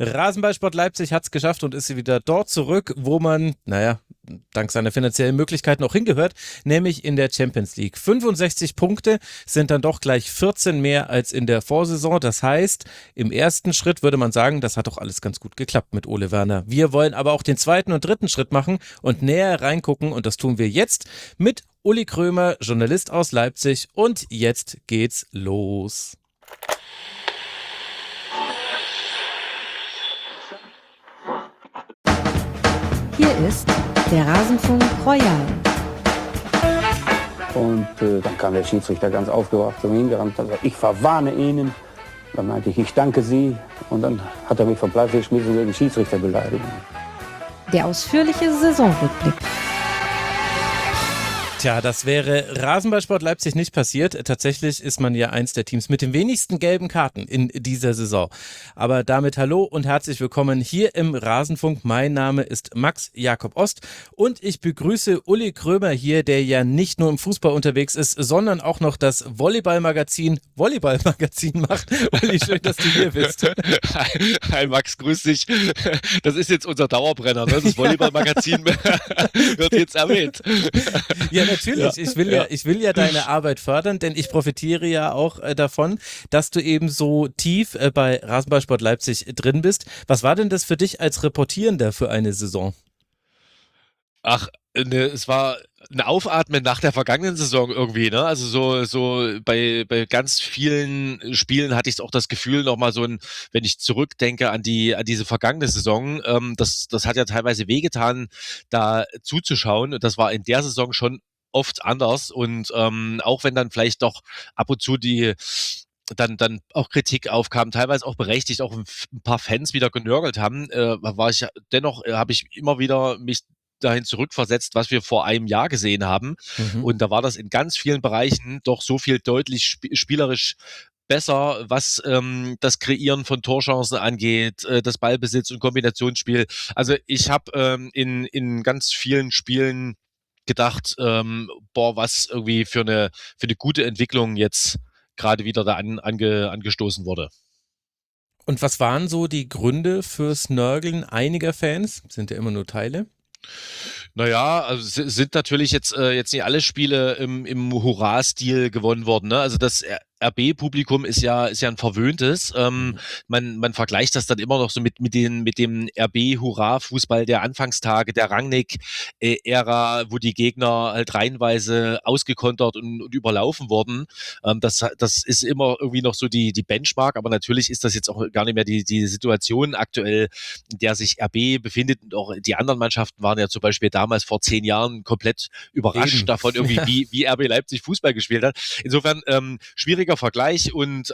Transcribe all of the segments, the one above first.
Rasenballsport Leipzig hat es geschafft und ist wieder dort zurück, wo man, dank seiner finanziellen Möglichkeiten auch hingehört, nämlich in der Champions League. 65 Punkte sind dann doch gleich 14 mehr als in der Vorsaison. Das heißt, im ersten Schritt würde man sagen, das hat doch alles ganz gut geklappt mit Ole Werner. Wir wollen aber auch den zweiten und dritten Schritt machen und näher reingucken und das tun wir jetzt mit Uli Krömer, Journalist aus Leipzig, und jetzt geht's los. Hier ist der Rasenfunk Royal. Und dann kam der Schiedsrichter ganz aufgewacht zu mir hingerannt und sagte, ich verwarne Ihnen. Dann meinte ich danke Sie. Und dann hat er mich vom Platz geschmissen wegen Schiedsrichter beleidigen. Der ausführliche Saisonrückblick. Tja, das wäre Rasenballsport Leipzig nicht passiert. Tatsächlich ist man ja eins der Teams mit den wenigsten gelben Karten in dieser Saison. Aber damit hallo und herzlich willkommen hier im Rasenfunk. Mein Name ist Max Jakob Ost und ich begrüße Uli Krömer hier, der ja nicht nur im Fußball unterwegs ist, sondern auch noch das Volleyballmagazin macht. Uli, schön, dass du hier bist. Hi Max, grüß dich. Das ist jetzt unser Dauerbrenner, ne? Das Volleyballmagazin wird jetzt erwähnt. Ja, natürlich. Ich will ja deine Arbeit fördern, denn ich profitiere ja auch davon, dass du eben so tief bei Rasenballsport Leipzig drin bist. Was war denn das für dich als Reportierender für eine Saison? Ach, es war ein Aufatmen nach der vergangenen Saison irgendwie, ne? Also so bei ganz vielen Spielen hatte ich auch das Gefühl, nochmal wenn ich zurückdenke an diese vergangene Saison, das hat ja teilweise wehgetan, da zuzuschauen. Das war in der Saison schon oft anders und auch wenn dann vielleicht doch ab und zu dann auch Kritik aufkam, teilweise auch berechtigt, auch ein paar Fans wieder genörgelt haben, habe ich immer wieder mich dahin zurückversetzt, was wir vor einem Jahr gesehen haben. Und da war das in ganz vielen Bereichen doch so viel deutlich spielerisch besser, was das Kreieren von Torchancen angeht, das Ballbesitz und Kombinationsspiel. Also ich habe in ganz vielen Spielen gedacht, was irgendwie für eine gute Entwicklung jetzt gerade wieder da angestoßen wurde. Und was waren so die Gründe fürs Nörgeln einiger Fans? Sind ja immer nur Teile. Naja, also sind natürlich jetzt nicht alle Spiele im Hurra-Stil gewonnen worden, ne? Also das RB-Publikum ist ja ein verwöhntes. Man vergleicht das dann immer noch so mit dem RB-Hurra-Fußball der Anfangstage, der Rangnick-Ära, wo die Gegner halt reihenweise ausgekontert und überlaufen wurden. Das ist immer irgendwie noch so die Benchmark, aber natürlich ist das jetzt auch gar nicht mehr die Situation aktuell, in der sich RB befindet, und auch die anderen Mannschaften waren ja zum Beispiel damals vor 10 Jahren komplett überrascht davon, irgendwie wie RB Leipzig Fußball gespielt hat. Insofern schwieriger Vergleich und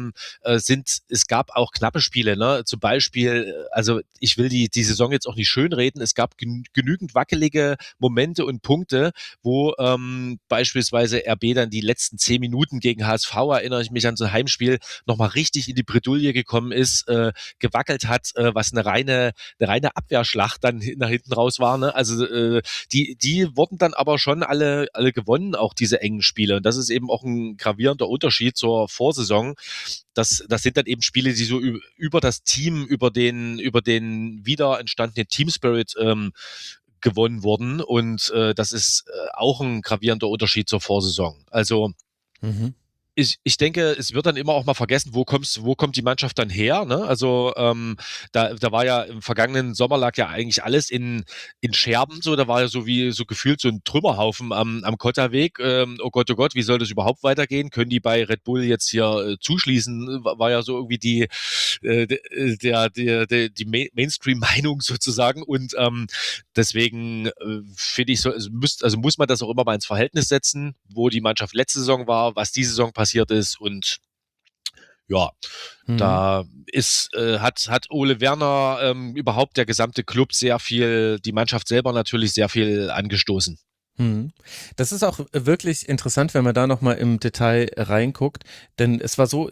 es gab auch knappe Spiele, ne? Zum Beispiel, also ich will die Saison jetzt auch nicht schönreden, es gab genügend wackelige Momente und Punkte, wo beispielsweise RB dann die letzten 10 Minuten gegen HSV, erinnere ich mich an so ein Heimspiel, nochmal richtig in die Bredouille gekommen ist, gewackelt hat, was eine reine Abwehrschlacht dann nach hinten raus war, ne? Also die wurden dann aber schon alle gewonnen, auch diese engen Spiele, und das ist eben auch ein gravierender Unterschied zur Vorsaison. Das sind dann eben Spiele, die so über das Team, über den wieder entstandenen Teamspirit gewonnen wurden, und das ist auch ein gravierender Unterschied zur Vorsaison. Also ich denke, es wird dann immer auch mal vergessen, wo kommt die Mannschaft dann her, ne? Also da war ja im vergangenen Sommer lag ja eigentlich alles in Scherben, so, da war ja so gefühlt so ein Trümmerhaufen am Kotterweg. Oh Gott, wie soll das überhaupt weitergehen? Können die bei Red Bull jetzt hier zuschließen? War ja so irgendwie die Mainstream-Meinung sozusagen, und deswegen finde ich so, muss man das auch immer mal ins Verhältnis setzen, wo die Mannschaft letzte Saison war, was diese Saison passiert ist, und ja, da hat Ole Werner überhaupt der gesamte Club die Mannschaft selber natürlich sehr viel angestoßen. Das ist auch wirklich interessant, wenn man da nochmal im Detail reinguckt, denn es war so, ich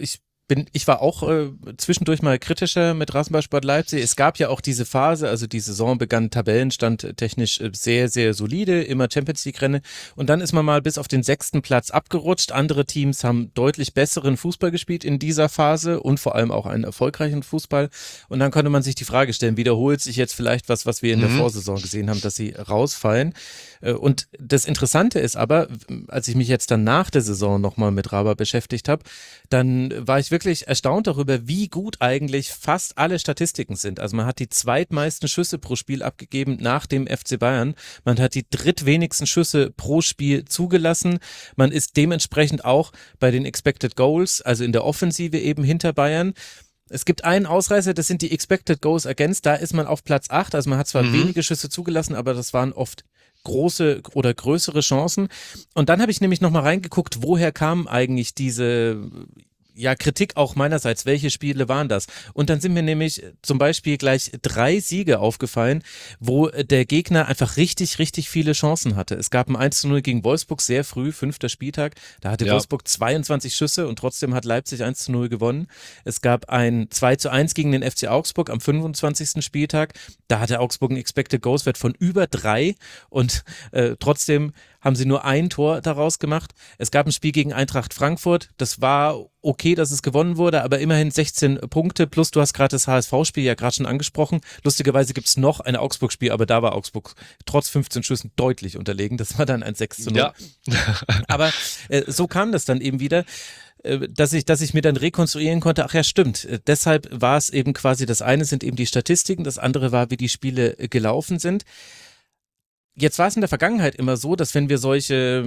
Ich war auch zwischendurch mal kritischer mit Rasenballsport Leipzig. Es gab ja auch diese Phase, also die Saison begann Tabellenstand technisch sehr, sehr solide, immer Champions League Rennen und dann ist man mal bis auf den 6. Platz abgerutscht. Andere Teams haben deutlich besseren Fußball gespielt in dieser Phase und vor allem auch einen erfolgreichen Fußball und dann konnte man sich die Frage stellen, wiederholt sich jetzt vielleicht was wir in der Vorsaison gesehen haben, dass sie rausfallen. Und das Interessante ist aber, als ich mich jetzt dann nach der Saison nochmal mit Raba beschäftigt habe, dann war ich wirklich erstaunt darüber, wie gut eigentlich fast alle Statistiken sind. Also man hat die zweitmeisten Schüsse pro Spiel abgegeben nach dem FC Bayern. Man hat die drittwenigsten Schüsse pro Spiel zugelassen. Man ist dementsprechend auch bei den Expected Goals, also in der Offensive eben hinter Bayern. Es gibt einen Ausreißer, das sind die Expected Goals Against, da ist man auf Platz 8, also man hat zwar wenige Schüsse zugelassen, aber das waren oft große oder größere Chancen. Und dann habe ich nämlich nochmal reingeguckt, woher kam eigentlich diese Kritik auch meinerseits, welche Spiele waren das? Und dann sind mir nämlich zum Beispiel gleich 3 Siege aufgefallen, wo der Gegner einfach richtig, richtig viele Chancen hatte. Es gab ein 1:0 gegen Wolfsburg sehr früh, 5. Spieltag, da hatte Wolfsburg 22 Schüsse und trotzdem hat Leipzig 1:0 gewonnen. Es gab ein 2:1 gegen den FC Augsburg am 25. Spieltag, da hatte Augsburg einen Expected Goals Wert von über 3 und trotzdem haben sie nur ein Tor daraus gemacht. Es gab ein Spiel gegen Eintracht Frankfurt, das war okay, dass es gewonnen wurde, aber immerhin 16 Punkte, plus du hast gerade das HSV-Spiel ja gerade schon angesprochen. Lustigerweise gibt es noch ein Augsburg-Spiel, aber da war Augsburg trotz 15 Schüssen deutlich unterlegen. Das war dann ein 6:0. Ja. Aber so kam das dann eben wieder, dass ich mir dann rekonstruieren konnte, ach ja, stimmt, deshalb war es eben quasi, das eine sind eben die Statistiken, das andere war, wie die Spiele gelaufen sind. Jetzt war es in der Vergangenheit immer so, dass wenn wir solche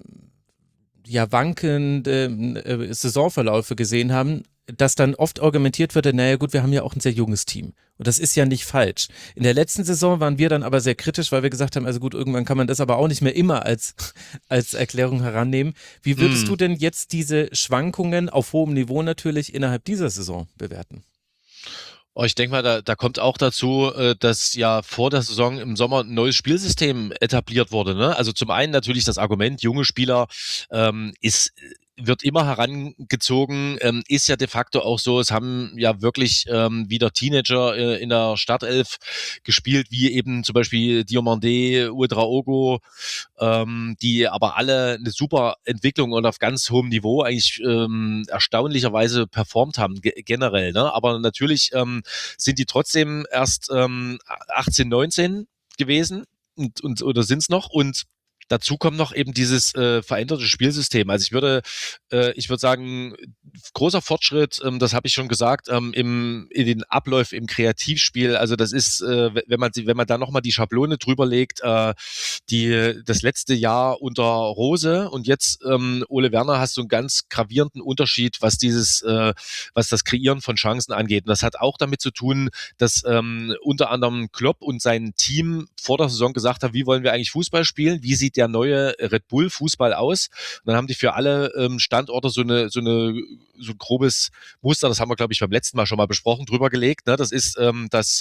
wankende Saisonverläufe gesehen haben, dass dann oft argumentiert wird, naja gut, wir haben ja auch ein sehr junges Team. Und das ist ja nicht falsch. In der letzten Saison waren wir dann aber sehr kritisch, weil wir gesagt haben, also gut, irgendwann kann man das aber auch nicht mehr immer als Erklärung herannehmen. Wie würdest du denn jetzt diese Schwankungen auf hohem Niveau natürlich innerhalb dieser Saison bewerten? Oh, ich denke mal, da kommt auch dazu, dass ja vor der Saison im Sommer ein neues Spielsystem etabliert wurde. Ne? Also zum einen natürlich das Argument, junge Spieler wird immer herangezogen, ist ja de facto auch so, es haben ja wirklich wieder Teenager in der Startelf gespielt, wie eben zum Beispiel Diomandé, Ouedraogo, die aber alle eine super Entwicklung und auf ganz hohem Niveau eigentlich erstaunlicherweise performt haben, generell. Ne? Aber natürlich sind die trotzdem erst 18, 19 gewesen und oder sind es noch und dazu kommt noch eben dieses veränderte Spielsystem. Also ich würde sagen, großer Fortschritt, das habe ich schon gesagt, in den Abläufen im Kreativspiel. Also das ist, wenn man da nochmal die Schablone drüber legt, das letzte Jahr unter Rose und jetzt Ole Werner, hast du einen ganz gravierenden Unterschied, was das Kreieren von Chancen angeht. Und das hat auch damit zu tun, dass unter anderem Klopp und sein Team vor der Saison gesagt haben, wie wollen wir eigentlich Fußball spielen? Wie sieht der neue Red Bull Fußball aus? Und dann haben die für alle Standorte so ein grobes Muster, das haben wir, glaube ich, beim letzten Mal schon mal besprochen, drüber gelegt. Ne? Das ist das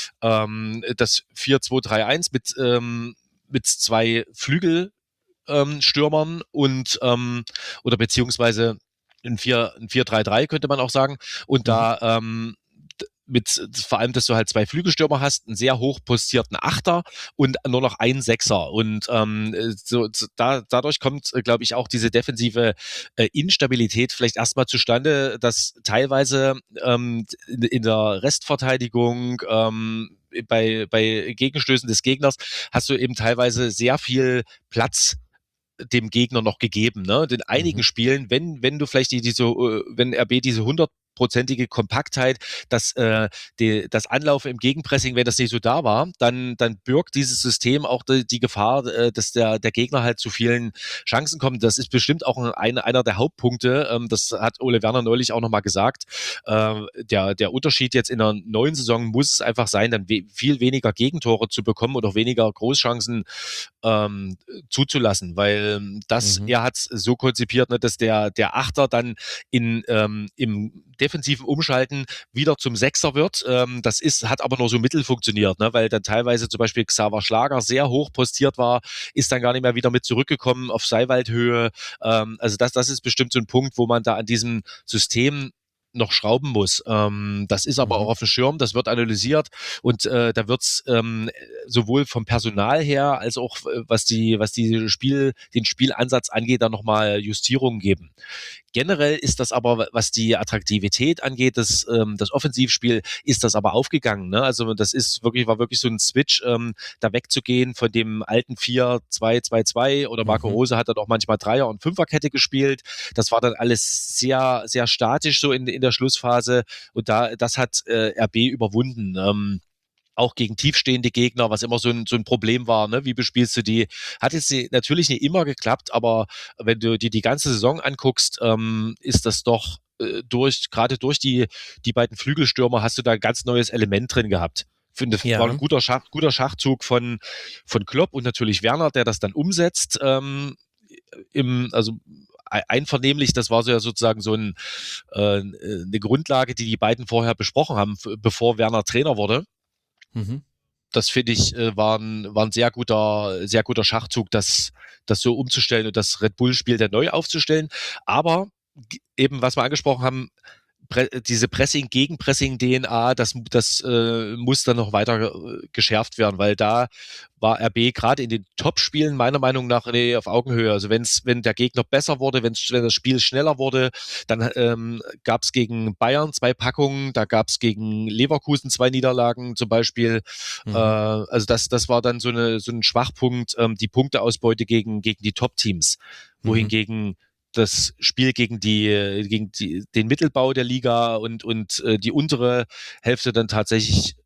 4-2-3-1 mit 2 Flügelstürmern und oder beziehungsweise ein 4-3-3 könnte man auch sagen. Und da vor allem, dass du halt 2 Flügelstürmer hast, einen sehr hoch postierten Achter und nur noch einen Sechser. Und dadurch kommt, glaube ich, auch diese defensive Instabilität vielleicht erstmal zustande, dass teilweise in der Restverteidigung bei Gegenstößen des Gegners hast du eben teilweise sehr viel Platz dem Gegner noch gegeben. Ne? In einigen Spielen, wenn du vielleicht wenn RB diese 100-prozentige Kompaktheit, das Anlaufen im Gegenpressing, wenn das nicht so da war, dann birgt dieses System auch die Gefahr, dass der Gegner halt zu vielen Chancen kommt. Das ist bestimmt auch einer der Hauptpunkte. Das hat Ole Werner neulich auch nochmal gesagt. Der Unterschied jetzt in der neuen Saison muss es einfach sein, dann viel weniger Gegentore zu bekommen oder weniger Großchancen zuzulassen, weil er hat es so konzipiert, ne, dass der Achter dann im defensiven Umschalten wieder zum Sechser wird. Das hat aber nur so mittel funktioniert, ne, weil dann teilweise zum Beispiel Xaver Schlager sehr hoch postiert war, ist dann gar nicht mehr wieder mit zurückgekommen auf Seiwaldhöhe. Also das ist bestimmt so ein Punkt, wo man da an diesem System noch schrauben muss. Das ist aber auch auf dem Schirm, das wird analysiert und da wird es sowohl vom Personal her als auch was den Spielansatz angeht, dann nochmal Justierungen geben. Generell ist das aber, was die Attraktivität angeht, das Offensivspiel, ist das aber aufgegangen. Ne? Also war wirklich so ein Switch, da wegzugehen von dem alten 4-2-2-2 oder Marco Rose hat dann auch manchmal Dreier- und Fünferkette gespielt. Das war dann alles sehr, sehr statisch so in der Schlussphase und das hat RB überwunden. Auch gegen tiefstehende Gegner, was immer so ein Problem war, ne? Wie bespielst du die? Hat jetzt natürlich nicht immer geklappt, aber wenn du dir die ganze Saison anguckst, ist das doch gerade durch die beiden Flügelstürmer hast du da ein ganz neues Element drin gehabt. Ich finde, das war ein guter Schachzug von Klopp und natürlich Werner, der das dann umsetzt, einvernehmlich, das war so ja sozusagen so eine Grundlage, die beiden vorher besprochen haben, bevor Werner Trainer wurde. Das finde ich war ein sehr guter Schachzug, das so umzustellen und das Red Bull-Spiel dann neu aufzustellen. Aber eben, was wir angesprochen haben, diese Gegenpressing-DNA, das muss dann noch weiter geschärft werden, weil da war RB gerade in den Top-Spielen meiner Meinung nach auf Augenhöhe. Also wenn der Gegner besser wurde, wenn das Spiel schneller wurde, dann gab es gegen Bayern 2 Packungen, da gab es gegen Leverkusen 2 Niederlagen zum Beispiel. Also das war dann so ein Schwachpunkt, die Punkteausbeute gegen die Top-Teams, wohingegen das Spiel gegen den Mittelbau der Liga und die untere Hälfte dann tatsächlich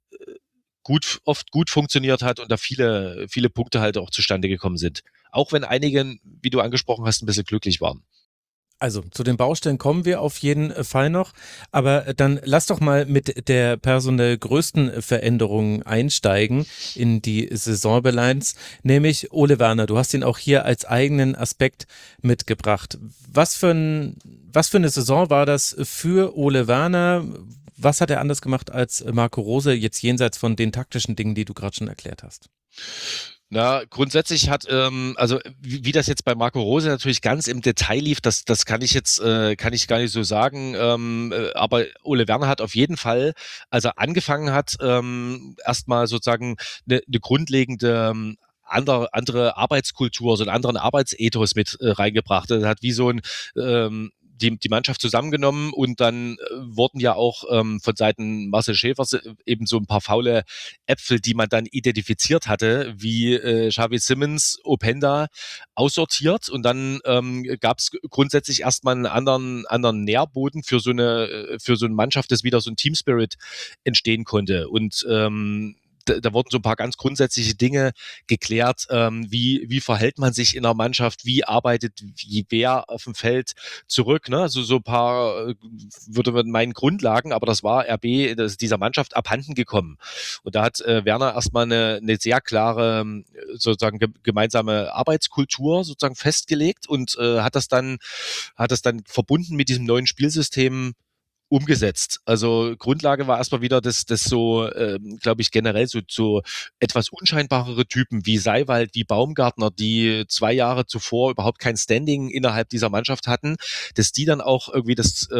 oft gut funktioniert hat und da viele, viele Punkte halt auch zustande gekommen sind. Auch wenn einige, wie du angesprochen hast, ein bisschen glücklich waren. Also zu den Baustellen kommen wir auf jeden Fall noch, aber dann lass doch mal mit der personell größten Veränderung einsteigen in die Saisonbilanz, nämlich Ole Werner. Du hast ihn auch hier als eigenen Aspekt mitgebracht. Was für eine Saison war das für Ole Werner? Was hat er anders gemacht als Marco Rose, jetzt jenseits von den taktischen Dingen, die du gerade schon erklärt hast? Na, grundsätzlich also wie das jetzt bei Marco Rose natürlich ganz im Detail lief, das kann ich gar nicht so sagen, aber Ole Werner hat auf jeden Fall, als er angefangen hat, erstmal sozusagen eine grundlegende andere Arbeitskultur, so einen anderen Arbeitsethos mit reingebracht. Er hat wie so ein die Mannschaft zusammengenommen und dann wurden ja auch von Seiten Marcel Schäfers eben so ein paar faule Äpfel, die man dann identifiziert hatte, wie Xavi Simons, Openda, aussortiert und dann gab es grundsätzlich erstmal einen anderen Nährboden für so eine Mannschaft, dass wieder so ein Team-Spirit entstehen konnte und da wurden so ein paar ganz grundsätzliche Dinge geklärt, wie verhält man sich in einer Mannschaft, wie arbeitet wer auf dem Feld zurück, ne? Also so ein paar, würde man meinen, Grundlagen, aber das war RB, das ist dieser Mannschaft abhanden gekommen. Und da hat Werner erstmal eine sehr klare, sozusagen gemeinsame Arbeitskultur sozusagen festgelegt und hat das dann verbunden mit diesem neuen Spielsystem umgesetzt. Also Grundlage war erstmal wieder, dass so, glaube ich, generell so etwas unscheinbarere Typen wie Seiwald, wie Baumgartner, die 2 Jahre zuvor überhaupt kein Standing innerhalb dieser Mannschaft hatten, dass die dann auch irgendwie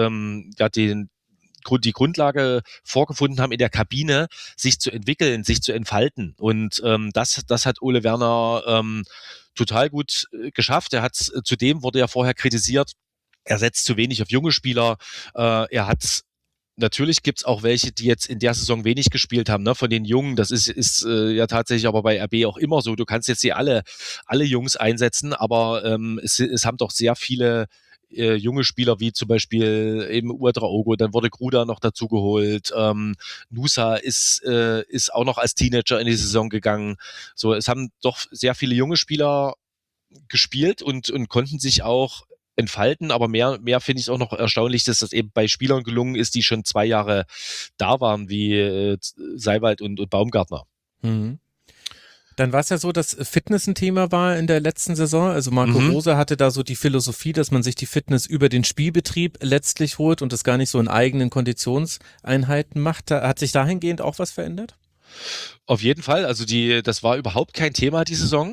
die Grundlage vorgefunden haben, in der Kabine sich zu entwickeln, sich zu entfalten. Und das hat Ole Werner total gut geschafft. Zudem wurde ja vorher kritisiert, er setzt zu wenig auf junge Spieler. Natürlich gibt's auch welche, die jetzt in der Saison wenig gespielt haben, ne, von den Jungen. Das ist ja tatsächlich aber bei RB auch immer so. Du kannst jetzt hier alle Jungs einsetzen, aber es haben doch sehr viele junge Spieler, wie zum Beispiel eben Ouedraogo, dann wurde Gruda noch dazu geholt. Nusa ist auch noch als Teenager in die Saison gegangen. So, es haben doch sehr viele junge Spieler gespielt und konnten sich auch entfalten, aber mehr finde ich es auch noch erstaunlich, dass das eben bei Spielern gelungen ist, die schon 2 Jahre da waren, wie Seiwald und Baumgartner. Mhm. Dann war es ja so, dass Fitness ein Thema war in der letzten Saison. Also Marco Rose hatte da so die Philosophie, dass man sich die Fitness über den Spielbetrieb letztlich holt und das gar nicht so in eigenen Konditionseinheiten macht. Hat sich dahingehend auch was verändert? Auf jeden Fall, also das war überhaupt kein Thema die Saison.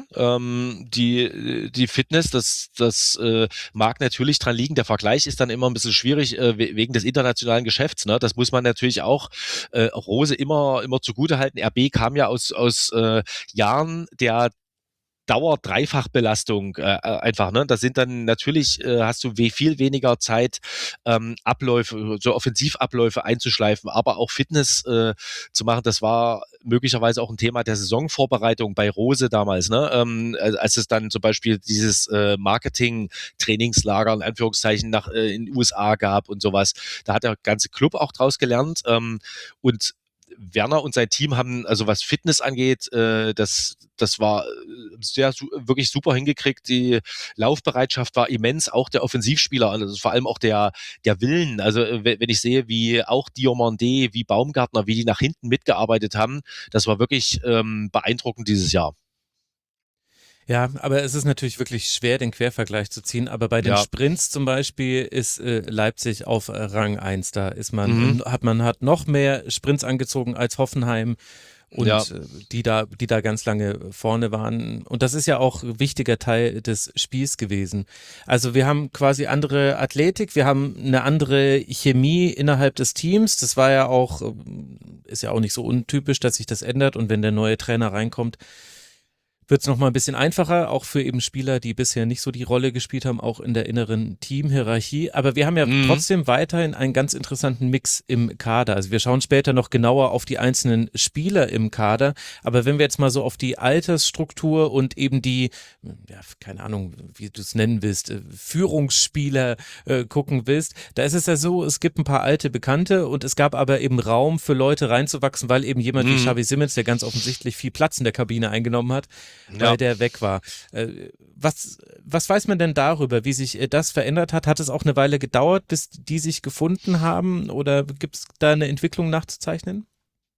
Die Fitness, das mag natürlich dran liegen. Der Vergleich ist dann immer ein bisschen schwierig wegen des internationalen Geschäfts. Ne? Das muss man natürlich auch Rose immer zugutehalten. RB kam ja aus Jahren der Dauer-Dreifachbelastung einfach, ne? Da sind dann natürlich, hast du viel weniger Zeit, Abläufe, so Offensivabläufe einzuschleifen, aber auch Fitness zu machen. Das war möglicherweise auch ein Thema der Saisonvorbereitung bei Rose damals, ne? Als es dann zum Beispiel dieses Marketing-Trainingslager in Anführungszeichen in den USA gab und sowas. Da hat der ganze Club auch draus gelernt und Werner und sein Team haben, also was Fitness angeht, das war wirklich super hingekriegt. Die Laufbereitschaft war immens, auch der Offensivspieler, also vor allem auch der Willen. Also wenn ich sehe, wie auch Diomandé, wie Baumgartner, wie die nach hinten mitgearbeitet haben, das war wirklich beeindruckend dieses Jahr. Ja, aber es ist natürlich wirklich schwer, den Quervergleich zu ziehen. Aber bei den Sprints zum Beispiel ist Leipzig auf Rang 1. Da ist man hat noch mehr Sprints angezogen als Hoffenheim und die da ganz lange vorne waren. Und das ist ja auch ein wichtiger Teil des Spiels gewesen. Also wir haben quasi andere Athletik, wir haben eine andere Chemie innerhalb des Teams. Das war ja auch, ist ja auch nicht so untypisch, dass sich das ändert. Und wenn der neue Trainer reinkommt, wird es nochmal ein bisschen einfacher, auch für eben Spieler, die bisher nicht so die Rolle gespielt haben, auch in der inneren Teamhierarchie. Aber wir haben ja trotzdem weiterhin einen ganz interessanten Mix im Kader. Also wir schauen später noch genauer auf die einzelnen Spieler im Kader. Aber wenn wir jetzt mal so auf die Altersstruktur und eben die, ja, keine Ahnung, wie du es nennen willst, Führungsspieler gucken willst, da ist es ja so, es gibt ein paar alte Bekannte und es gab aber eben Raum für Leute reinzuwachsen, weil eben jemand wie Xavi Simons, der ganz offensichtlich viel Platz in der Kabine eingenommen hat, weil der weg war. Was weiß man denn darüber, wie sich das verändert hat? Hat es auch eine Weile gedauert, bis die sich gefunden haben oder gibt es da eine Entwicklung nachzuzeichnen?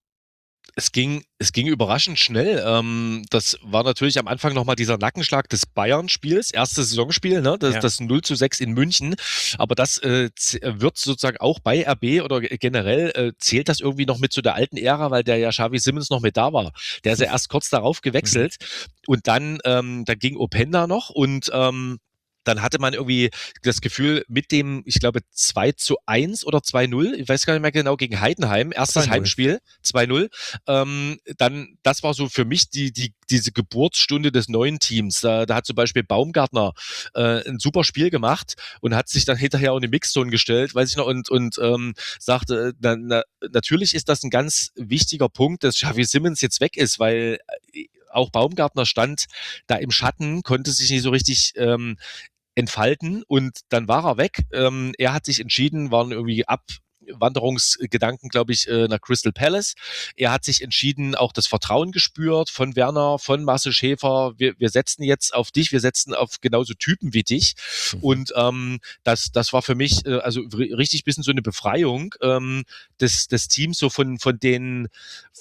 Es ging überraschend schnell. Das war natürlich am Anfang nochmal dieser Nackenschlag des Bayern-Spiels, erstes Saisonspiel, ne? Das 0:6 in München. Aber das wird sozusagen auch bei RB oder generell zählt das irgendwie noch mit zu der alten Ära, weil der ja Xavi Simons noch mit da war. Der ist ja erst kurz darauf gewechselt und dann ging Openda noch und dann hatte man irgendwie das Gefühl mit dem, ich glaube, 2:1 oder 2:0, ich weiß gar nicht mehr genau, gegen Heidenheim, erstes 2:0. Heimspiel, 2:0. Dann, das war so für mich diese Geburtsstunde des neuen Teams. Da hat zum Beispiel Baumgartner ein super Spiel gemacht und hat sich dann hinterher auch in die Mixzone gestellt, weiß ich noch, und sagte, natürlich ist das ein ganz wichtiger Punkt, dass Xavi Simons jetzt weg ist, weil auch Baumgartner stand da im Schatten, konnte sich nicht so richtig entfalten und dann war er weg. Er hat sich entschieden, waren irgendwie Abwanderungsgedanken, glaube ich, nach Crystal Palace. Er hat sich entschieden, auch das Vertrauen gespürt von Werner, von Marcel Schäfer. Wir setzen jetzt auf dich, wir setzen auf genauso Typen wie dich. Und das war für mich also richtig bisschen so eine Befreiung des Teams, so von den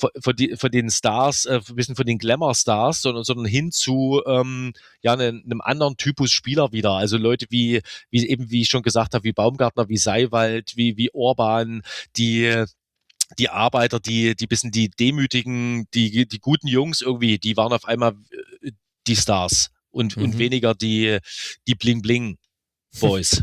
Stars, ein bisschen von den Glamour-Stars, sondern hin zu einem anderen Typus Spieler wieder. Also Leute wie ich schon gesagt habe, wie Baumgartner, wie Seiwald, wie Orban, die Arbeiter, die bisschen die demütigen, die guten Jungs irgendwie, die waren auf einmal die Stars und weniger die Bling-Bling-Boys.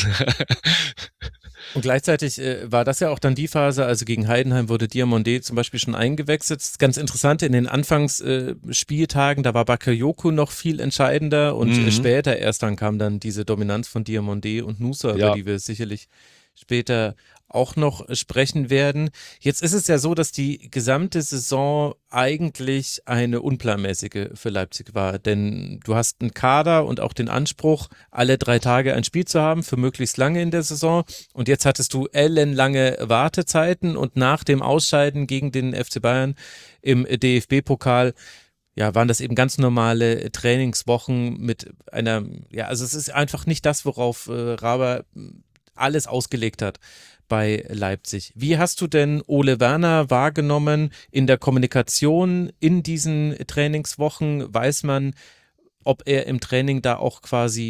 Und gleichzeitig war das ja auch dann die Phase, also gegen Heidenheim wurde Diomandé zum Beispiel schon eingewechselt. Das ist ganz interessant, in den Anfangsspieltagen, da war Bakayoko noch viel entscheidender und später erst dann kam dann diese Dominanz von Diomandé und Nusa, über die wir sicherlich später auch noch sprechen werden. Jetzt ist es ja so, dass die gesamte Saison eigentlich eine unplanmäßige für Leipzig war, denn du hast einen Kader und auch den Anspruch, alle 3 Tage ein Spiel zu haben, für möglichst lange in der Saison, und jetzt hattest du ellenlange Wartezeiten und nach dem Ausscheiden gegen den FC Bayern im DFB-Pokal waren das eben ganz normale Trainingswochen mit einer, also es ist einfach nicht das, worauf Raber alles ausgelegt hat bei Leipzig. Wie hast du denn Ole Werner wahrgenommen in der Kommunikation in diesen Trainingswochen? Weiß man, ob er im Training da auch quasi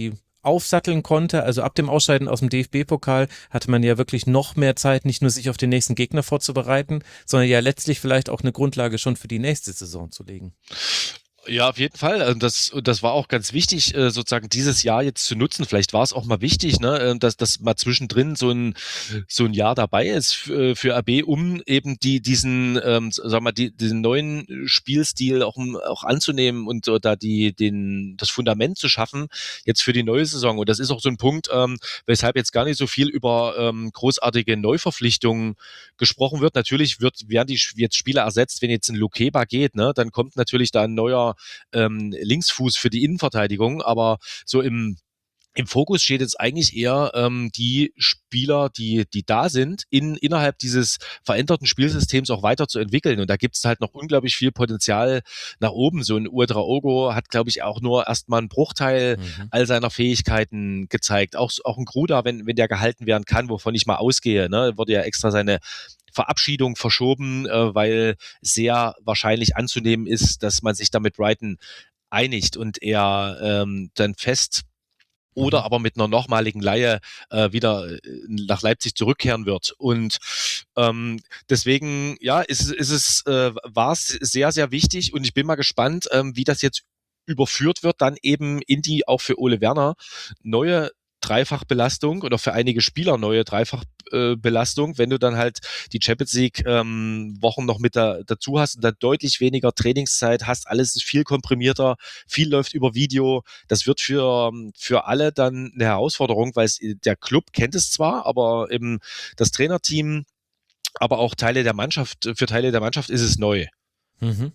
aufsatteln konnte. Also ab dem Ausscheiden aus dem DFB-Pokal hatte man ja wirklich noch mehr Zeit, nicht nur sich auf den nächsten Gegner vorzubereiten, sondern ja letztlich vielleicht auch eine Grundlage schon für die nächste Saison zu legen. Ja, auf jeden Fall. Das war auch ganz wichtig, sozusagen dieses Jahr jetzt zu nutzen. Vielleicht war es auch mal wichtig, ne, dass mal zwischendrin so ein Jahr dabei ist für RB, um eben diesen, diesen neuen Spielstil auch anzunehmen und da das Fundament zu schaffen jetzt für die neue Saison. Und das ist auch so ein Punkt, weshalb jetzt gar nicht so viel über großartige Neuverpflichtungen gesprochen wird. Natürlich werden die jetzt Spieler ersetzt, wenn jetzt ein Lukeba geht, ne, dann kommt natürlich da ein neuer Linksfuß für die Innenverteidigung, aber so im Fokus steht jetzt eigentlich eher die Spieler, die da sind, innerhalb dieses veränderten Spielsystems auch weiterzuentwickeln. Und da gibt es halt noch unglaublich viel Potenzial nach oben. So ein Uedraogo hat, glaube ich, auch nur erstmal einen Bruchteil all seiner Fähigkeiten gezeigt. Auch ein Gruda, wenn der gehalten werden kann, wovon ich mal ausgehe, ne, wurde ja extra seine Verabschiedung verschoben, weil sehr wahrscheinlich anzunehmen ist, dass man sich da mit Brighton einigt und er dann fest oder aber mit einer nochmaligen Leihe wieder nach Leipzig zurückkehren wird. Und deswegen, ja, war es sehr, sehr wichtig und ich bin mal gespannt, wie das jetzt überführt wird, dann eben in die auch für Ole Werner neue Dreifachbelastung oder für einige Spieler neue Dreifachbelastung, wenn du dann halt die Champions League Wochen noch mit dazu hast und dann deutlich weniger Trainingszeit hast, alles ist viel komprimierter, viel läuft über Video. Das wird für alle dann eine Herausforderung, weil der Club kennt es zwar, aber eben das Trainerteam, aber auch für Teile der Mannschaft ist es neu. Mhm.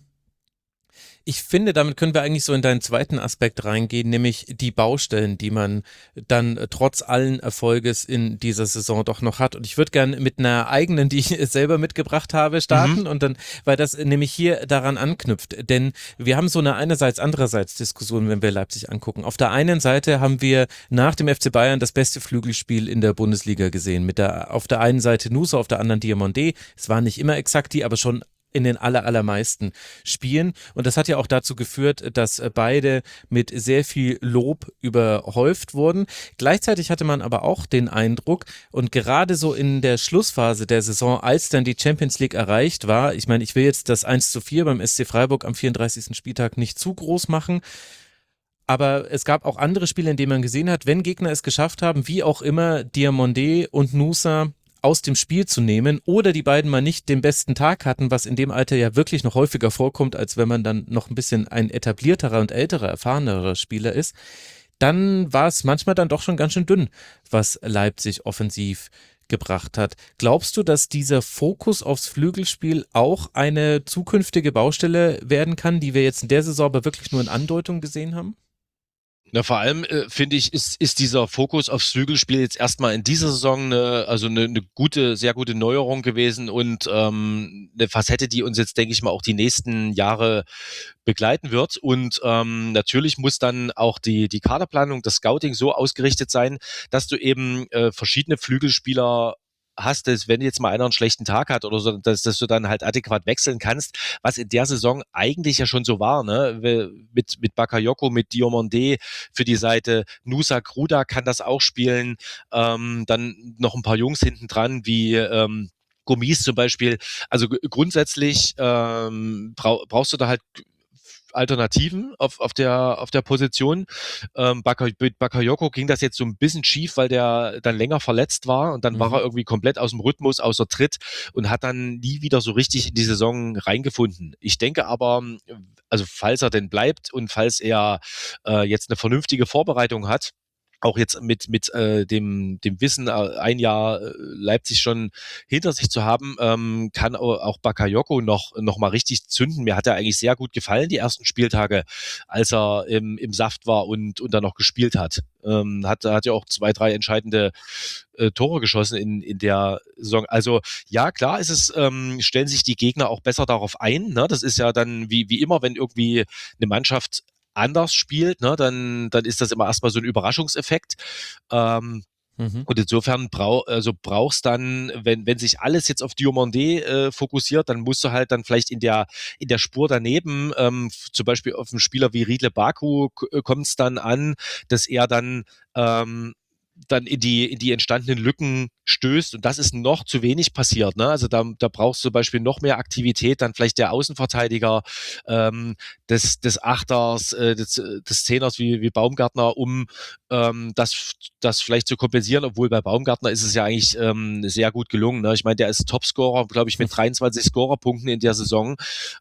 Ich finde, damit können wir eigentlich so in deinen zweiten Aspekt reingehen, nämlich die Baustellen, die man dann trotz allen Erfolges in dieser Saison doch noch hat. Und ich würde gerne mit einer eigenen, die ich selber mitgebracht habe, starten und dann, weil das nämlich hier daran anknüpft. Denn wir haben so eine einerseits-andererseits Diskussion, wenn wir Leipzig angucken. Auf der einen Seite haben wir nach dem FC Bayern das beste Flügelspiel in der Bundesliga gesehen. Auf der einen Seite Nusa, auf der anderen Diomandé. Es waren nicht immer exakt die, aber schon in den allermeisten Spielen. Und das hat ja auch dazu geführt, dass beide mit sehr viel Lob überhäuft wurden. Gleichzeitig hatte man aber auch den Eindruck, und gerade so in der Schlussphase der Saison, als dann die Champions League erreicht war, ich meine, ich will jetzt das 1:4 beim SC Freiburg am 34. Spieltag nicht zu groß machen, aber es gab auch andere Spiele, in denen man gesehen hat, wenn Gegner es geschafft haben, wie auch immer Diomandé und Nusa aus dem Spiel zu nehmen oder die beiden mal nicht den besten Tag hatten, was in dem Alter ja wirklich noch häufiger vorkommt, als wenn man dann noch ein bisschen ein etablierterer und älterer, erfahrenerer Spieler ist, dann war es manchmal dann doch schon ganz schön dünn, was Leipzig offensiv gebracht hat. Glaubst du, dass dieser Fokus aufs Flügelspiel auch eine zukünftige Baustelle werden kann, die wir jetzt in der Saison aber wirklich nur in Andeutung gesehen haben? Na, vor allem finde ich, ist dieser Fokus aufs Flügelspiel jetzt erstmal in dieser Saison eine gute, sehr gute Neuerung gewesen und eine Facette, die uns jetzt, denke ich mal, auch die nächsten Jahre begleiten wird. Und natürlich muss dann auch die Kaderplanung, das Scouting so ausgerichtet sein, dass du eben verschiedene Flügelspieler hast, dass wenn jetzt mal einer einen schlechten Tag hat oder so, dass du dann halt adäquat wechseln kannst, was in der Saison eigentlich ja schon so war, ne? Mit Bakayoko, mit Diomandé für die Seite, Nusa Gruda kann das auch spielen, dann noch ein paar Jungs hinten dran, wie Gomis zum Beispiel. Also grundsätzlich brauchst du da halt Alternativen auf der Position. Mit Bakayoko ging das jetzt so ein bisschen schief, weil der dann länger verletzt war und dann war er irgendwie komplett aus dem Rhythmus, außer Tritt und hat dann nie wieder so richtig in die Saison reingefunden. Ich denke aber, also falls er denn bleibt und falls er jetzt eine vernünftige Vorbereitung hat, auch jetzt mit dem Wissen, ein Jahr Leipzig schon hinter sich zu haben, kann auch Bakayoko noch mal richtig zünden. Mir hat er eigentlich sehr gut gefallen, die ersten Spieltage, als er im Saft war und dann noch gespielt hat. Hat ja auch 2, 3 entscheidende Tore geschossen in der Saison. Also ja, klar ist es, stellen sich die Gegner auch besser darauf ein. Ne? Das ist ja dann wie immer, wenn irgendwie eine Mannschaft anders spielt, ne, dann ist das immer erstmal so ein Überraschungseffekt. Und insofern brauchst dann, wenn sich alles jetzt auf Diomandé fokussiert, dann musst du halt dann vielleicht in der Spur daneben, zum Beispiel auf einen Spieler wie Riedle Baku kommt es dann an, dass er dann in die entstandenen Lücken stößt, und das ist noch zu wenig passiert. Ne? Also da brauchst du zum Beispiel noch mehr Aktivität, dann vielleicht der Außenverteidiger, des Achters, des Zehners wie Baumgartner, um das vielleicht zu kompensieren, obwohl bei Baumgartner ist es ja eigentlich sehr gut gelungen. Ne? Ich meine, der ist Topscorer, glaube ich, mit 23 Scorerpunkten in der Saison.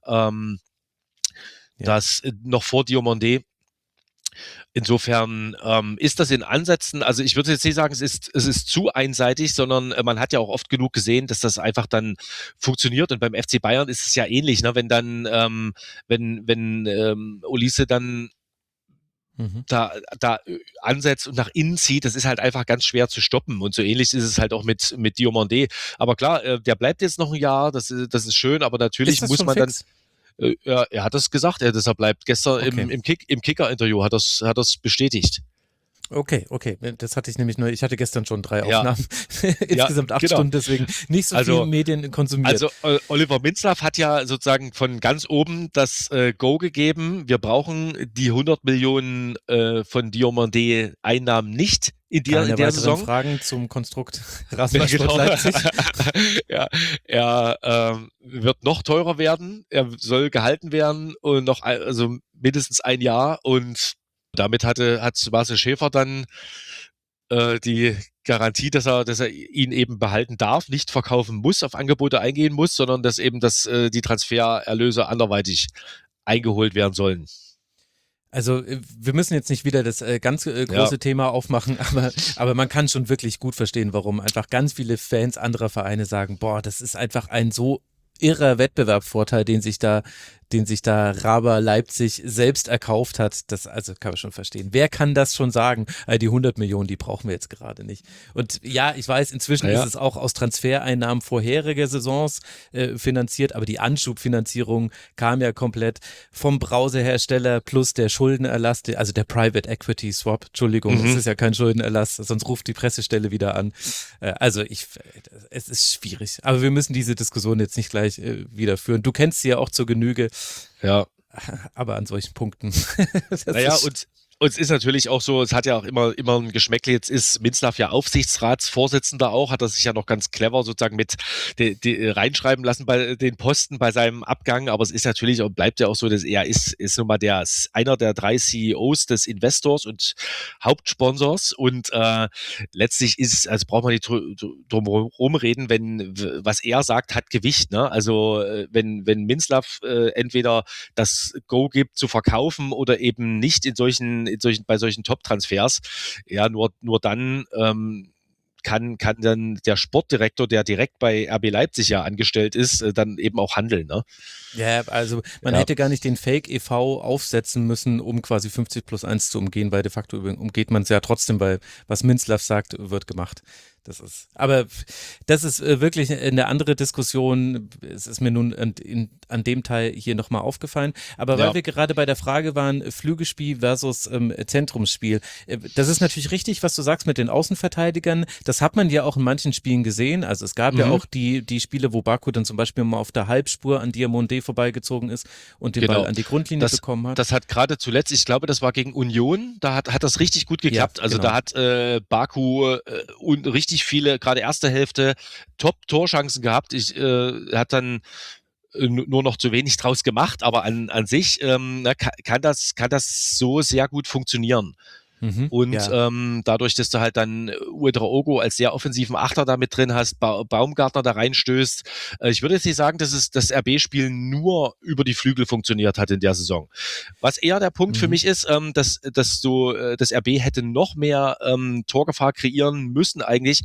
Das noch vor Diomandé. Insofern ist das in Ansätzen, also ich würde jetzt nicht sagen, es ist zu einseitig, sondern man hat ja auch oft genug gesehen, dass das einfach dann funktioniert, und beim FC Bayern ist es ja ähnlich, ne? Wenn dann, wenn Olise dann da ansetzt und nach innen zieht, das ist halt einfach ganz schwer zu stoppen, und so ähnlich ist es halt auch mit Diomandé. Aber klar, der bleibt jetzt noch ein Jahr, das ist schön, aber natürlich muss man fix? dann. Ja, er hat das gesagt, dass er bleibt. Gestern im Kicker-Interview hat das bestätigt. Okay. Das hatte ich nämlich nur, ich hatte gestern schon 3 Aufnahmen, insgesamt 8 genau. Stunden, deswegen nicht so viel Medien konsumiert. Also Oliver Minzlaff hat ja sozusagen von ganz oben das Go gegeben, wir brauchen die 100 Millionen von Diomandé Einnahmen nicht in der Saison. Fragen zum Konstrukt Rasenballsport Leipzig. Ja, er wird noch teurer werden, er soll gehalten werden und noch also mindestens ein Jahr, und damit hat Marcel Schäfer dann die Garantie, dass er ihn eben behalten darf, nicht verkaufen muss, auf Angebote eingehen muss, sondern dass eben die Transfererlöse anderweitig eingeholt werden sollen. Also wir müssen jetzt nicht wieder das ganz große Thema aufmachen, aber man kann schon wirklich gut verstehen, warum einfach ganz viele Fans anderer Vereine sagen, boah, das ist einfach ein so irrer Wettbewerbsvorteil, den sich da Raber Leipzig selbst erkauft hat. Das also kann man schon verstehen. Wer kann das schon sagen? Die 100 Millionen, die brauchen wir jetzt gerade nicht. Und ja, ich weiß, inzwischen ist es auch aus Transfereinnahmen vorheriger Saisons finanziert, aber die Anschubfinanzierung kam ja komplett vom Browserhersteller plus der Schuldenerlass, also der Private Equity Swap. Entschuldigung, es ist ja kein Schuldenerlass, sonst ruft die Pressestelle wieder an. Es ist schwierig. Aber wir müssen diese Diskussion jetzt nicht gleich wieder führen. Du kennst sie ja auch zur Genüge. Ja. Aber an solchen Punkten. Und es ist natürlich auch so, es hat ja auch immer ein Geschmäckle. Jetzt ist Minzlaff ja Aufsichtsratsvorsitzender auch, hat er sich ja noch ganz clever sozusagen mit reinschreiben lassen bei den Posten bei seinem Abgang. Aber es ist natürlich und bleibt ja auch so, dass er ist nun mal einer der 3 CEOs des Investors und Hauptsponsors. Und letztlich also braucht man nicht drum rumreden, was er sagt, hat Gewicht. Ne? Also wenn Minzlaff entweder das Go gibt zu verkaufen oder eben nicht bei solchen Top-Transfers, ja, nur dann kann dann der Sportdirektor, der direkt bei RB Leipzig ja angestellt ist, dann eben auch handeln. Ne? Ja, also man hätte gar nicht den Fake e.V. aufsetzen müssen, um quasi 50+1 zu umgehen, weil de facto umgeht man es ja trotzdem, weil was Minzlaff sagt, wird gemacht. Aber das ist wirklich eine andere Diskussion. Es ist mir nun an dem Teil hier nochmal aufgefallen. Aber weil wir gerade bei der Frage waren, Flügelspiel versus Zentrumsspiel. Das ist natürlich richtig, was du sagst mit den Außenverteidigern. Das hat man ja auch in manchen Spielen gesehen. Also es gab ja auch die Spiele, wo Baku dann zum Beispiel mal auf der Halbspur an Diomandé vorbeigezogen ist und den Ball an die Grundlinie bekommen hat. Das hat gerade zuletzt, ich glaube, das war gegen Union, da hat das richtig gut geklappt. Ja, also da hat Baku richtig viele, gerade erste Hälfte, Top-Torchancen gehabt. Hat dann nur noch zu wenig draus gemacht, aber an sich kann das so sehr gut funktionieren. Und dadurch, dass du halt dann Ouedraogo als sehr offensiven Achter da mit drin hast, Baumgartner da reinstößt. Ich würde jetzt nicht sagen, dass das RB-Spiel nur über die Flügel funktioniert hat in der Saison. Was eher der Punkt für mich ist, dass das RB hätte noch mehr Torgefahr kreieren müssen eigentlich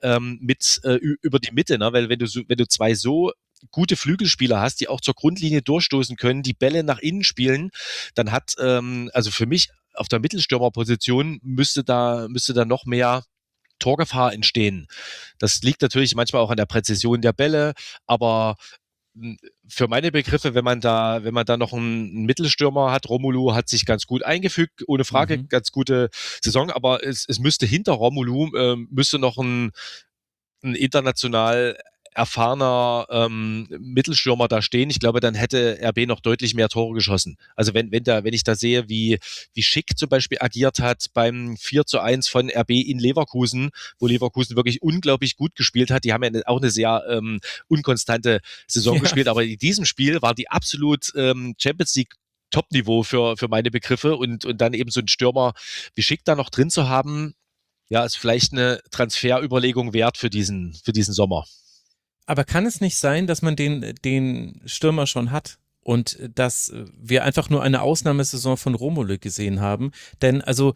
über die Mitte, ne? Weil wenn du 2 so gute Flügelspieler hast, die auch zur Grundlinie durchstoßen können, die Bälle nach innen spielen, dann hat also für mich auf der Mittelstürmerposition müsste da noch mehr Torgefahr entstehen. Das liegt natürlich manchmal auch an der Präzision der Bälle, aber für meine Begriffe, wenn man da noch einen Mittelstürmer hat, Romelu hat sich ganz gut eingefügt, ohne Frage, ganz gute Saison, aber es müsste hinter Romelu, müsste noch ein international erfahrener Mittelstürmer da stehen. Ich glaube, dann hätte RB noch deutlich mehr Tore geschossen. Also wenn ich da sehe, wie Schick zum Beispiel agiert hat beim 4:1 von RB in Leverkusen, wo Leverkusen wirklich unglaublich gut gespielt hat. Die haben ja auch eine sehr unkonstante Saison gespielt, aber in diesem Spiel war die absolut Champions League Top-Niveau für meine Begriffe und dann eben so einen Stürmer wie Schick da noch drin zu haben, ja, ist vielleicht eine Transferüberlegung wert für diesen Sommer. Aber kann es nicht sein, dass man den Stürmer schon hat und dass wir einfach nur eine Ausnahmesaison von Romelu gesehen haben? Denn also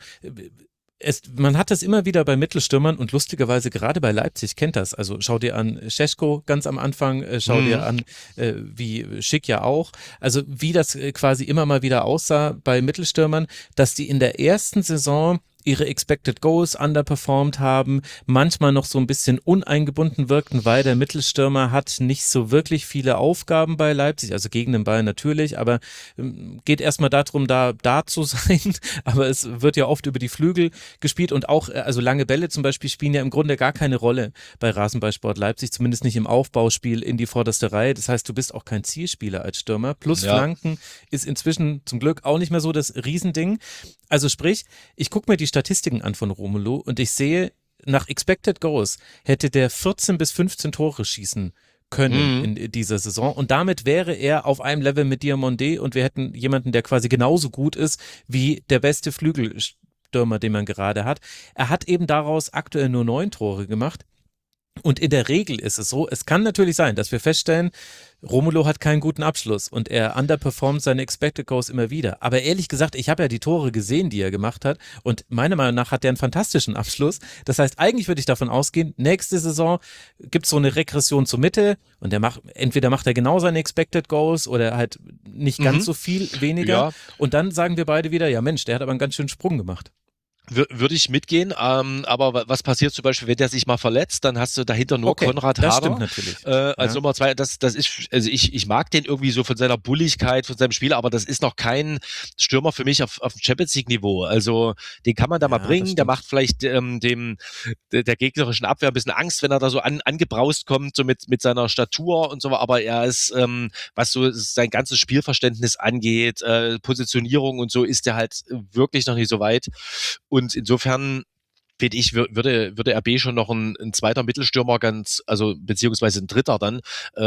man hat das immer wieder bei Mittelstürmern und lustigerweise gerade bei Leipzig kennt das. Also schau dir an Šeško ganz am Anfang, schau dir an, wie Schick ja auch. Also wie das quasi immer mal wieder aussah bei Mittelstürmern, dass die in der ersten Saison ihre Expected Goals underperformed haben, manchmal noch so ein bisschen uneingebunden wirkten, weil der Mittelstürmer hat nicht so wirklich viele Aufgaben bei Leipzig, also gegen den Ball natürlich, aber geht erstmal darum, da zu sein, aber es wird ja oft über die Flügel gespielt und auch, also lange Bälle zum Beispiel spielen ja im Grunde gar keine Rolle bei Rasenballsport Leipzig, zumindest nicht im Aufbauspiel in die vorderste Reihe, das heißt, du bist auch kein Zielspieler als Stürmer, plus Flanken ist inzwischen zum Glück auch nicht mehr so das Riesending, also sprich, ich gucke mir die Statistiken an von Romelu und ich sehe, nach Expected Goals hätte der 14 bis 15 Tore schießen können in dieser Saison und damit wäre er auf einem Level mit Diomandé und wir hätten jemanden, der quasi genauso gut ist wie der beste Flügelstürmer, den man gerade hat. Er hat eben daraus aktuell nur 9 Tore gemacht. Und in der Regel ist es so, es kann natürlich sein, dass wir feststellen, Romelu hat keinen guten Abschluss und er underperformt seine Expected Goals immer wieder. Aber ehrlich gesagt, ich habe ja die Tore gesehen, die er gemacht hat und meiner Meinung nach hat er einen fantastischen Abschluss. Das heißt, eigentlich würde ich davon ausgehen, nächste Saison gibt es so eine Regression zur Mitte und entweder macht er genau seine Expected Goals oder halt nicht ganz so viel weniger. Ja. Und dann sagen wir beide wieder, ja Mensch, der hat aber einen ganz schönen Sprung gemacht. Würde ich mitgehen, aber was passiert zum Beispiel, wenn der sich mal verletzt, dann hast du dahinter nur Konrad Harder. Das stimmt natürlich. Als Nummer 2, das ist, also ich mag den irgendwie so von seiner Bulligkeit, von seinem Spiel, aber das ist noch kein Stürmer für mich auf Champions League Niveau. Also den kann man da mal bringen, der macht vielleicht der gegnerischen Abwehr ein bisschen Angst, wenn er da so angebraust kommt, so mit seiner Statur und so, aber er ist, was so sein ganzes Spielverständnis angeht, Positionierung und so, ist der halt wirklich noch nicht so weit. Und insofern finde ich, würde RB schon noch ein zweiter Mittelstürmer beziehungsweise ein dritter dann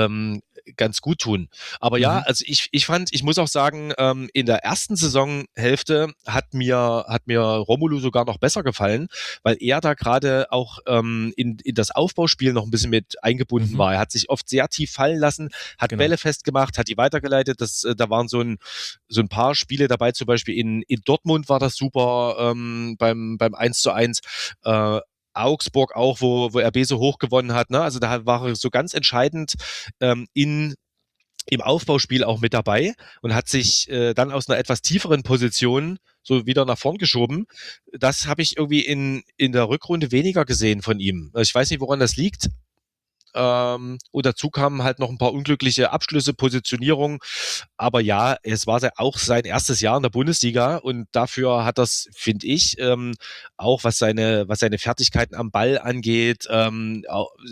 ganz gut tun. Aber ja, also ich muss auch sagen, in der ersten Saisonhälfte hat mir Romelu sogar noch besser gefallen, weil er da gerade auch in das Aufbauspiel noch ein bisschen mit eingebunden war. Er hat sich oft sehr tief fallen lassen, hat Bälle festgemacht, hat die weitergeleitet. Da waren so ein paar Spiele dabei, zum Beispiel in Dortmund war das super beim 1:1. Augsburg auch, wo RB so hoch gewonnen hat, ne? Also da war er so ganz entscheidend im Aufbauspiel auch mit dabei und hat sich dann aus einer etwas tieferen Position so wieder nach vorn geschoben. Das habe ich irgendwie in der Rückrunde weniger gesehen von ihm. Also ich weiß nicht, woran das liegt. Und dazu kamen halt noch ein paar unglückliche Abschlüsse, Positionierungen. Aber ja, es war auch sein erstes Jahr in der Bundesliga und dafür hat das, finde ich, auch was seine Fertigkeiten am Ball angeht, eben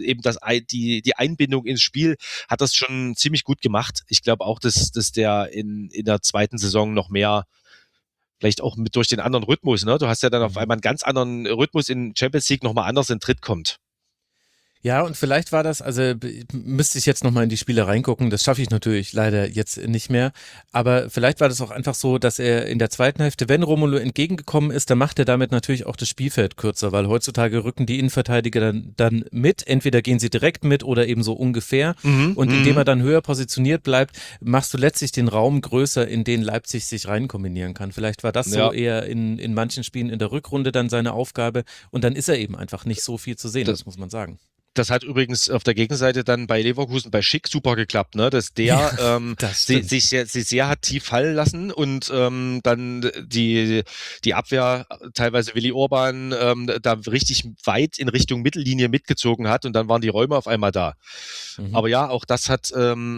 die Einbindung ins Spiel, hat das schon ziemlich gut gemacht. Ich glaube auch, dass der in der zweiten Saison noch mehr, vielleicht auch durch den anderen Rhythmus, ne? Du hast ja dann auf einmal einen ganz anderen Rhythmus in Champions League nochmal anders in Tritt kommt. Ja, und vielleicht war das, also müsste ich jetzt nochmal in die Spiele reingucken, das schaffe ich natürlich leider jetzt nicht mehr, aber vielleicht war das auch einfach so, dass er in der zweiten Hälfte, wenn Romelu entgegengekommen ist, dann macht er damit natürlich auch das Spielfeld kürzer, weil heutzutage rücken die Innenverteidiger dann mit, entweder gehen sie direkt mit oder eben so ungefähr und indem er dann höher positioniert bleibt, machst du letztlich den Raum größer, in den Leipzig sich reinkombinieren kann. Vielleicht war das so eher in manchen Spielen in der Rückrunde dann seine Aufgabe und dann ist er eben einfach nicht so viel zu sehen, das muss man sagen. Das hat übrigens auf der Gegenseite dann bei Leverkusen bei Schick super geklappt, ne? Dass der sich sehr hat tief fallen lassen und dann die Abwehr, teilweise Willi Orban, da richtig weit in Richtung Mittellinie mitgezogen hat und dann waren die Räume auf einmal da. Aber ja, auch das hat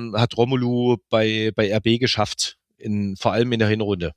Romelu bei RB geschafft, vor allem in der Hinrunde.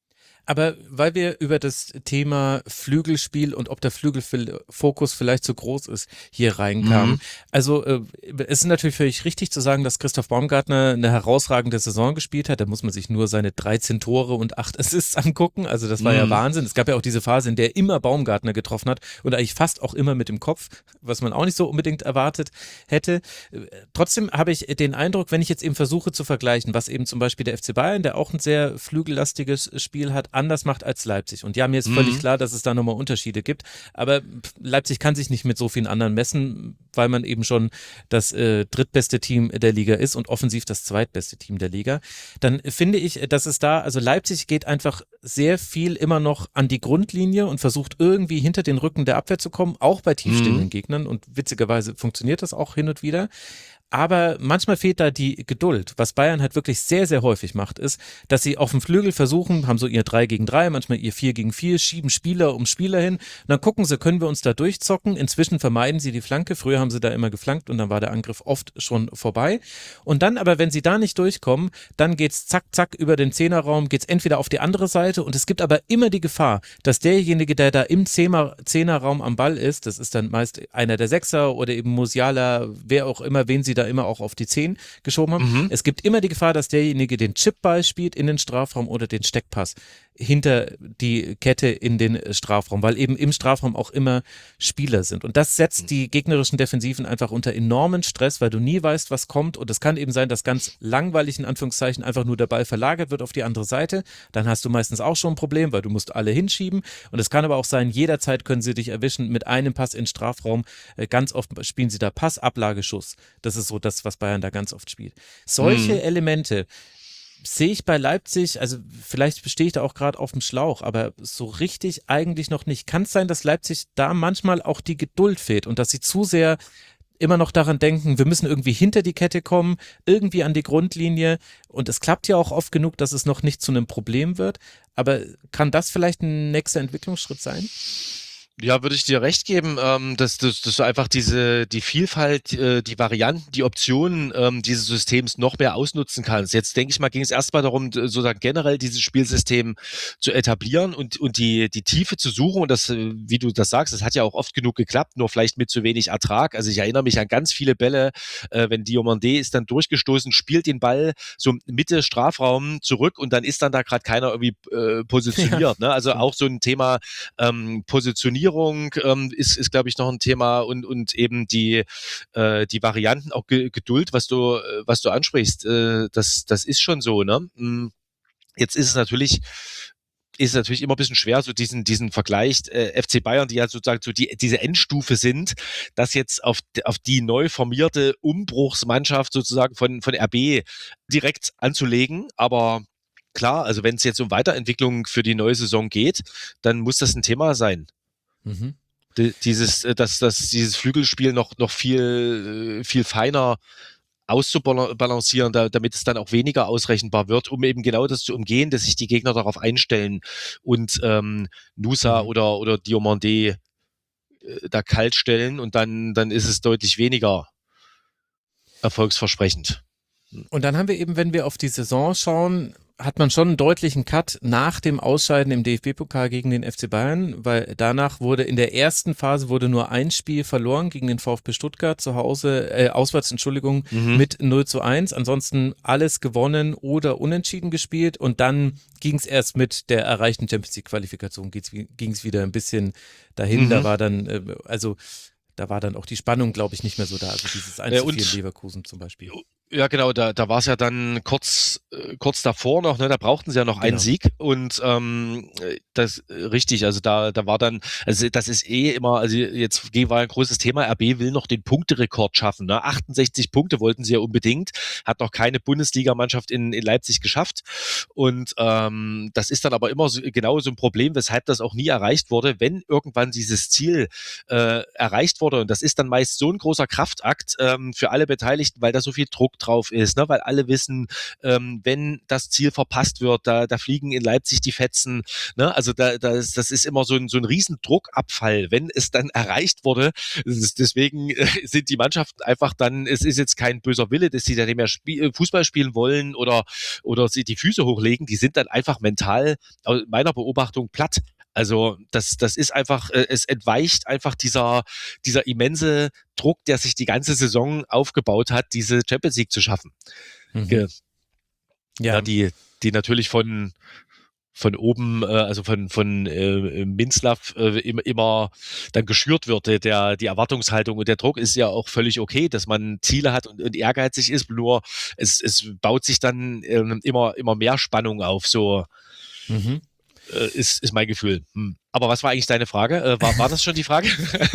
Aber weil wir über das Thema Flügelspiel und ob der Flügelfokus vielleicht zu groß ist, hier reinkamen. Also es ist natürlich völlig richtig zu sagen, dass Christoph Baumgartner eine herausragende Saison gespielt hat. Da muss man sich nur seine 13 Tore und 8 Assists angucken. Also das war ja Wahnsinn. Es gab ja auch diese Phase, in der immer Baumgartner getroffen hat und eigentlich fast auch immer mit dem Kopf, was man auch nicht so unbedingt erwartet hätte. Trotzdem habe ich den Eindruck, wenn ich jetzt eben versuche zu vergleichen, was eben zum Beispiel der FC Bayern, der auch ein sehr flügellastiges Spiel hat, anders macht als Leipzig. Und ja, mir ist völlig klar, dass es da nochmal Unterschiede gibt, aber Leipzig kann sich nicht mit so vielen anderen messen, weil man eben schon das drittbeste Team der Liga ist und offensiv das zweitbeste Team der Liga. Dann finde ich, dass es da, also Leipzig geht einfach sehr viel immer noch an die Grundlinie und versucht irgendwie hinter den Rücken der Abwehr zu kommen, auch bei tiefstehenden Gegnern, und witzigerweise funktioniert das auch hin und wieder. Aber manchmal fehlt da die Geduld. Was Bayern halt wirklich sehr, sehr häufig macht, ist, dass sie auf dem Flügel versuchen, haben so ihr 3 gegen 3, manchmal ihr 4 gegen 4, schieben Spieler um Spieler hin und dann gucken sie, können wir uns da durchzocken. Inzwischen vermeiden sie die Flanke. Früher haben sie da immer geflankt und dann war der Angriff oft schon vorbei. Und dann aber, wenn sie da nicht durchkommen, dann geht's zack, zack über den Zehnerraum, geht's entweder auf die andere Seite und es gibt aber immer die Gefahr, dass derjenige, der da im Zehnerraum am Ball ist, das ist dann meist einer der Sechser oder eben Musiala, wer auch immer, wen sie da immer auch auf die 10 geschoben haben. Es gibt immer die Gefahr, dass derjenige den Chipball spielt in den Strafraum oder den Steckpass hinter die Kette in den Strafraum, weil eben im Strafraum auch immer Spieler sind. Und das setzt die gegnerischen Defensiven einfach unter enormen Stress, weil du nie weißt, was kommt. Und es kann eben sein, dass ganz langweilig in Anführungszeichen einfach nur der Ball verlagert wird auf die andere Seite. Dann hast du meistens auch schon ein Problem, weil du musst alle hinschieben. Und es kann aber auch sein, jederzeit können sie dich erwischen mit einem Pass in den Strafraum. Ganz oft spielen sie da Pass, Ablage, Schuss. Das ist so das, was Bayern da ganz oft spielt. Solche Elemente sehe ich bei Leipzig, also vielleicht stehe ich da auch gerade auf dem Schlauch, aber so richtig eigentlich noch nicht. Kann es sein, dass Leipzig da manchmal auch die Geduld fehlt und dass sie zu sehr immer noch daran denken, wir müssen irgendwie hinter die Kette kommen, irgendwie an die Grundlinie, und es klappt ja auch oft genug, dass es noch nicht zu einem Problem wird, aber kann das vielleicht ein nächster Entwicklungsschritt sein? Ja, würde ich dir recht geben, dass du einfach die Vielfalt, die Varianten, die Optionen dieses Systems noch mehr ausnutzen kannst. Jetzt denke ich mal, ging es erstmal darum, sozusagen generell dieses Spielsystem zu etablieren und die Tiefe zu suchen. Und das, wie du das sagst, das hat ja auch oft genug geklappt, nur vielleicht mit zu wenig Ertrag. Also ich erinnere mich an ganz viele Bälle, wenn Diomandé ist dann durchgestoßen, spielt den Ball so Mitte Strafraum zurück und dann ist dann da gerade keiner irgendwie positioniert. Ja. Ne? Also auch so ein Thema Positionierung ist glaube ich, noch ein Thema und eben die Varianten, auch Geduld, was du ansprichst, das ist schon so, ne? Jetzt ist es natürlich immer ein bisschen schwer, so diesen Vergleich FC Bayern, die ja sozusagen so diese Endstufe sind, das jetzt auf die neu formierte Umbruchsmannschaft sozusagen von RB direkt anzulegen, aber klar, also wenn es jetzt um Weiterentwicklung für die neue Saison geht, dann muss das ein Thema sein. Dieses Flügelspiel noch viel feiner auszubalancieren, damit es dann auch weniger ausrechenbar wird, um eben genau das zu umgehen, dass sich die Gegner darauf einstellen und Nusa oder Diomandé da kalt stellen, und dann ist es deutlich weniger erfolgsversprechend. Und dann haben wir eben, wenn wir auf die Saison schauen, hat man schon einen deutlichen Cut nach dem Ausscheiden im DFB-Pokal gegen den FC Bayern, weil danach wurde in der ersten Phase nur ein Spiel verloren gegen den VfB Stuttgart auswärts, mit 0:1. Ansonsten alles gewonnen oder unentschieden gespielt, und dann ging es erst mit der erreichten Champions-League-Qualifikation, ging es wieder ein bisschen dahin. Da war dann, da war dann auch die Spannung, glaube ich, nicht mehr so da. Also dieses 1:4 in Leverkusen zum Beispiel. Ja, genau, da war es ja dann kurz davor noch, ne, da brauchten sie ja noch einen Genau. Sieg und das richtig, also da war dann, also das ist immer, also jetzt war ein großes Thema, RB will noch den Punkterekord schaffen, ne? 68 Punkte wollten sie ja unbedingt, hat noch keine Bundesligamannschaft in Leipzig geschafft und das ist dann aber immer genau so ein Problem, weshalb das auch nie erreicht wurde, wenn irgendwann dieses Ziel erreicht wurde und das ist dann meist so ein großer Kraftakt für alle Beteiligten, weil da so viel Druck drauf ist, ne? Weil alle wissen, wenn das Ziel verpasst wird, da fliegen in Leipzig die Fetzen, ne? Also das ist immer so ein riesen Druckabfall, wenn es dann erreicht wurde. Deswegen sind die Mannschaften einfach dann, es ist jetzt kein böser Wille, dass sie dann nicht mehr Fußball spielen wollen oder sie die Füße hochlegen, die sind dann einfach mental, aus meiner Beobachtung, platt. Also das ist einfach, es entweicht einfach dieser immense Druck, der sich die ganze Saison aufgebaut hat, diese Champions League zu schaffen. Mhm. Ja, Ja, die natürlich von oben, also von Minzlaff immer dann geschürt wird. Die Erwartungshaltung und der Druck ist ja auch völlig okay, dass man Ziele hat und ehrgeizig ist, nur es baut sich dann immer mehr Spannung auf, so mhm. ist mein Gefühl. Aber was war eigentlich deine Frage? War das schon die Frage?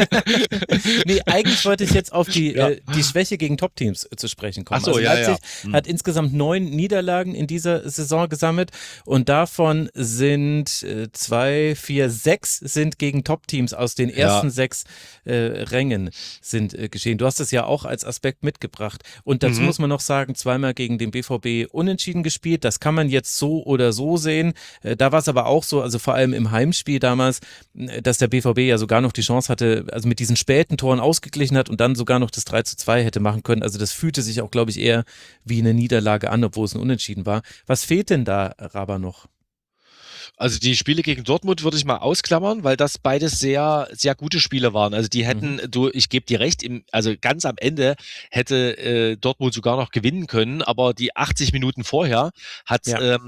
Nee, eigentlich wollte ich jetzt auf die, Ja. die Schwäche gegen Top-Teams zu sprechen kommen. Ach so, Also ja, Leipzig ja. hat insgesamt 9 Niederlagen in dieser Saison gesammelt und davon sind 2, 4, 6 sind gegen Top-Teams aus den ersten 6 Rängen sind geschehen. Du hast es ja auch als Aspekt mitgebracht. Und dazu muss man noch sagen, zweimal gegen den BVB unentschieden gespielt. Das kann man jetzt so oder so sehen. Da war es aber auch so, also vor allem im Heimspiel damals, dass der BVB ja sogar noch die Chance hatte, also mit diesen späten Toren ausgeglichen hat und dann sogar noch das 3:2 hätte machen können. Also das fühlte sich auch, glaube ich, eher wie eine Niederlage an, obwohl es ein Unentschieden war. Was fehlt denn da, Raba, noch? Also die Spiele gegen Dortmund würde ich mal ausklammern, weil das beides sehr, sehr gute Spiele waren. Also die hätten, ich gebe dir recht, also ganz am Ende hätte Dortmund sogar noch gewinnen können, aber die 80 Minuten vorher hat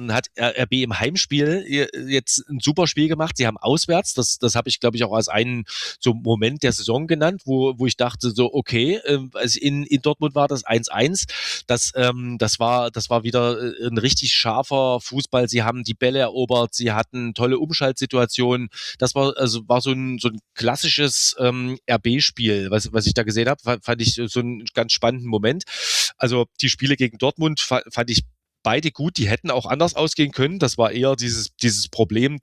RB im Heimspiel jetzt ein super Spiel gemacht. Sie haben auswärts, das habe ich, glaube ich, auch als einen so Moment der Saison genannt, wo ich dachte so, okay, also in Dortmund war das 1:1, das war wieder ein richtig scharfer Fußball. Sie haben die Bälle erobert, sie hatten tolle Umschaltsituationen. Das war so ein klassisches RB-Spiel, was ich da gesehen habe, fand ich so einen ganz spannenden Moment. Also die Spiele gegen Dortmund fand ich beide gut, die hätten auch anders ausgehen können. Das war eher dieses Problem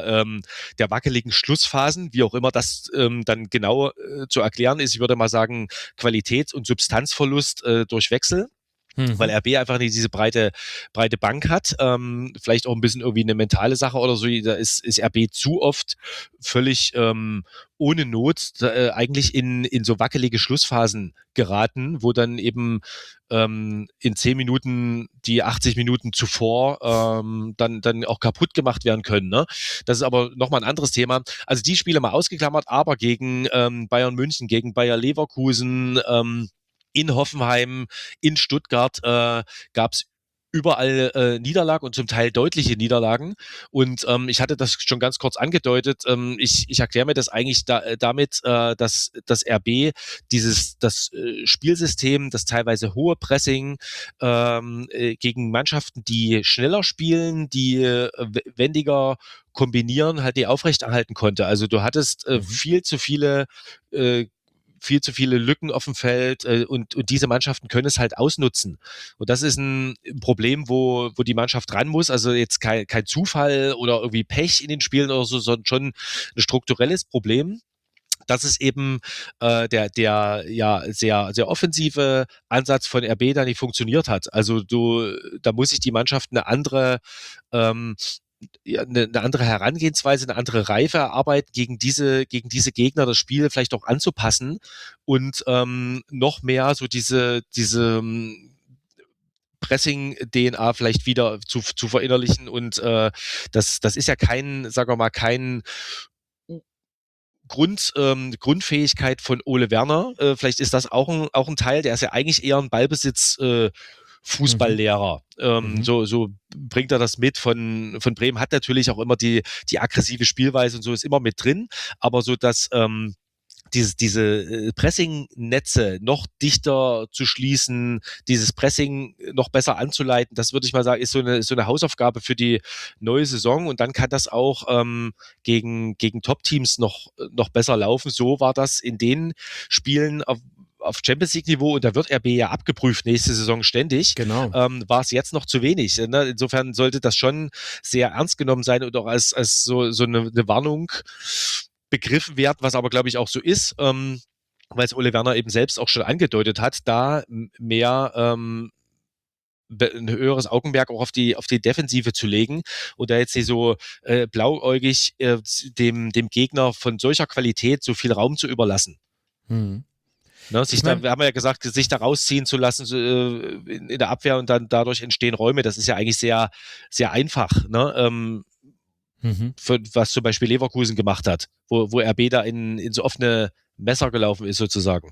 der wackeligen Schlussphasen, wie auch immer das dann genau zu erklären ist. Ich würde mal sagen, Qualitäts- und Substanzverlust durch Wechsel. Weil RB einfach nicht diese breite Bank hat. Vielleicht auch ein bisschen irgendwie eine mentale Sache oder so. Da ist RB zu oft völlig ohne Not eigentlich in so wackelige Schlussphasen geraten, wo dann eben in 10 Minuten die 80 Minuten zuvor dann auch kaputt gemacht werden können. Ne? Das ist aber nochmal ein anderes Thema. Also die Spiele mal ausgeklammert, aber gegen Bayern München, gegen Bayer Leverkusen, in Hoffenheim, in Stuttgart gab es überall Niederlagen und zum Teil deutliche Niederlagen. Und ich hatte das schon ganz kurz angedeutet. Ich erkläre mir das eigentlich damit, dass das RB das Spielsystem, das teilweise hohe Pressing gegen Mannschaften, die schneller spielen, die wendiger kombinieren, halt die aufrechterhalten konnte. Also du hattest viel zu viele Lücken auf dem Feld und diese Mannschaften können es halt ausnutzen. Und das ist ein Problem, wo die Mannschaft ran muss. Also jetzt kein Zufall oder irgendwie Pech in den Spielen oder so, sondern schon ein strukturelles Problem. Das ist eben der ja sehr, sehr offensive Ansatz von RB, der nicht funktioniert hat. Also da muss sich die Mannschaft eine andere eine andere Herangehensweise, eine andere Reife erarbeiten, gegen diese Gegner das Spiel vielleicht auch anzupassen und noch mehr so diese Pressing-DNA vielleicht wieder zu verinnerlichen und das ist ja sagen wir mal, kein Grundfähigkeit von Ole Werner. Vielleicht ist das auch ein Teil, der ist ja eigentlich eher ein Ballbesitz Fußballlehrer. So bringt er das mit von Bremen, hat natürlich auch immer die aggressive Spielweise und so ist immer mit drin, aber so dass diese Pressing-Netze noch dichter zu schließen, dieses Pressing noch besser anzuleiten, das würde ich mal sagen, ist so eine Hausaufgabe für die neue Saison und dann kann das auch gegen Top-Teams noch besser laufen. So war das in den Spielen auf Champions League Niveau und da wird RB ja abgeprüft nächste Saison ständig, Genau. war es jetzt noch zu wenig. Ne? Insofern sollte das schon sehr ernst genommen sein und auch als so eine Warnung begriffen werden, was aber glaube ich auch so ist, weil es Ole Werner eben selbst auch schon angedeutet hat, da mehr ein höheres Augenmerk auch auf die Defensive zu legen und da jetzt nicht so blauäugig dem Gegner von solcher Qualität so viel Raum zu überlassen. Hm. Ne, wir haben ja gesagt, sich da rausziehen zu lassen in der Abwehr und dann dadurch entstehen Räume, das ist ja eigentlich sehr, sehr einfach, ne? Was zum Beispiel Leverkusen gemacht hat, wo RB da in so offene Messer gelaufen ist sozusagen.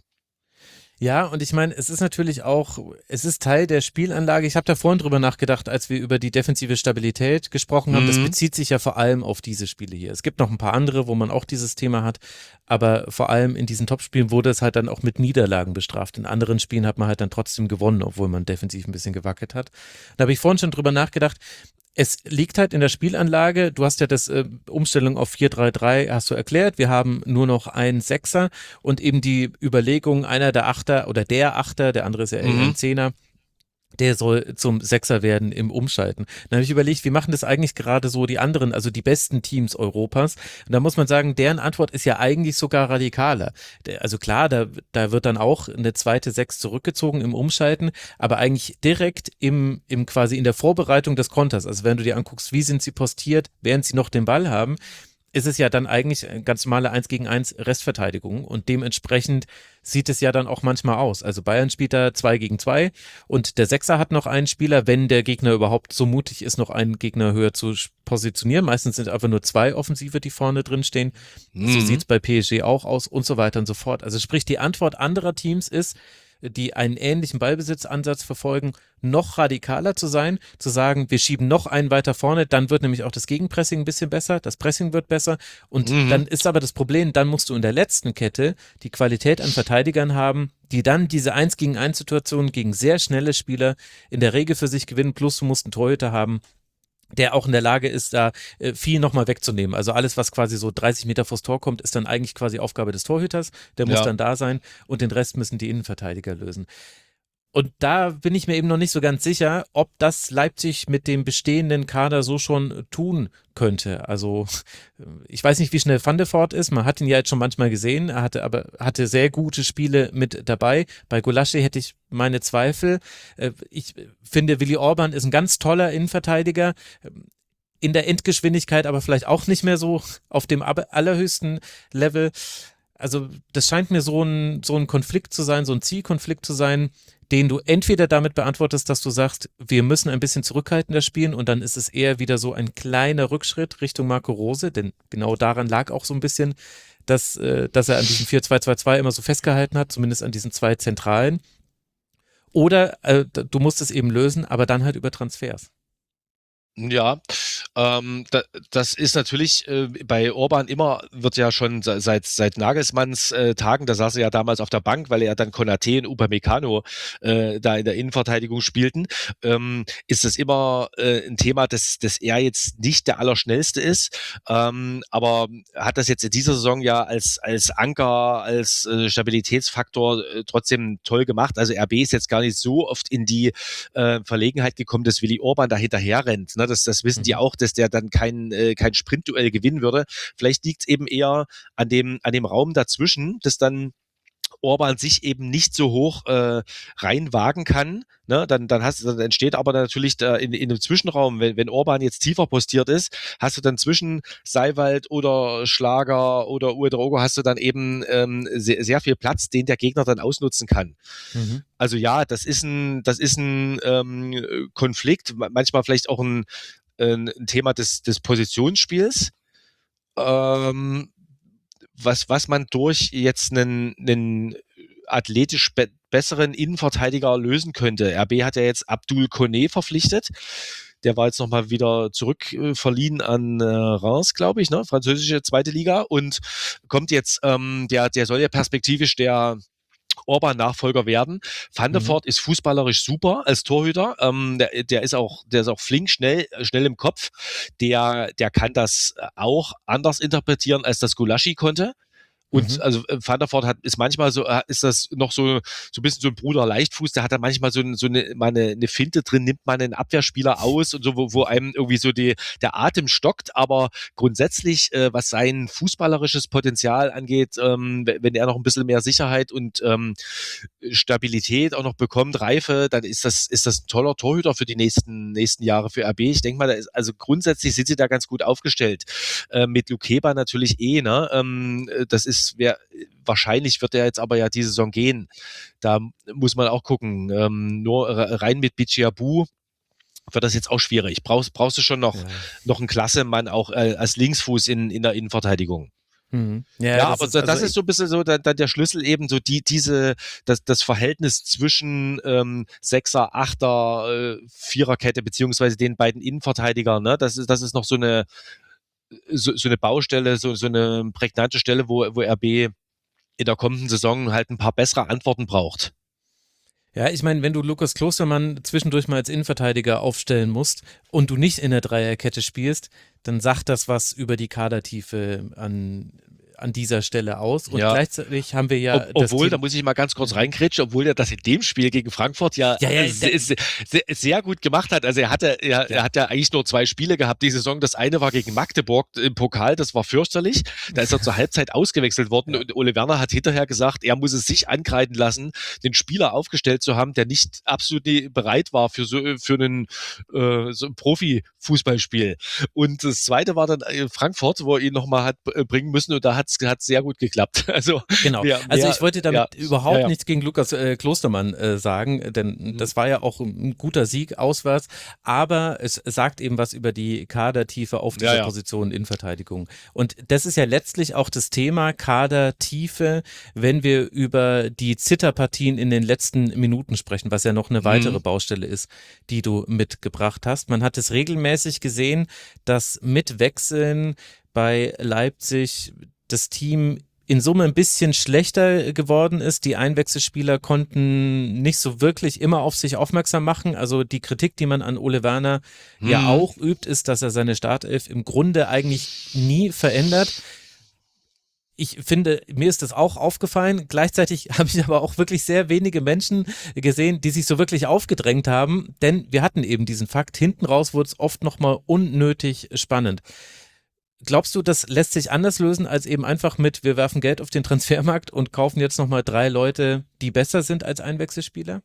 Ja, und ich meine, es ist natürlich auch, es ist Teil der Spielanlage. Ich habe da vorhin drüber nachgedacht, als wir über die defensive Stabilität gesprochen haben. Das bezieht sich ja vor allem auf diese Spiele hier. Es gibt noch ein paar andere, wo man auch dieses Thema hat, aber vor allem in diesen Topspielen wurde es halt dann auch mit Niederlagen bestraft. In anderen Spielen hat man halt dann trotzdem gewonnen, obwohl man defensiv ein bisschen gewackelt hat. Da habe ich vorhin schon drüber nachgedacht. Es liegt halt in der Spielanlage, du hast ja das Umstellung auf 4-3-3 hast du erklärt, wir haben nur noch einen Sechser und eben die Überlegung, einer der Achter oder der Achter, der andere ist ja eher ein Zehner, der soll zum Sechser werden im Umschalten. Dann habe ich überlegt, wie machen das eigentlich gerade so die anderen, also die besten Teams Europas? Und da muss man sagen, deren Antwort ist ja eigentlich sogar radikaler. Also klar, da wird dann auch eine zweite Sechs zurückgezogen im Umschalten, aber eigentlich direkt im quasi in der Vorbereitung des Konters. Also wenn du dir anguckst, wie sind sie postiert, während sie noch den Ball haben, ist es ja dann eigentlich eine ganz normale 1 gegen 1 Restverteidigung und dementsprechend sieht es ja dann auch manchmal aus. Also Bayern spielt da 2 gegen 2 und der Sechser hat noch einen Spieler, wenn der Gegner überhaupt so mutig ist, noch einen Gegner höher zu positionieren. Meistens sind einfach nur 2 Offensive, die vorne drin stehen. So sieht es bei PSG auch aus und so weiter und so fort. Also sprich, die Antwort anderer Teams ist, die einen ähnlichen Ballbesitzansatz verfolgen, noch radikaler zu sein, zu sagen, wir schieben noch einen weiter vorne, dann wird nämlich auch das Gegenpressing ein bisschen besser, das Pressing wird besser und dann ist aber das Problem, dann musst du in der letzten Kette die Qualität an Verteidigern haben, die dann diese 1 gegen 1 Situation gegen sehr schnelle Spieler in der Regel für sich gewinnen, plus du musst einen Torhüter haben, der auch in der Lage ist, da viel nochmal wegzunehmen. Also alles, was quasi so 30 Meter vors Tor kommt, ist dann eigentlich quasi Aufgabe des Torhüters. Der muss dann da sein und den Rest müssen die Innenverteidiger lösen. Und da bin ich mir eben noch nicht so ganz sicher, ob das Leipzig mit dem bestehenden Kader so schon tun könnte. Also ich weiß nicht, wie schnell Van de Voort ist. Man hat ihn ja jetzt schon manchmal gesehen. Er hatte sehr gute Spiele mit dabei. Bei Gulaschi hätte ich meine Zweifel. Ich finde, Willi Orban ist ein ganz toller Innenverteidiger. In der Endgeschwindigkeit aber vielleicht auch nicht mehr so auf dem allerhöchsten Level. Also das scheint mir so ein Konflikt zu sein, so ein Zielkonflikt zu sein, den du entweder damit beantwortest, dass du sagst, wir müssen ein bisschen zurückhaltender spielen und dann ist es eher wieder so ein kleiner Rückschritt Richtung Marco Rose, denn genau daran lag auch so ein bisschen, dass er an diesem 4-2-2-2 immer so festgehalten hat, zumindest an diesen 2 Zentralen. Oder du musst es eben lösen, aber dann halt über Transfers. Ja, das ist natürlich bei Orban immer, wird ja schon seit Nagelsmanns Tagen, da saß er ja damals auf der Bank, weil er dann Konaté und Upamecano da in der Innenverteidigung spielten, ist das immer ein Thema, dass er jetzt nicht der Allerschnellste ist, aber hat das jetzt in dieser Saison ja als Anker, als Stabilitätsfaktor trotzdem toll gemacht. Also RB ist jetzt gar nicht so oft in die Verlegenheit gekommen, dass Willi Orban da hinterher rennt. Ne? Das wissen die auch, dass der dann kein Sprintduell gewinnen würde. Vielleicht liegt es eben eher an dem Raum dazwischen, dass dann Orban sich eben nicht so hoch reinwagen kann, ne? Dann entsteht aber natürlich da in dem Zwischenraum, wenn Orban jetzt tiefer postiert ist, hast du dann zwischen Seiwald oder Schlager oder Uedraogo hast du dann eben sehr, sehr viel Platz, den der Gegner dann ausnutzen kann. Also ja, das ist ein Konflikt, manchmal vielleicht auch ein Thema des Positionsspiels. Was man durch jetzt einen athletisch besseren Innenverteidiger lösen könnte. RB hat ja jetzt Abdul Koné verpflichtet, Der war jetzt nochmal wieder zurückverliehen an Reims, glaube ich, ne? Französische zweite Liga, und kommt jetzt, der soll ja perspektivisch der Orban-Nachfolger werden. Van der Voort ist fußballerisch super als Torhüter. Der ist auch flink, schnell im Kopf. Der kann das auch anders interpretieren, als das Gulaschi konnte. Und also Van der Voort ist manchmal so, ist das noch so ein bisschen so ein Bruder Leichtfuß, der hat da manchmal mal eine Finte drin, nimmt man einen Abwehrspieler aus und so, wo einem irgendwie so der Atem stockt, aber grundsätzlich, was sein fußballerisches Potenzial angeht, wenn er noch ein bisschen mehr Sicherheit und Stabilität auch noch bekommt, Reife, dann ist das ein toller Torhüter für die nächsten Jahre für RB. Ich denke mal, also grundsätzlich sind sie da ganz gut aufgestellt. Mit Lukeba natürlich ne? Das ist wahrscheinlich wird er jetzt aber ja diese Saison gehen. Da muss man auch gucken. Nur rein mit Bicciabu wird das jetzt auch schwierig. Brauchst du schon noch einen Klasse-Mann auch als Linksfuß in der Innenverteidigung. Ja, aber das ist so ein bisschen so dann der Schlüssel eben, so das Verhältnis zwischen Sechser, Achter, Viererkette beziehungsweise den beiden Innenverteidigern. Ne? Das ist noch so eine Baustelle, so eine prägnante Stelle, wo RB in der kommenden Saison halt ein paar bessere Antworten braucht. Ja, ich meine, wenn du Lukas Klostermann zwischendurch mal als Innenverteidiger aufstellen musst und du nicht in der Dreierkette spielst, dann sagt das was über die Kadertiefe an dieser Stelle aus. Und gleichzeitig haben wir ja obwohl, da muss ich mal ganz kurz reinkritschen, obwohl er das in dem Spiel gegen Frankfurt sehr gut gemacht hat. Also er hat ja eigentlich nur 2 Spiele gehabt die Saison. Das eine war gegen Magdeburg im Pokal, das war fürchterlich. Da ist er zur Halbzeit ausgewechselt worden und Ole Werner hat hinterher gesagt, er muss es sich ankreiden lassen, den Spieler aufgestellt zu haben, der nicht absolut bereit war für ein Profi-Fußballspiel. Und das zweite war dann Frankfurt, wo er ihn nochmal hat bringen müssen, und da hat sehr gut geklappt. Also genau. Ich wollte damit überhaupt nichts gegen Lukas Klostermann sagen, denn das war ja auch ein guter Sieg auswärts, aber es sagt eben was über die Kadertiefe auf dieser Position in Verteidigung. Und das ist ja letztlich auch das Thema Kadertiefe, wenn wir über die Zitterpartien in den letzten Minuten sprechen, was ja noch eine weitere Baustelle ist, die du mitgebracht hast. Man hat es regelmäßig gesehen, dass mit Wechseln bei Leipzig das Team in Summe ein bisschen schlechter geworden ist. Die Einwechselspieler konnten nicht so wirklich immer auf sich aufmerksam machen. Also die Kritik, die man an Ole Werner ja auch übt, ist, dass er seine Startelf im Grunde eigentlich nie verändert. Ich finde, mir ist das auch aufgefallen. Gleichzeitig habe ich aber auch wirklich sehr wenige Menschen gesehen, die sich so wirklich aufgedrängt haben, denn wir hatten eben diesen Fakt, hinten raus wurde es oft nochmal unnötig spannend. Glaubst du, das lässt sich anders lösen als eben einfach mit, wir werfen Geld auf den Transfermarkt und kaufen jetzt nochmal 3 Leute, die besser sind als Einwechselspieler?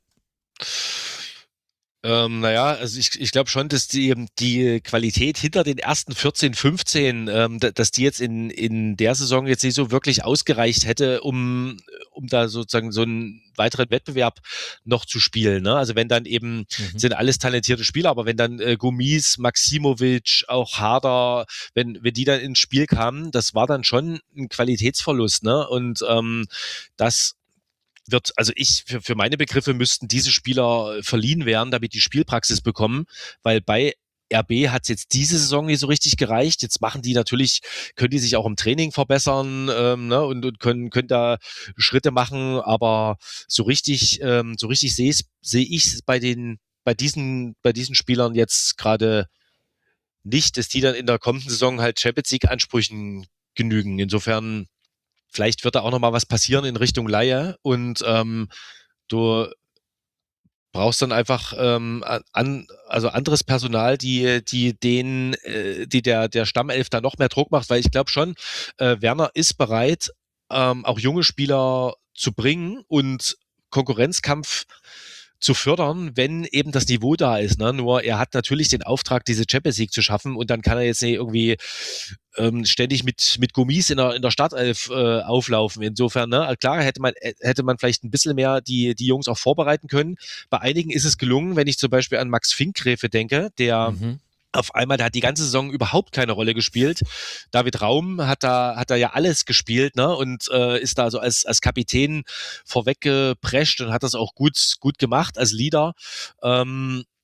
Also ich glaube schon, dass die Qualität hinter den ersten 14, 15, dass die jetzt in der Saison jetzt nicht so wirklich ausgereicht hätte, um da sozusagen so einen weiteren Wettbewerb noch zu spielen. Ne? Also wenn dann eben, sind alles talentierte Spieler, aber wenn dann Gomis, Maximovic, auch Harder, wenn die dann ins Spiel kamen, das war dann schon ein Qualitätsverlust. Ne? Und das also für meine Begriffe müssten diese Spieler verliehen werden, damit die Spielpraxis bekommen, weil bei RB hat es jetzt diese Saison nicht so richtig gereicht. Jetzt können die sich auch im Training verbessern, ne, und können da Schritte machen, aber so richtig sehe ich es bei diesen Spielern jetzt gerade nicht, dass die dann in der kommenden Saison halt Champions League Ansprüchen genügen. Insofern vielleicht wird da auch noch mal was passieren in Richtung Leihe und du brauchst dann einfach also anderes Personal, die der Stammelf da noch mehr Druck macht, weil ich glaube schon, Werner ist bereit, auch junge Spieler zu bringen und Konkurrenzkampf zu fördern, wenn eben das Niveau da ist. Ne? Nur er hat natürlich den Auftrag, diese Champions League zu schaffen, und dann kann er jetzt nicht irgendwie ständig mit Gummis in der Startelf auflaufen. Insofern, ne, klar, hätte man vielleicht ein bisschen mehr die Jungs auch vorbereiten können. Bei einigen ist es gelungen, wenn ich zum Beispiel an Max Finkgräfe denke, der auf einmal, der hat die ganze Saison überhaupt keine Rolle gespielt. David Raum hat da ja alles gespielt, ne, und ist da so als Kapitän vorweggeprescht und hat das auch gut gemacht als Leader.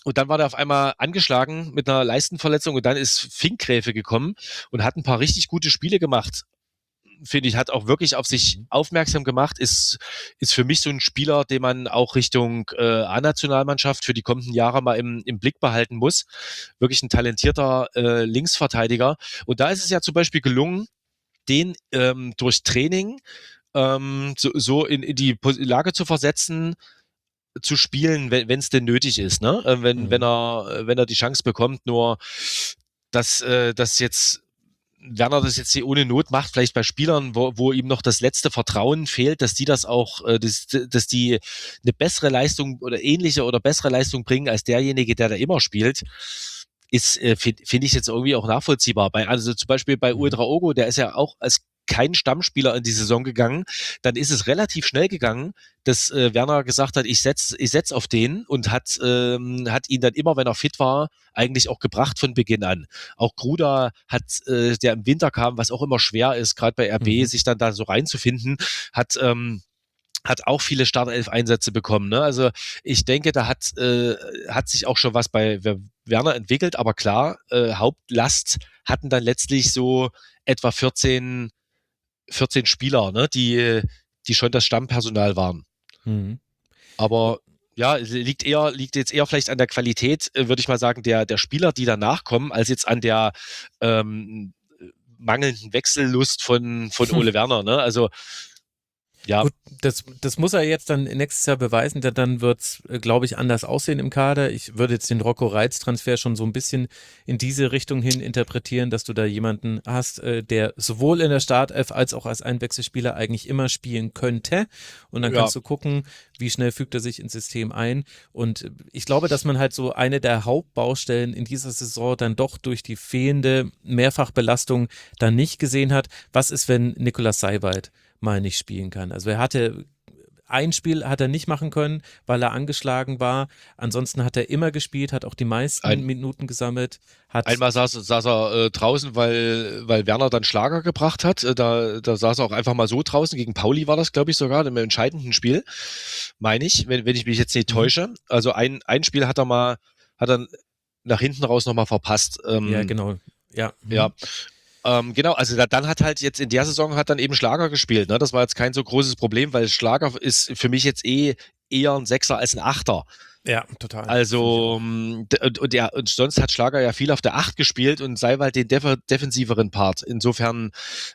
Und dann war der auf einmal angeschlagen mit einer Leistenverletzung und dann ist Finkgräfe gekommen und hat ein paar richtig gute Spiele gemacht. Finde ich, hat auch wirklich auf sich aufmerksam gemacht, ist für mich so ein Spieler, den man auch Richtung A-Nationalmannschaft für die kommenden Jahre mal im Blick behalten muss. Wirklich ein talentierter Linksverteidiger. Und da ist es ja zum Beispiel gelungen, den durch Training so in die Lage zu versetzen, zu spielen, wenn es denn nötig ist, ne? Wenn er die Chance bekommt, nur dass jetzt Werner das jetzt hier ohne Not macht, vielleicht bei Spielern, wo ihm noch das letzte Vertrauen fehlt, dass die das auch, dass die eine bessere Leistung oder ähnliche oder bessere Leistung bringen als derjenige, der da immer spielt, ist, finde ich jetzt irgendwie auch nachvollziehbar. Also zum Beispiel bei Ouedraogo, der ist ja auch als kein Stammspieler in die Saison gegangen, dann ist es relativ schnell gegangen, dass Werner gesagt hat, ich setz auf den und hat ihn dann immer, wenn er fit war, eigentlich auch gebracht von Beginn an. Auch Gruda der im Winter kam, was auch immer schwer ist, gerade bei RB, sich dann da so reinzufinden, hat auch viele Startelf-Einsätze bekommen. Ne? Also ich denke, da hat sich auch schon was bei Werner entwickelt, aber klar, Hauptlast hatten dann letztlich so etwa 14 Spieler, ne, die schon das Stammpersonal waren. Aber ja, liegt jetzt eher vielleicht an der Qualität, würde ich mal sagen, der Spieler, die danach kommen, als jetzt an der mangelnden Wechsellust von Ole Werner. Ne? Also ja. Gut, das muss er jetzt dann nächstes Jahr beweisen, denn dann wird es, glaube ich, anders aussehen im Kader. Ich würde jetzt den Rocco-Reitz-Transfer schon so ein bisschen in diese Richtung hin interpretieren, dass du da jemanden hast, der sowohl in der Startelf als auch als Einwechselspieler eigentlich immer spielen könnte. Und dann kannst du gucken, wie schnell fügt er sich ins System ein. Und ich glaube, dass man halt so eine der Hauptbaustellen in dieser Saison dann doch durch die fehlende Mehrfachbelastung dann nicht gesehen hat. Was ist, wenn Nicolas Seiwald mal nicht spielen kann? Also ein Spiel hat er nicht machen können, weil er angeschlagen war. Ansonsten hat er immer gespielt, hat auch die meisten Minuten gesammelt. Einmal saß er draußen, weil Werner dann Schlager gebracht hat. Da saß er auch einfach mal so draußen. Gegen Pauli war das, glaube ich, sogar im entscheidenden Spiel, meine ich, wenn ich mich jetzt nicht täusche. Also ein Spiel hat er nach hinten raus nochmal verpasst. Ja, genau. Ja. Genau, also dann hat halt jetzt in der Saison hat dann eben Schlager gespielt. Ne? Das war jetzt kein so großes Problem, weil Schlager ist für mich jetzt eher ein Sechser als ein Achter. Ja, total. Also und sonst hat Schlager ja viel auf der 8 gespielt und Seiwald den defensiveren Part. Insofern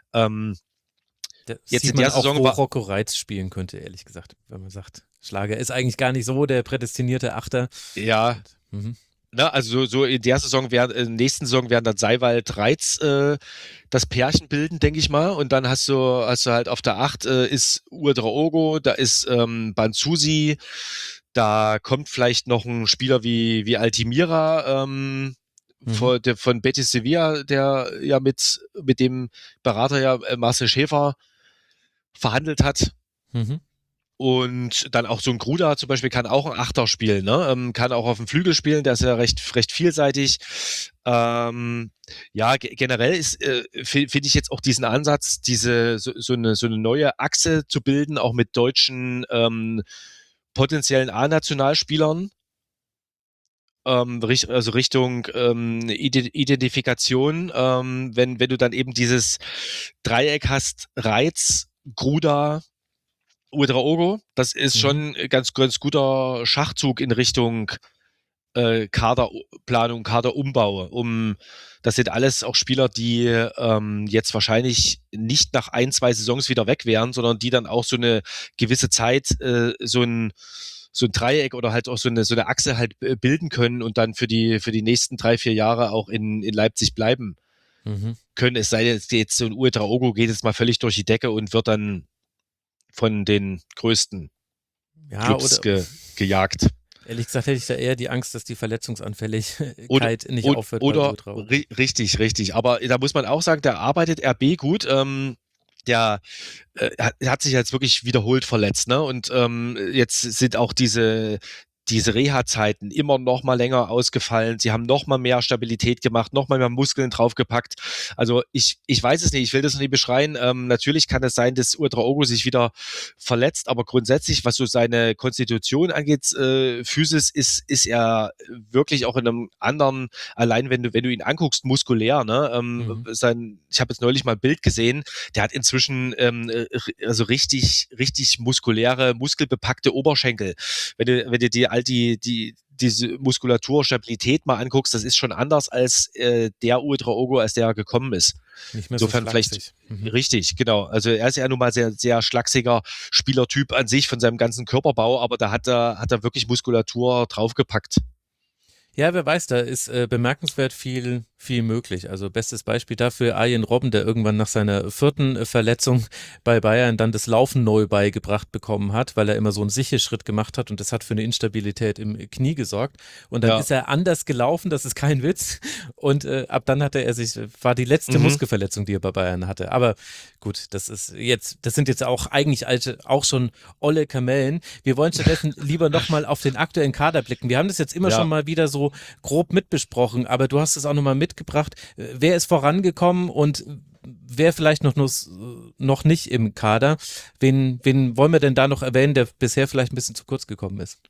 jetzt in der Saison auch, wo Rocco Reitz spielen könnte, ehrlich gesagt, wenn man sagt, Schlager ist eigentlich gar nicht so der prädestinierte Achter. Ja. Na, also so in der nächsten Saison werden dann Seiwald, Reitz das Pärchen bilden, denke ich mal. Und dann hast du halt auf der 8 ist Ouedraogo, da ist Banzusi, da kommt vielleicht noch ein Spieler wie Altimira von Betis Sevilla, der ja mit dem Berater ja Marcel Schäfer verhandelt hat. Und dann auch so ein Gruda zum Beispiel kann auch ein Achter spielen, ne? Kann auch auf dem Flügel spielen, der ist ja recht vielseitig. Ja, generell ist finde ich jetzt auch diesen Ansatz, so eine neue Achse zu bilden, auch mit deutschen potenziellen A-Nationalspielern, also Richtung Identifikation, wenn du dann eben dieses Dreieck hast, Reitz, Gruda, Ouedraogo, das ist schon ganz guter Schachzug in Richtung Kaderplanung, Kaderumbau. Das sind alles auch Spieler, die jetzt wahrscheinlich nicht nach 1-2 Saisons wieder weg wären, sondern die dann auch so eine gewisse Zeit so ein Dreieck oder halt auch so eine Achse halt bilden können und dann für die nächsten 3-4 Jahre auch in Leipzig bleiben können. Es sei denn, jetzt so ein Ouedraogo geht jetzt mal völlig durch die Decke und wird dann von den größten Clubs gejagt. Ehrlich gesagt hätte ich da eher die Angst, dass die Verletzungsanfälligkeit nicht aufhört. Richtig. Aber da muss man auch sagen, der arbeitet RB gut. Der hat sich jetzt wirklich wiederholt verletzt. Ne? Und jetzt sind auch diese diese Reha-Zeiten immer noch mal länger ausgefallen. Sie haben noch mal mehr Stabilität gemacht, noch mal mehr Muskeln draufgepackt. Also ich weiß es nicht, ich will das noch nicht beschreien. Natürlich kann es sein, dass Ouedraogo sich wieder verletzt, aber grundsätzlich, was so seine Konstitution angeht, Physis, ist er wirklich auch in einem anderen, allein wenn du ihn anguckst, muskulär, ne? Ich habe jetzt neulich mal ein Bild gesehen, der hat inzwischen also richtig muskuläre, muskelbepackte Oberschenkel. Wenn du dir all diese Muskulatur, Stabilität mal anguckst, das ist schon anders als der Ouedraogo, als der gekommen ist. Nicht mehr so Insofern flachsig. vielleicht richtig, genau. Also er ist ja nun mal sehr, sehr schlachsiger Spielertyp an sich von seinem ganzen Körperbau, aber da hat er wirklich Muskulatur draufgepackt. Ja, wer weiß, da ist bemerkenswert viel möglich. Also bestes Beispiel dafür Arjen Robben, der irgendwann nach seiner 4. Verletzung bei Bayern dann das Laufen neu beigebracht bekommen hat, weil er immer so einen Sicherschritt gemacht hat und das hat für eine Instabilität im Knie gesorgt. Und dann ist er anders gelaufen, das ist kein Witz. Und ab dann war die letzte Muskelverletzung, die er bei Bayern hatte. Aber gut, das sind jetzt auch eigentlich auch schon olle Kamellen. Wir wollen stattdessen lieber nochmal auf den aktuellen Kader blicken. Wir haben das jetzt immer schon mal wieder so grob mitbesprochen, aber du hast es auch nochmal mitgebracht. Wer ist vorangekommen und wer vielleicht noch nicht im Kader? Wen wollen wir denn da noch erwähnen, der bisher vielleicht ein bisschen zu kurz gekommen ist?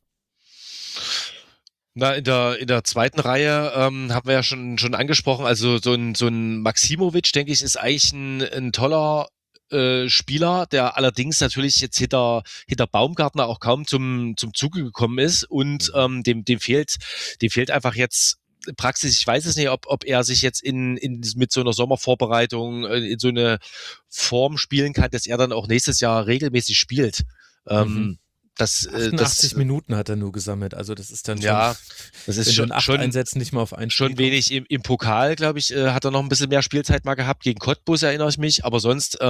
Na, in der zweiten Reihe haben wir ja schon angesprochen, also so ein Maximovic, denke ich, ist eigentlich ein toller Spieler, der allerdings natürlich jetzt hinter Baumgartner auch kaum zum Zuge gekommen ist und dem fehlt einfach jetzt Praxis. Ich weiß es nicht, ob er sich jetzt mit so einer Sommervorbereitung in so eine Form spielen kann, dass er dann auch nächstes Jahr regelmäßig spielt. 88 Minuten hat er nur gesammelt, also das ist dann schon, das ist schon 8 Einsätzen nicht mal auf ein Spiel schon wenig. Im Pokal, glaube ich, hat er noch ein bisschen mehr Spielzeit mal gehabt, gegen Cottbus erinnere ich mich, aber sonst,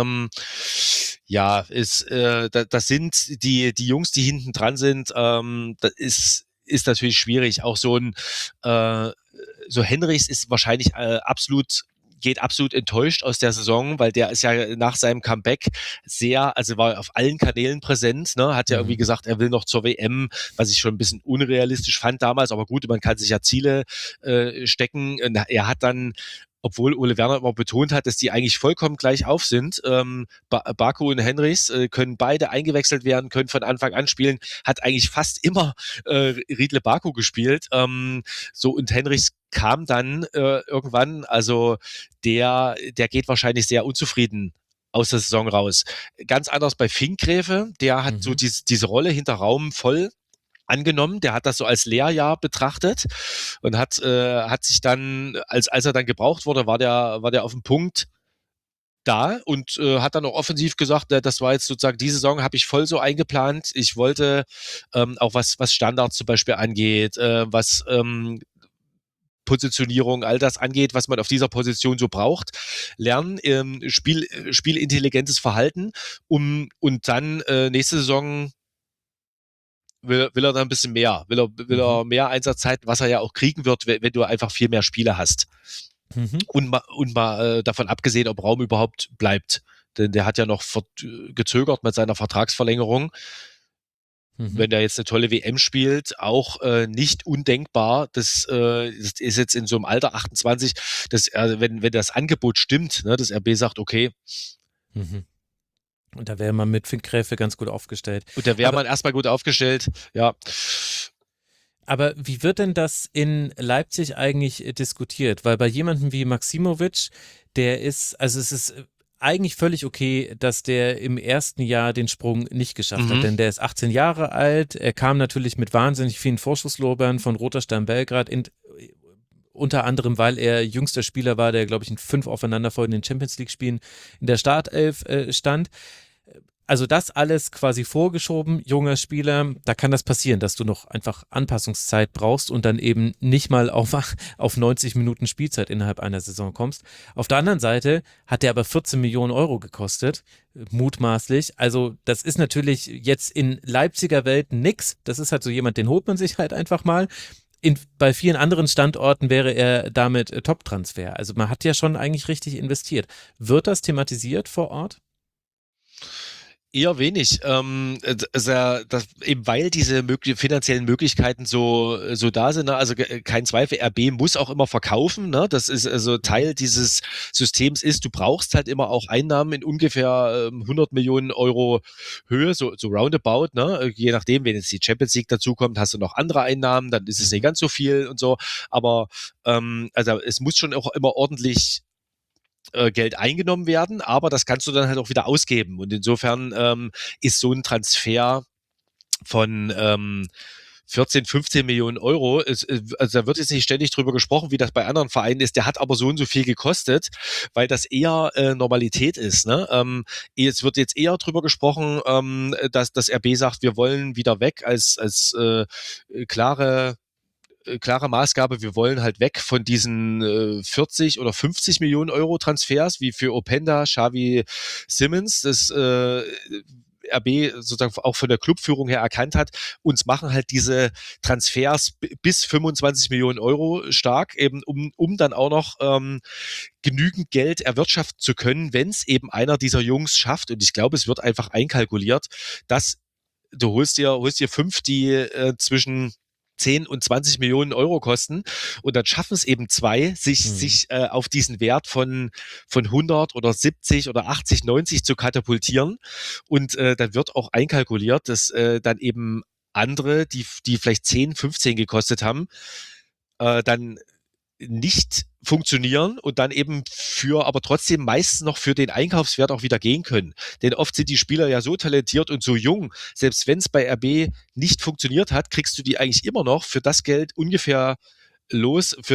das sind die Jungs, die hinten dran sind, das ist natürlich schwierig. Auch so Henrichs ist wahrscheinlich geht absolut enttäuscht aus der Saison, weil der ist ja nach seinem Comeback war auf allen Kanälen präsent, ne? Hat ja irgendwie gesagt, er will noch zur WM, was ich schon ein bisschen unrealistisch fand damals, aber gut, man kann sich ja Ziele stecken. Er hat dann, obwohl Ole Werner immer betont hat, dass die eigentlich vollkommen gleich auf sind. Baku und Henrichs können beide eingewechselt werden, können von Anfang an spielen, hat eigentlich fast immer Riedle Baku gespielt. Und Henrichs kam dann irgendwann, also der geht wahrscheinlich sehr unzufrieden aus der Saison raus. Ganz anders bei Finkgräfe, der hat so diese Rolle hinter Raum voll angenommen, der hat das so als Lehrjahr betrachtet und hat sich dann, als er dann gebraucht wurde, war der auf dem Punkt da und hat dann auch offensiv gesagt, das war jetzt sozusagen, die Saison habe ich voll so eingeplant. Ich wollte auch was Standards zum Beispiel angeht, was Positionierung, all das angeht, was man auf dieser Position so braucht, lernen, spielintelligentes Verhalten, und dann nächste Saison will er dann ein bisschen mehr, will er mehr Einsatzzeiten, was er ja auch kriegen wird, wenn du einfach viel mehr Spiele hast. Und mal davon abgesehen, ob Raum überhaupt bleibt. Denn der hat ja noch gezögert mit seiner Vertragsverlängerung. Wenn der jetzt eine tolle WM spielt, auch nicht undenkbar. Das ist jetzt in so einem Alter 28, dass wenn das Angebot stimmt, ne, dass RB sagt, okay. Und da wäre man mit Finkgräfe ganz gut aufgestellt. Und da wäre man erstmal gut aufgestellt, ja. Aber wie wird denn das in Leipzig eigentlich diskutiert? Weil bei jemandem wie Maximovic, es ist eigentlich völlig okay, dass der im ersten Jahr den Sprung nicht geschafft hat, denn der ist 18 Jahre alt, er kam natürlich mit wahnsinnig vielen Vorschusslorbeeren von Roter Stern Belgrad, unter anderem, weil er jüngster Spieler war, der, glaube ich, in 5 aufeinanderfolgenden Champions-League-Spielen in der Startelf stand. Also das alles quasi vorgeschoben, junger Spieler, da kann das passieren, dass du noch einfach Anpassungszeit brauchst und dann eben nicht mal auf 90 Minuten Spielzeit innerhalb einer Saison kommst. Auf der anderen Seite hat der aber 14 Millionen Euro gekostet, mutmaßlich. Also das ist natürlich jetzt in Leipziger Welt nix. Das ist halt so jemand, den holt man sich halt einfach mal. Bei vielen anderen Standorten wäre er damit Top-Transfer. Also man hat ja schon eigentlich richtig investiert. Wird das thematisiert vor Ort? Eher wenig. Eben weil diese finanziellen Möglichkeiten so da sind. Ne? Also kein Zweifel, RB muss auch immer verkaufen. Ne? Das ist also Teil dieses Systems ist, du brauchst halt immer auch Einnahmen in ungefähr 100 Millionen Euro Höhe, so roundabout. Ne? Je nachdem, wenn jetzt die Champions League dazukommt, hast du noch andere Einnahmen, dann ist es nicht ganz so viel und so. Aber also es muss schon auch immer ordentlich Geld eingenommen werden, aber das kannst du dann halt auch wieder ausgeben. Und insofern ist so ein Transfer von 14, 15 Millionen Euro, also da wird jetzt nicht ständig drüber gesprochen, wie das bei anderen Vereinen ist, der hat aber so und so viel gekostet, weil das eher Normalität ist. Ne? Es wird jetzt eher drüber gesprochen, dass das RB sagt, wir wollen wieder weg als klare Maßgabe, wir wollen halt weg von diesen 40 oder 50 Millionen Euro Transfers, wie für Openda, Xavi, Simmons, das RB sozusagen auch von der Clubführung her erkannt hat, uns machen halt diese Transfers bis 25 Millionen Euro stark, eben um dann auch noch genügend Geld erwirtschaften zu können, wenn es eben einer dieser Jungs schafft. Und ich glaube, es wird einfach einkalkuliert, dass du holst dir 5, die zwischen 10 und 20 Millionen Euro kosten und dann schaffen es eben 2, sich auf diesen Wert von 100 oder 70 oder 80, 90 zu katapultieren und dann wird auch einkalkuliert, dass dann eben andere, die vielleicht 10, 15 gekostet haben, dann nicht funktionieren und dann eben aber trotzdem meistens noch für den Einkaufswert auch wieder gehen können. Denn oft sind die Spieler ja so talentiert und so jung, selbst wenn es bei RB nicht funktioniert hat, kriegst du die eigentlich immer noch für das Geld ungefähr los, für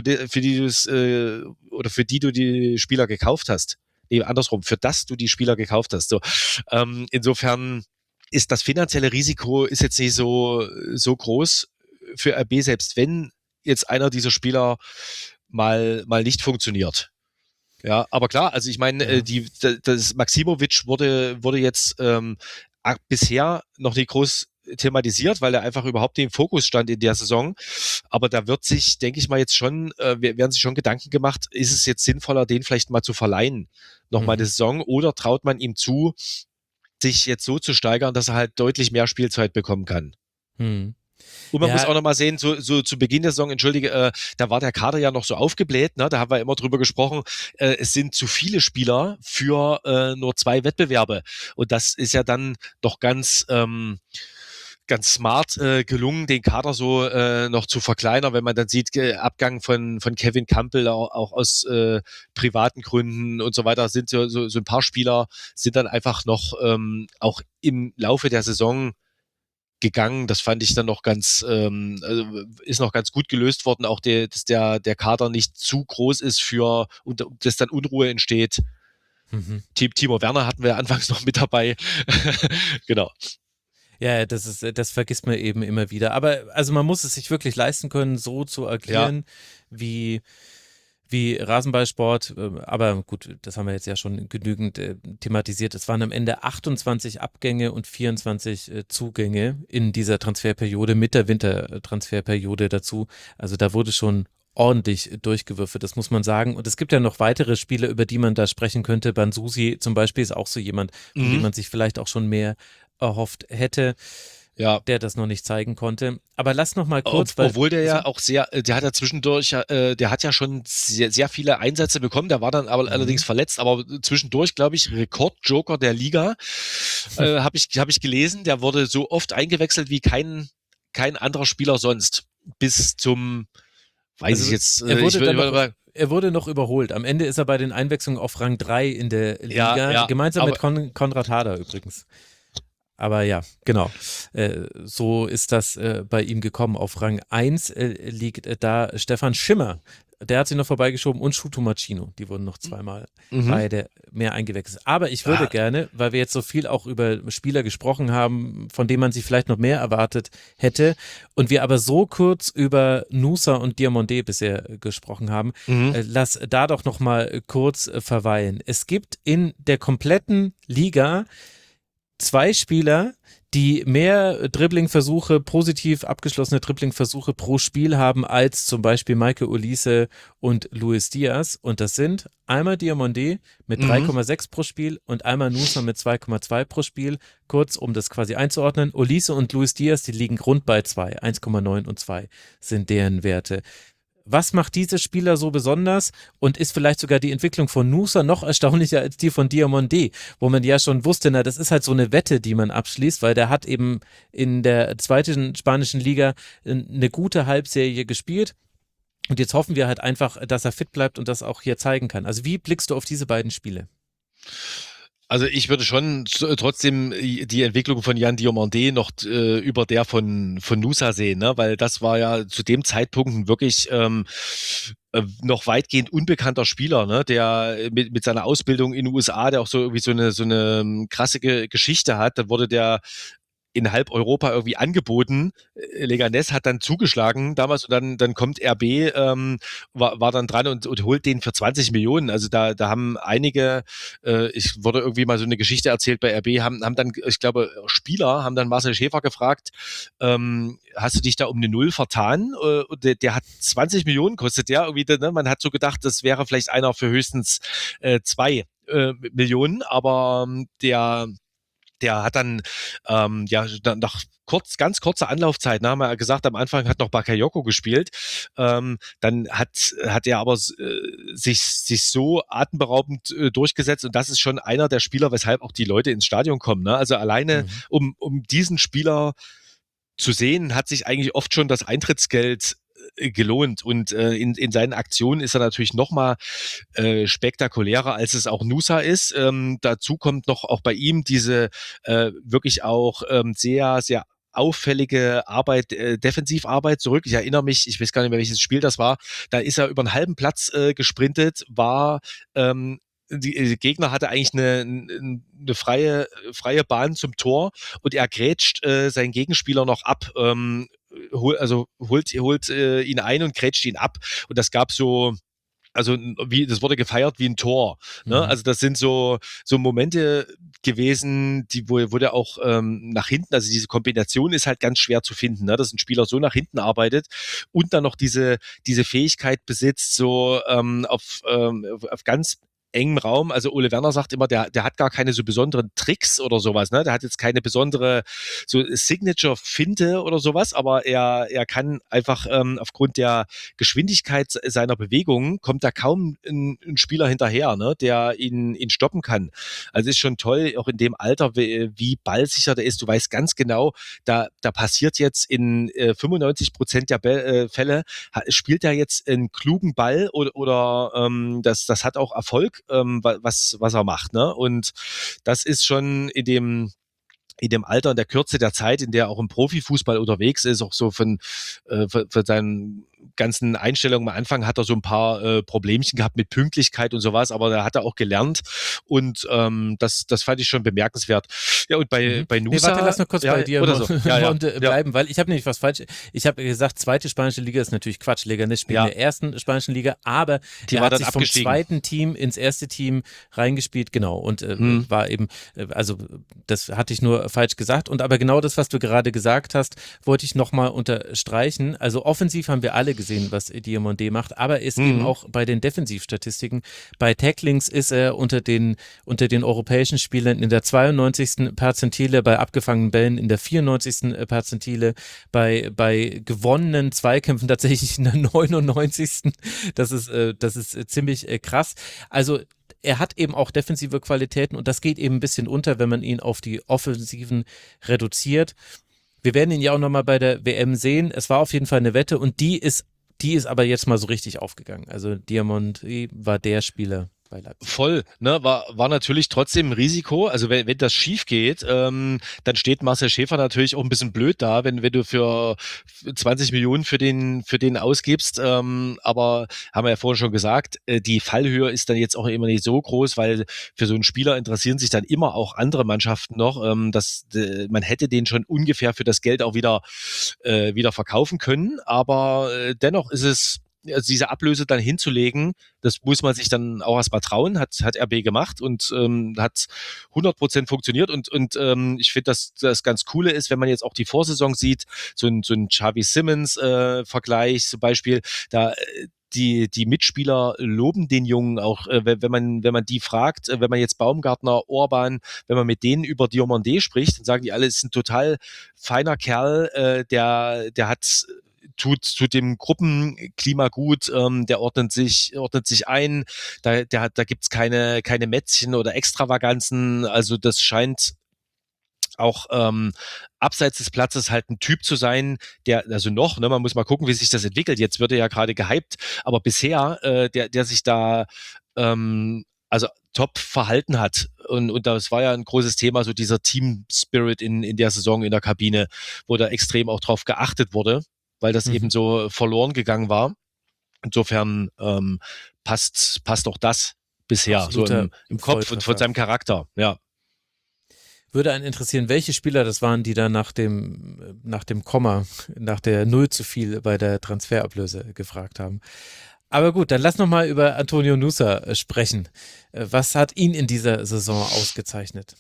die du die Spieler gekauft hast. Nee, andersrum, für das du die Spieler gekauft hast. So, insofern ist das finanzielle Risiko ist jetzt nicht so groß für RB, selbst wenn jetzt einer dieser Spieler mal nicht funktioniert. Ja, aber klar, also ich meine, das Maximovic wurde jetzt bisher noch nicht groß thematisiert, weil er einfach überhaupt nicht im Fokus stand in der Saison. Aber da wird sich, denke ich mal, jetzt schon, werden sich schon Gedanken gemacht, ist es jetzt sinnvoller, den vielleicht mal zu verleihen, nochmal eine Saison, oder traut man ihm zu, sich jetzt so zu steigern, dass er halt deutlich mehr Spielzeit bekommen kann. Und man muss auch nochmal sehen, so zu Beginn der Saison, da war der Kader ja noch so aufgebläht, ne? Da haben wir immer drüber gesprochen, es sind zu viele Spieler für nur 2 Wettbewerbe. Und das ist ja dann doch ganz smart gelungen, den Kader so noch zu verkleinern, wenn man dann sieht, Abgang von Kevin Campbell auch aus privaten Gründen und so weiter, sind so ein paar Spieler sind dann einfach noch auch im Laufe der Saison gegangen. Das fand ich dann noch ist noch ganz gut gelöst worden, auch dass der Kader nicht zu groß ist und dass dann Unruhe entsteht. Timo Werner hatten wir anfangs noch mit dabei. Genau. Ja, das vergisst man eben immer wieder. Aber also man muss es sich wirklich leisten können, so zu agieren, wie Rasenballsport, aber gut, das haben wir jetzt ja schon genügend thematisiert. Es waren am Ende 28 Abgänge und 24 Zugänge in dieser Transferperiode mit der Wintertransferperiode dazu. Also da wurde schon ordentlich durchgewürfelt, das muss man sagen. Und es gibt ja noch weitere Spiele, über die man da sprechen könnte. Banzusi zum Beispiel ist auch so jemand, von dem man sich vielleicht auch schon mehr erhofft hätte. Ja, der das noch nicht zeigen konnte. Aber lass noch mal kurz, obwohl der ja auch der hat ja zwischendurch, der hat ja schon sehr, sehr viele Einsätze bekommen, der war dann aber allerdings verletzt, aber zwischendurch, glaube ich, Rekordjoker der Liga, habe ich gelesen, der wurde so oft eingewechselt wie kein anderer Spieler sonst, bis zum, ich jetzt, er wurde noch überholt. Am Ende ist er bei den Einwechslungen auf Rang 3 in der Liga, gemeinsam mit Konrad Harder übrigens. Aber ja, genau, so ist das bei ihm gekommen. Auf Rang 1 liegt da Stefan Schimmer, der hat sich noch vorbeigeschoben, und Shuto Machino, die wurden noch zweimal beide mehr eingewechselt. Aber ich würde gerne, weil wir jetzt so viel auch über Spieler gesprochen haben, von denen man sich vielleicht noch mehr erwartet hätte, und wir aber so kurz über Nusa und Diomandé bisher gesprochen haben, lass da doch noch mal kurz verweilen. Es gibt in der kompletten Liga 2 Spieler, die mehr Dribbling-Versuche, positiv abgeschlossene Dribbling-Versuche pro Spiel haben als zum Beispiel Michael Olise und Luis Diaz. Und das sind einmal Diomandé mit 3,6 pro Spiel und einmal Nusa mit 2,2 pro Spiel. Kurz, um das quasi einzuordnen. Olise und Luis Diaz, die liegen rund bei 2. 1,9 und 2 sind deren Werte. Was macht diese Spieler so besonders und ist vielleicht sogar die Entwicklung von Nusa noch erstaunlicher als die von Diomandé, wo man ja schon wusste, na, das ist halt so eine Wette, die man abschließt, weil der hat eben in der zweiten spanischen Liga eine gute Halbserie gespielt und jetzt hoffen wir halt einfach, dass er fit bleibt und das auch hier zeigen kann. Also wie blickst du auf diese beiden Spiele? Also ich würde schon trotzdem die Entwicklung von Yan Diomandé noch über der von Nusa sehen, ne? Weil das war ja zu dem Zeitpunkt ein wirklich noch weitgehend unbekannter Spieler, ne? Der mit seiner Ausbildung in den USA, der auch so irgendwie so eine krasse Geschichte hat. Dann wurde der in halb Europa irgendwie angeboten. Leganés hat dann zugeschlagen damals und dann kommt RB, war dann dran und holt den für 20 Millionen. Also da haben einige, ich wurde irgendwie mal so eine Geschichte erzählt bei RB, haben dann, ich glaube, Spieler haben dann Marcel Schäfer gefragt, hast du dich da um eine Null vertan? Und der hat 20 Millionen kostet der irgendwie, ne? Man hat so gedacht, das wäre vielleicht einer für höchstens 2 Millionen, aber der hat dann nach ganz kurzer Anlaufzeit, haben wir gesagt, am Anfang hat noch Bakayoko gespielt, dann hat er aber sich so atemberaubend durchgesetzt und das ist schon einer der Spieler, weshalb auch die Leute ins Stadion kommen. Ne? Also alleine um diesen Spieler zu sehen, hat sich eigentlich oft schon das Eintrittsgeld gelohnt und in seinen Aktionen ist er natürlich noch mal spektakulärer, als es auch Nusa ist. Dazu kommt noch auch bei ihm diese wirklich auch sehr, sehr auffällige Arbeit, Defensivarbeit zurück. Ich erinnere mich, ich weiß gar nicht mehr, welches Spiel das war, da ist er über einen halben Platz gesprintet, war die Gegner hatte eigentlich eine freie Bahn zum Tor und er grätscht seinen Gegenspieler noch ab, holt ihn ein und grätscht ihn ab und das gab so, also das wurde gefeiert wie ein Tor. Ne? Also das sind so Momente gewesen, wo der auch nach hinten, also diese Kombination ist halt ganz schwer zu finden, ne? Dass ein Spieler so nach hinten arbeitet und dann noch diese Fähigkeit besitzt, so auf ganz engem Raum, also Ole Werner sagt immer, der hat gar keine so besonderen Tricks oder sowas, ne? Der hat jetzt keine besondere so Signature-Finte oder sowas, aber er kann einfach aufgrund der Geschwindigkeit seiner Bewegungen kommt da kaum ein Spieler hinterher, ne? Der ihn stoppen kann. Also ist schon toll, auch in dem Alter, wie ballsicher der ist. Du weißt ganz genau, da passiert jetzt in 95% der Fälle, spielt er jetzt einen klugen Ball oder das hat auch Erfolg, was er macht, ne? Und das ist schon in dem Alter und der Kürze der Zeit, in der er auch im Profifußball unterwegs ist, auch so von seinen ganzen Einstellungen am Anfang hat er so ein paar Problemchen gehabt mit Pünktlichkeit und sowas, aber da hat er auch gelernt und das fand ich schon bemerkenswert. Ja, und bei Nusa... warte, lass noch kurz bei dir bleiben, ja. weil ich habe nämlich was falsch. Ich habe gesagt, zweite spanische Liga ist natürlich Quatsch. Leganés spielt in der ersten spanischen Liga, aber die er war hat dann sich abgestiegen. vom zweiten Team ins erste Team reingespielt, genau, und war eben, also das hatte ich nur falsch gesagt und aber genau das, was du gerade gesagt hast, wollte ich nochmal unterstreichen. Also offensiv haben wir alle gesehen, was Diomandé macht, aber ist eben auch bei den Defensivstatistiken, bei Tacklings ist er unter den europäischen Spielern in der 92. Perzentile, bei abgefangenen Bällen in der 94. Perzentile, bei gewonnenen Zweikämpfen tatsächlich in der 99. Das ist ziemlich krass. Also er hat eben auch defensive Qualitäten und das geht eben ein bisschen unter, wenn man ihn auf die Offensiven reduziert. Wir werden ihn ja auch nochmal bei der WM sehen. Es war auf jeden Fall eine Wette und die ist aber jetzt mal so richtig aufgegangen. Also Diomandé war der Spieler bei Leipzig. Voll, ne, war natürlich trotzdem ein Risiko. Also wenn das schief geht, dann steht Marcel Schäfer natürlich auch ein bisschen blöd da, wenn du für 20 Millionen für den ausgibst. Aber haben wir ja vorhin schon gesagt, die Fallhöhe ist dann jetzt auch immer nicht so groß, weil für so einen Spieler interessieren sich dann immer auch andere Mannschaften noch. Man hätte den schon ungefähr für das Geld auch wieder verkaufen können. Aber dennoch ist es also diese Ablöse dann hinzulegen, das muss man sich dann auch erstmal trauen, hat RB gemacht und hat 100% funktioniert und ich finde, dass das ganz Coole ist, wenn man jetzt auch die Vorsaison sieht, so ein Xavi Simons Vergleich zum Beispiel, da die Mitspieler loben den Jungen auch, wenn man die fragt, wenn man jetzt Baumgartner, Orban, wenn man mit denen über Diomandé spricht, dann sagen die alle, es ist ein total feiner Kerl, der tut dem Gruppenklima gut, der ordnet sich ein, da gibt's keine Mätzchen oder Extravaganzen, also das scheint auch abseits des Platzes halt ein Typ zu sein, der, also noch, ne, man muss mal gucken, wie sich das entwickelt. Jetzt wird er ja gerade gehypt, aber bisher, der sich da also top verhalten hat. Und das war ja ein großes Thema, so dieser Team-Spirit in der Saison in der Kabine, wo da extrem auch drauf geachtet wurde, weil das eben so verloren gegangen war. Insofern passt auch das bisher Absoluter so im Kopf und von seinem Charakter, ja. Würde einen interessieren, welche Spieler das waren, die da nach dem Komma, nach der Null zu viel bei der Transferablöse gefragt haben. Aber gut, dann lass noch mal über Antonio Nusa sprechen. Was hat ihn in dieser Saison ausgezeichnet?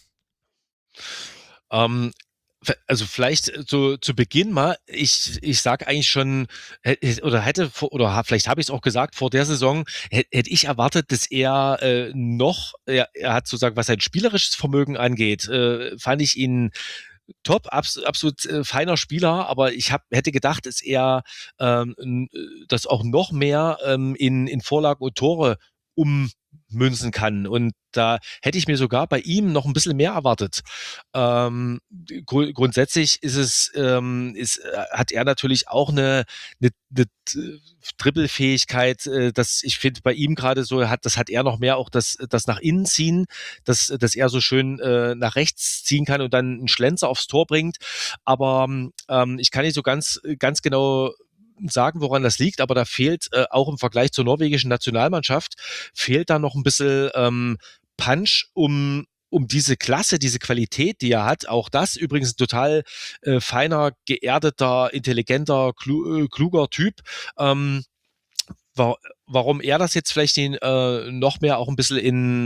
Also vielleicht so zu Beginn mal, ich sag eigentlich schon, vielleicht habe ich es auch gesagt, vor der Saison hätte ich erwartet, dass er er hat sozusagen, was sein spielerisches Vermögen angeht, fand ich ihn top, absolut feiner Spieler, aber ich hätte gedacht, dass er das auch noch mehr in Vorlagen und Tore ummünzen kann. Und da hätte ich mir sogar bei ihm noch ein bisschen mehr erwartet. Grundsätzlich hat er natürlich auch eine Dribbelfähigkeit, dass ich finde bei ihm gerade so das hat er noch mehr auch das nach innen ziehen, dass er so schön nach rechts ziehen kann und dann einen Schlenzer aufs Tor bringt. Aber ich kann nicht so ganz genau sagen, woran das liegt, aber da fehlt auch im Vergleich zur norwegischen Nationalmannschaft fehlt da noch ein bisschen Punch, um diese Klasse, diese Qualität, die er hat, auch das übrigens ein total feiner, geerdeter, intelligenter, kluger Typ. Warum er das jetzt vielleicht noch mehr auch ein bisschen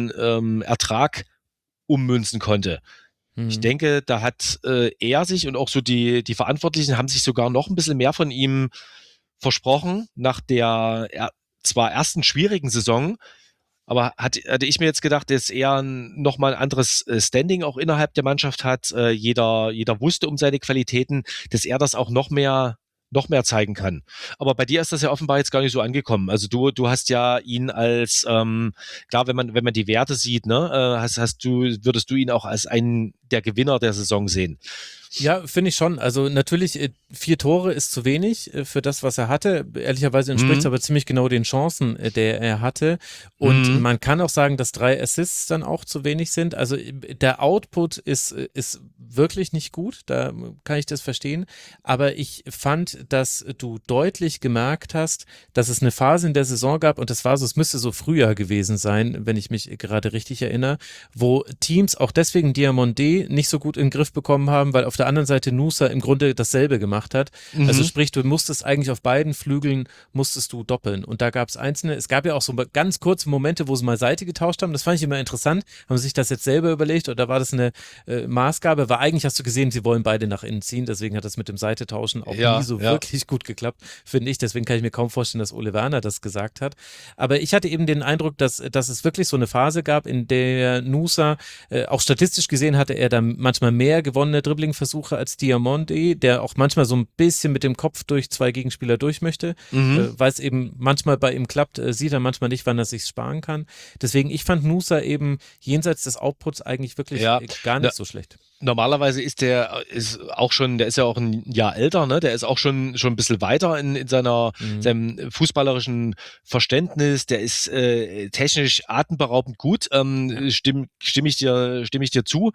in Ertrag ummünzen konnte. Ich denke, da hat er sich und auch so die Verantwortlichen haben sich sogar noch ein bisschen mehr von ihm versprochen nach der zwar ersten schwierigen Saison, aber hatte ich mir jetzt gedacht, dass er nochmal ein anderes Standing auch innerhalb der Mannschaft hat. Jeder wusste um seine Qualitäten, dass er das auch noch mehr zeigen kann. Aber bei dir ist das ja offenbar jetzt gar nicht so angekommen. Also du hast ja ihn als, klar, wenn man die Werte sieht, ne, würdest du ihn auch als einen der Gewinner der Saison sehen. Ja, finde ich schon. Also natürlich 4 Tore ist zu wenig für das, was er hatte. Ehrlicherweise entspricht es aber ziemlich genau den Chancen, der er hatte. Und man kann auch sagen, dass 3 Assists dann auch zu wenig sind. Also der Output ist wirklich nicht gut. Da kann ich das verstehen. Aber ich fand, dass du deutlich gemerkt hast, dass es eine Phase in der Saison gab und das war so, es müsste so Frühjahr gewesen sein, wenn ich mich gerade richtig erinnere, wo Teams auch deswegen Diomandé nicht so gut in den Griff bekommen haben, weil auf der anderen Seite Nusa im Grunde dasselbe gemacht hat. Also sprich, du musstest eigentlich auf beiden Flügeln musstest du doppeln. Und da gab es einzelne, es gab ja auch so ganz kurze Momente, wo sie mal Seite getauscht haben. Das fand ich immer interessant. Haben sie sich das jetzt selber überlegt oder war das eine Maßgabe? Weil eigentlich hast du gesehen, sie wollen beide nach innen ziehen. Deswegen hat das mit dem Seite-Tauschen auch nie so wirklich gut geklappt, finde ich. Deswegen kann ich mir kaum vorstellen, dass Ole Werner das gesagt hat. Aber ich hatte eben den Eindruck, dass es wirklich so eine Phase gab, in der Nusa, auch statistisch gesehen hatte er da manchmal mehr gewonnene Dribbling-Versuche als Diomandé, der auch manchmal so ein bisschen mit dem Kopf durch 2 Gegenspieler durch möchte, weil es eben manchmal bei ihm klappt, sieht er manchmal nicht, wann er sich sparen kann. Deswegen, ich fand Nusa eben jenseits des Outputs eigentlich wirklich gar nicht so schlecht. Normalerweise ist der ist ja auch ein Jahr älter, ne? Der ist auch schon ein bisschen weiter in seinem fußballerischen Verständnis. Der ist technisch atemberaubend gut. Stimme ich dir zu.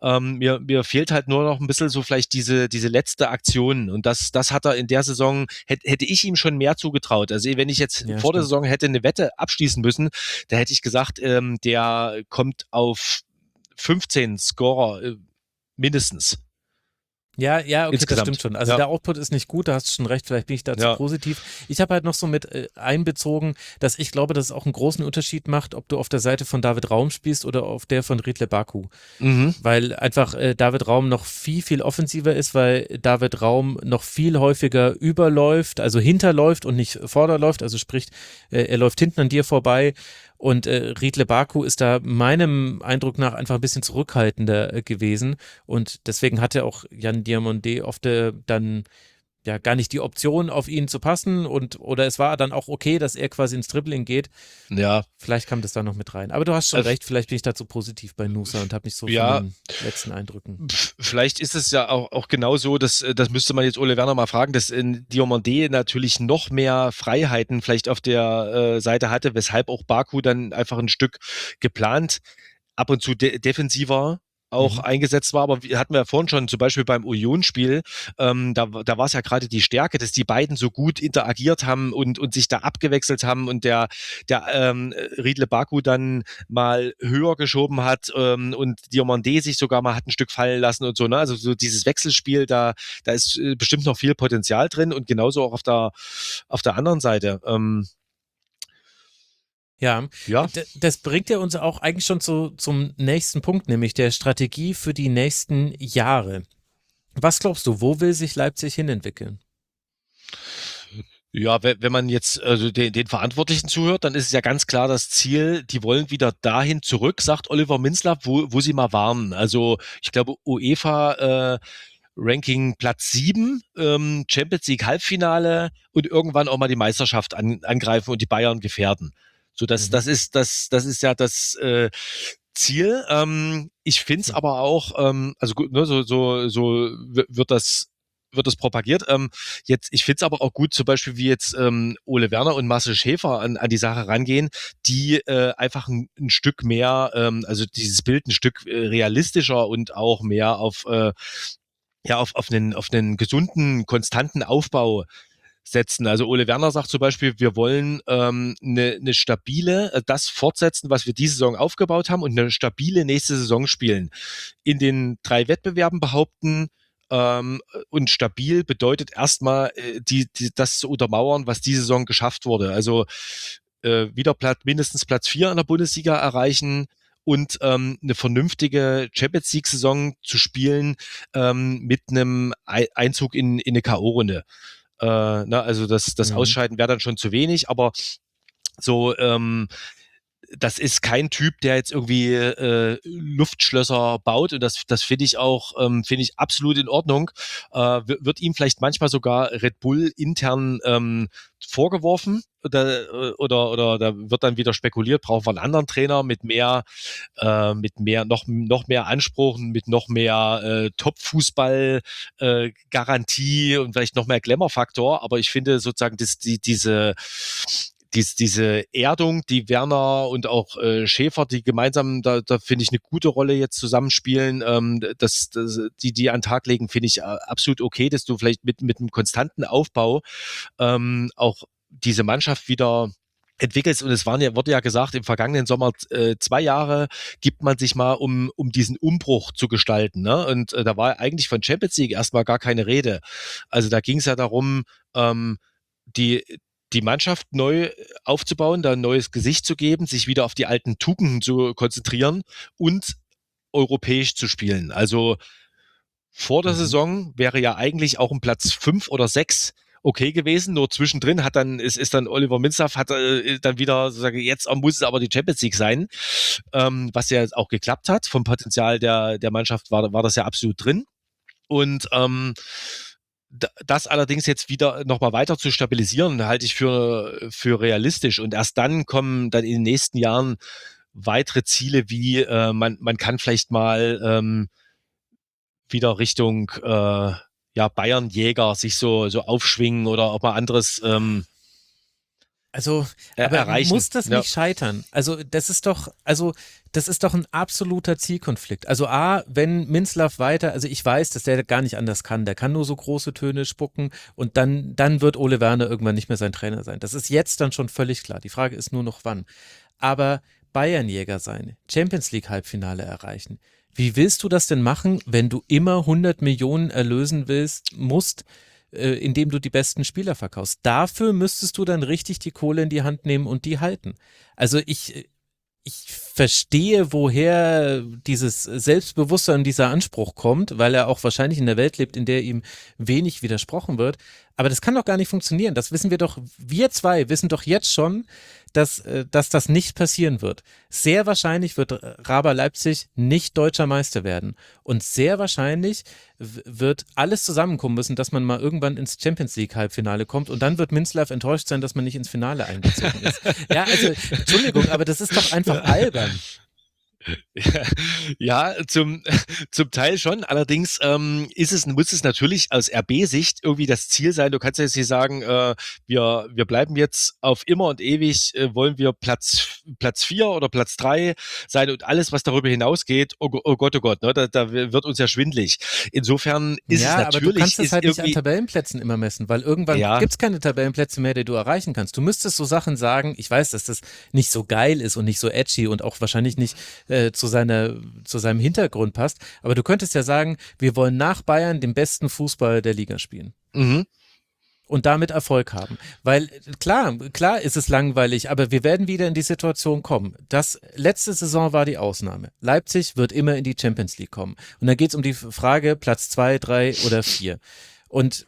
Mir fehlt halt nur noch ein bisschen so vielleicht diese letzte Aktion und das hat er in der Saison hätte ich ihm schon mehr zugetraut. Also wenn ich jetzt vor der Saison hätte eine Wette abschließen müssen, da hätte ich gesagt, der kommt auf 15 Scorer mindestens. Ja, okay, das insgesamt. stimmt schon. Also Ja. der Output ist nicht gut, da hast du schon recht, vielleicht bin ich dazu Ja. positiv. Ich habe halt noch so mit einbezogen, dass ich glaube, dass es auch einen großen Unterschied macht, ob du auf der Seite von David Raum spielst oder auf der von Riedle Baku. Mhm. Weil einfach David Raum noch viel offensiver ist, weil David Raum noch viel häufiger überläuft, also hinterläuft und nicht vorderläuft, also sprich, er läuft hinten an dir vorbei und Riedle Baku ist da meinem Eindruck nach einfach ein bisschen zurückhaltender gewesen und deswegen hatte auch Jan Diomandé oft dann ja gar nicht die Option, auf ihn zu passen oder es war dann auch okay, dass er quasi ins Dribbling geht. Ja, Vielleicht kam das da noch mit rein. Aber du hast schon Also- recht, vielleicht bin ich dazu positiv bei Nusa und habe mich so Ja. von den letzten Eindrücken. Vielleicht ist es ja auch genau so, das müsste man jetzt Ole Werner mal fragen, dass Diomandé natürlich noch mehr Freiheiten vielleicht auf der Seite hatte, weshalb auch Baku dann einfach ein Stück geplant ab und zu defensiver auch eingesetzt war, aber hatten wir ja vorhin schon, zum Beispiel beim Union-Spiel, da war es ja gerade die Stärke, dass die beiden so gut interagiert haben und sich da abgewechselt haben und der Riedle Baku dann mal höher geschoben hat und Diomandé sich sogar mal hat ein Stück fallen lassen und so, ne? Also so dieses Wechselspiel, da ist bestimmt noch viel Potenzial drin und genauso auch auf der anderen Seite. Ja, Ja. das bringt ja uns auch eigentlich schon zum nächsten Punkt, nämlich der Strategie für die nächsten Jahre. Was glaubst du, wo will sich Leipzig hinentwickeln? Ja, wenn man jetzt also den Verantwortlichen zuhört, dann ist es ja ganz klar das Ziel, die wollen wieder dahin zurück, sagt Oliver Minzlaff, wo sie mal waren. Also ich glaube UEFA Ranking Platz 7, Champions League Halbfinale und irgendwann auch mal die Meisterschaft angreifen und die Bayern gefährden. So, das ist ja das Ziel. Ich finde es aber auch, also gut, ne, so wird das propagiert. Ich finde es aber auch gut, zum Beispiel wie jetzt Ole Werner und Marcel Schäfer an die Sache rangehen, die einfach ein Stück mehr, also dieses Bild ein Stück realistischer und auch mehr auf einen gesunden, konstanten Aufbau setzen. Also Ole Werner sagt zum Beispiel, wir wollen eine stabile, das fortsetzen, was wir diese Saison aufgebaut haben und eine stabile nächste Saison spielen. In den 3 Wettbewerben behaupten, und stabil bedeutet erstmal das zu untermauern, was diese Saison geschafft wurde. Also wieder mindestens Platz 4 in der Bundesliga erreichen und eine vernünftige Champions League-Saison zu spielen mit einem Einzug in eine K.O.-Runde. Also das Ausscheiden wäre dann schon zu wenig, aber so das ist kein Typ, der jetzt irgendwie Luftschlösser baut und das finde ich auch finde ich absolut in Ordnung. Wird ihm vielleicht manchmal sogar Red Bull intern vorgeworfen oder da wird dann wieder spekuliert, brauchen wir einen anderen Trainer mit mehr noch mehr Anspruch, mit noch mehr Top-Fußball Garantie und vielleicht noch mehr Glamour-Faktor, aber ich finde sozusagen diese Erdung, die Werner und auch Schäfer, die gemeinsam, da finde ich eine gute Rolle jetzt zusammenspielen, die an den Tag legen, finde ich absolut okay, dass du vielleicht mit einem konstanten Aufbau auch diese Mannschaft wieder entwickelst. Und wurde ja gesagt, im vergangenen Sommer 2 Jahre gibt man sich mal, um diesen Umbruch zu gestalten. Ne? Und da war eigentlich von Champions League erstmal gar keine Rede. Also da ging es ja darum, die Mannschaft neu aufzubauen, da ein neues Gesicht zu geben, sich wieder auf die alten Tugenden zu konzentrieren und europäisch zu spielen. Also vor der Saison wäre ja eigentlich auch ein Platz 5 oder 6 okay gewesen, nur zwischendrin ist dann Oliver Minzlaff hat dann wieder jetzt muss es aber die Champions League sein, was ja auch geklappt hat. Vom Potenzial der Mannschaft war das ja absolut drin. Und das allerdings jetzt wieder nochmal weiter zu stabilisieren, halte ich für realistisch. Und erst dann kommen dann in den nächsten Jahren weitere Ziele, wie man kann vielleicht mal wieder Richtung Bayernjäger sich so aufschwingen oder ob man anderes aber erreichen. Muss das nicht scheitern? Also das ist doch ein absoluter Zielkonflikt. Also wenn Minzlaff weiter, also ich weiß, dass der gar nicht anders kann, der kann nur so große Töne spucken und dann wird Ole Werner irgendwann nicht mehr sein Trainer sein. Das ist jetzt dann schon völlig klar. Die Frage ist nur noch wann. Aber Bayernjäger sein, Champions League Halbfinale erreichen, Wie willst du das denn machen, wenn du immer 100 Millionen erlösen musst, indem du die besten Spieler verkaufst? Dafür müsstest du dann richtig die Kohle in die Hand nehmen und die halten. Also ich verstehe, woher dieses Selbstbewusstsein und dieser Anspruch kommt, weil er auch wahrscheinlich in der Welt lebt, in der ihm wenig widersprochen wird. Aber das kann doch gar nicht funktionieren. Das wissen wir doch, wir zwei wissen doch jetzt schon, dass das nicht passieren wird. Sehr wahrscheinlich wird RB Leipzig nicht deutscher Meister werden. Und sehr wahrscheinlich wird alles zusammenkommen müssen, dass man mal irgendwann ins Champions League Halbfinale kommt und dann wird Minzlaff enttäuscht sein, dass man nicht ins Finale eingezogen ist. Ja, also, Entschuldigung, aber das ist doch einfach albern. Ja, zum Teil schon. Allerdings muss es natürlich aus RB-Sicht irgendwie das Ziel sein. Du kannst ja jetzt nicht sagen, wir bleiben jetzt auf immer und ewig, wollen wir Platz 4 oder Platz 3 sein und alles, was darüber hinausgeht, oh Gott, ne, da wird uns ja schwindlig. Insofern ist es natürlich. Aber du kannst es halt nicht an Tabellenplätzen immer messen, weil irgendwann gibt es keine Tabellenplätze mehr, die du erreichen kannst. Du müsstest so Sachen sagen, ich weiß, dass das nicht so geil ist und nicht so edgy und auch wahrscheinlich nicht zu seinem Hintergrund passt. Aber du könntest ja sagen, wir wollen nach Bayern den besten Fußball der Liga spielen. Mhm. Und damit Erfolg haben. Weil klar ist es langweilig, aber wir werden wieder in die Situation kommen. Letzte Saison war die Ausnahme. Leipzig wird immer in die Champions League kommen. Und dann geht es um die Frage Platz 2, 3 oder 4. Und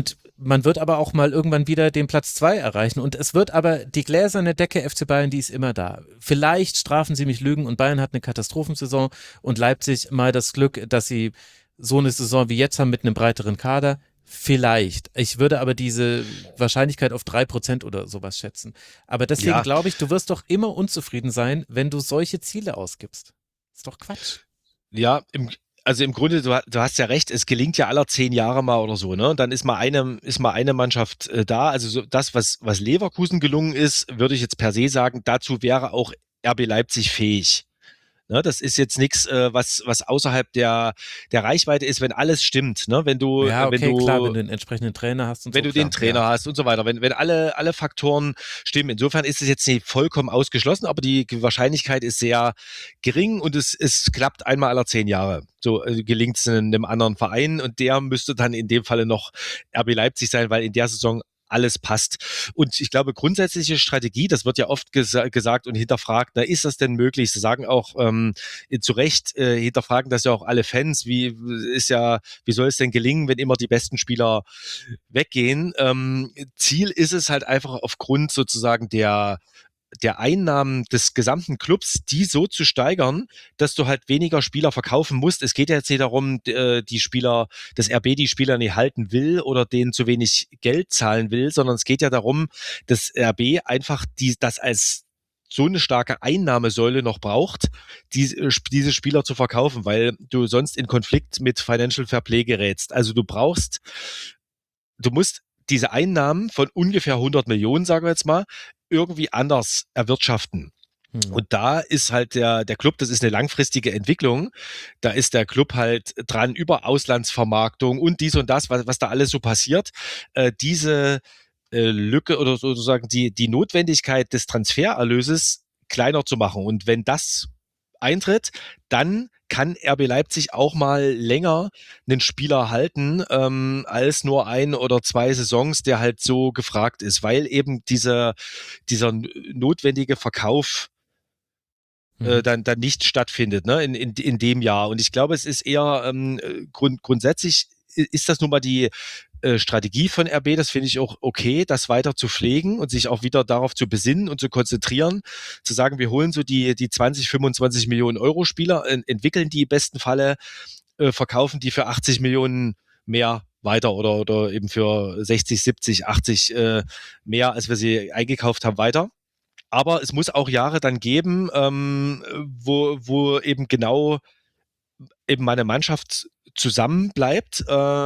man wird aber auch mal irgendwann wieder den Platz 2 erreichen und es wird aber die gläserne Decke FC Bayern, die ist immer da. Vielleicht strafen sie mich Lügen und Bayern hat eine Katastrophensaison und Leipzig mal das Glück, dass sie so eine Saison wie jetzt haben mit einem breiteren Kader. Vielleicht. Ich würde aber diese Wahrscheinlichkeit auf 3% oder sowas schätzen. Aber deswegen glaube ich, du wirst doch immer unzufrieden sein, wenn du solche Ziele ausgibst. Ist doch Quatsch. Ja, also im Grunde, du hast ja recht, es gelingt ja aller 10 Jahre mal oder so, ne? Und dann ist mal eine Mannschaft da. Also so das, was Leverkusen gelungen ist, würde ich jetzt per se sagen, dazu wäre auch RB Leipzig fähig. Ne, das ist jetzt nichts, was außerhalb der Reichweite ist, wenn alles stimmt. Ne? Wenn du den entsprechenden Trainer hast und wenn so. Wenn du den Trainer hast und so weiter. Wenn alle Faktoren stimmen. Insofern ist es jetzt nicht vollkommen ausgeschlossen, aber die Wahrscheinlichkeit ist sehr gering und es klappt einmal aller 10 Jahre. So gelingt es einem anderen Verein und der müsste dann in dem Falle noch RB Leipzig sein, weil in der Saison alles passt. Und ich glaube, grundsätzliche Strategie, das wird ja oft gesagt und hinterfragt, na, ist das denn möglich? Sie sagen auch zu Recht, hinterfragen das ja auch alle Fans, wie soll es denn gelingen, wenn immer die besten Spieler weggehen? Ziel ist es halt einfach aufgrund sozusagen der Einnahmen des gesamten Clubs, die so zu steigern, dass du halt weniger Spieler verkaufen musst. Es geht ja jetzt nicht darum, die Spieler, dass RB die Spieler nicht halten will oder denen zu wenig Geld zahlen will, sondern es geht ja darum, dass RB einfach das als so eine starke Einnahmesäule noch braucht, diese Spieler zu verkaufen, weil du sonst in Konflikt mit Financial Fairplay gerätst. Also du musst diese Einnahmen von ungefähr 100 Millionen, sagen wir jetzt mal, irgendwie anders erwirtschaften. Und da ist halt der Club, das ist eine langfristige Entwicklung, da ist der Club halt dran über Auslandsvermarktung und dies und das, was da alles so passiert, diese Lücke oder sozusagen die Notwendigkeit des Transfererlöses kleiner zu machen. Und wenn das eintritt, dann kann RB Leipzig auch mal länger einen Spieler halten, als nur 1 oder 2 Saisons, der halt so gefragt ist, weil eben dieser notwendige Verkauf dann nicht stattfindet, ne, in dem Jahr. Und ich glaube, es ist eher grundsätzlich ist das nun mal die Strategie von RB, das finde ich auch okay, das weiter zu pflegen und sich auch wieder darauf zu besinnen und zu konzentrieren, zu sagen, wir holen so die 20, 25 Millionen Euro Spieler, entwickeln die im besten Falle, verkaufen die für 80 Millionen mehr weiter oder eben für 60, 70, 80 mehr, als wir sie eingekauft haben, weiter. Aber es muss auch Jahre dann geben, wo eben genau eben meine Mannschaft zusammen bleibt.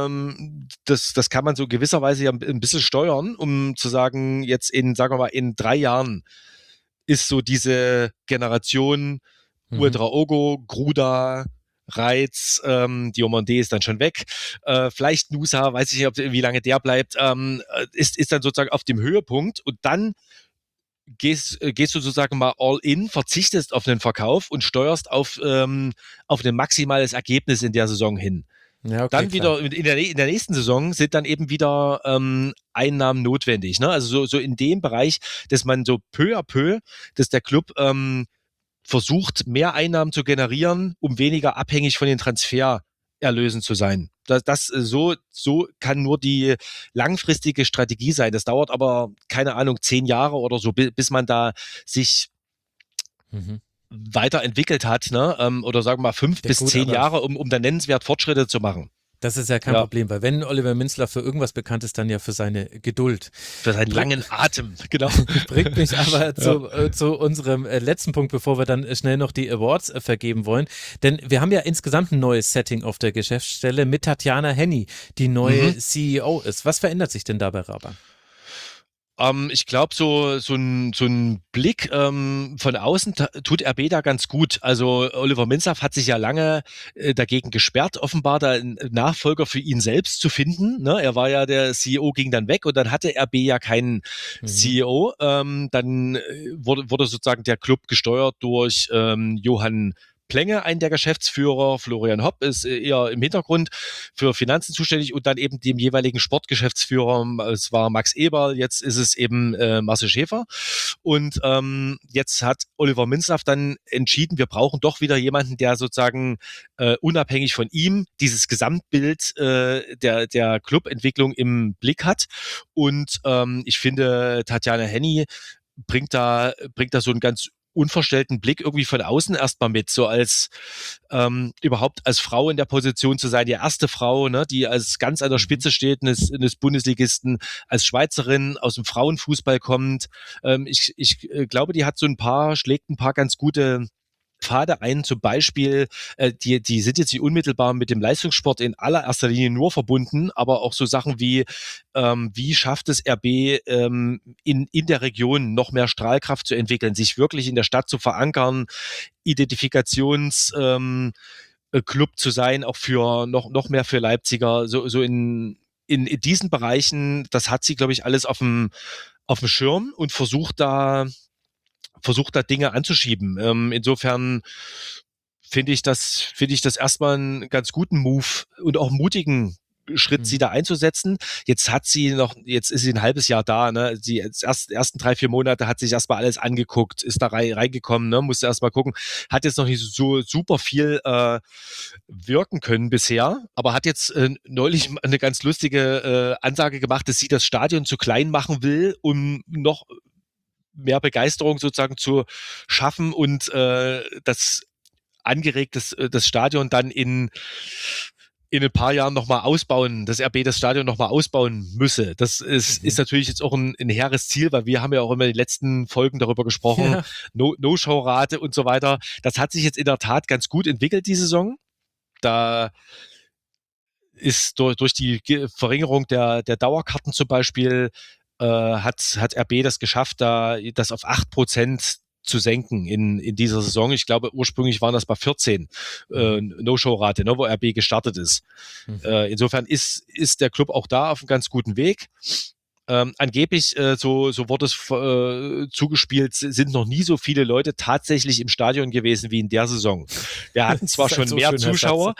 Das kann man so gewisserweise ja ein bisschen steuern, um zu sagen, jetzt sagen wir mal, in 3 Jahren ist so diese Generation Ouedraogo, Gruda, Reitz, Diomandé ist dann schon weg. Vielleicht Nusa, weiß ich nicht, wie lange der bleibt, ist dann sozusagen auf dem Höhepunkt und dann gehst du sozusagen mal all in, verzichtest auf den Verkauf und steuerst auf ein maximales Ergebnis in der Saison hin. Ja, okay, Dann klar. wieder in der nächsten Saison sind dann eben wieder Einnahmen notwendig. Ne? Also so in dem Bereich, dass man so peu à peu, dass der Club versucht, mehr Einnahmen zu generieren, um weniger abhängig von den Transfererlösen zu sein. So kann nur die langfristige Strategie sein. Das dauert aber, keine Ahnung, 10 Jahre oder so, bis man da sich Mhm. weiterentwickelt hat, ne? Oder sagen wir mal 5 Ja, bis gut, 10 aber Jahre, um da nennenswert Fortschritte zu machen. das ist ja kein Ja. Problem, weil wenn Oliver Minzler für irgendwas bekannt ist, dann ja für seine Geduld. Für seinen langen Atem, genau. Bringt mich aber zu unserem letzten Punkt, bevor wir dann schnell noch die Awards vergeben wollen. Denn wir haben ja insgesamt ein neues Setting auf der Geschäftsstelle mit Tatjana Henny, die neue CEO ist. Was verändert sich denn dabei, Raban? Ich glaube, so ein Blick von außen tut RB da ganz gut. Also Oliver Minzlaff hat sich ja lange dagegen gesperrt, offenbar da einen Nachfolger für ihn selbst zu finden. Ne? Er war ja der CEO, ging dann weg und dann hatte RB ja keinen CEO. Dann wurde sozusagen der Club gesteuert durch Johann Plenge, ein der Geschäftsführer, Florian Hopp ist eher im Hintergrund für Finanzen zuständig und dann eben dem jeweiligen Sportgeschäftsführer, es war Max Eberl, jetzt ist es eben Marcel Schäfer und jetzt hat Oliver Minzlaff dann entschieden, wir brauchen doch wieder jemanden, der sozusagen unabhängig von ihm dieses Gesamtbild der Clubentwicklung im Blick hat und ich finde, Tatjana Henny bringt da so einen ganz unverstellten Blick irgendwie von außen erstmal mit, so als überhaupt als Frau in der Position zu sein, die erste Frau, ne, die als ganz an der Spitze steht eines Bundesligisten, als Schweizerin aus dem Frauenfußball kommt. Ich glaube, die hat schlägt ein paar ganz gute Pfade ein, zum Beispiel, die sind jetzt nicht unmittelbar mit dem Leistungssport in allererster Linie nur verbunden, aber auch so Sachen wie schafft es RB in der Region noch mehr Strahlkraft zu entwickeln, sich wirklich in der Stadt zu verankern, Identifikations Club zu sein, auch für noch mehr für Leipziger, so in diesen Bereichen, das hat sie, glaube ich, alles auf dem Schirm und versucht da Dinge anzuschieben. Insofern finde ich das erstmal einen ganz guten Move und auch mutigen Schritt, sie da einzusetzen. Jetzt ist sie ein halbes Jahr da, ne? Die ersten 3-4 Monate hat sich erstmal alles angeguckt, ist da reingekommen, ne? Musste erstmal gucken, hat jetzt noch nicht so super viel wirken können bisher, aber hat jetzt neulich eine ganz lustige Ansage gemacht, dass sie das Stadion zu klein machen will, um noch mehr Begeisterung sozusagen zu schaffen und das Stadion dann in ein paar Jahren nochmal ausbauen, dass RB das Stadion nochmal ausbauen müsse. Das ist natürlich jetzt auch ein hehres Ziel, weil wir haben ja auch immer in den letzten Folgen darüber gesprochen, ja. No-Show-Rate und so weiter. Das hat sich jetzt in der Tat ganz gut entwickelt, die Saison. Da ist durch die Verringerung der Dauerkarten zum Beispiel hat RB das geschafft, das auf 8% zu senken in dieser Saison. Ich glaube, ursprünglich waren das bei 14 No-Show-Rate, ne, wo RB gestartet ist. Insofern ist der Club auch da auf einem ganz guten Weg. Angeblich, so wurde es zugespielt, sind noch nie so viele Leute tatsächlich im Stadion gewesen wie in der Saison. Wir hatten zwar schon so mehr Zuschauer,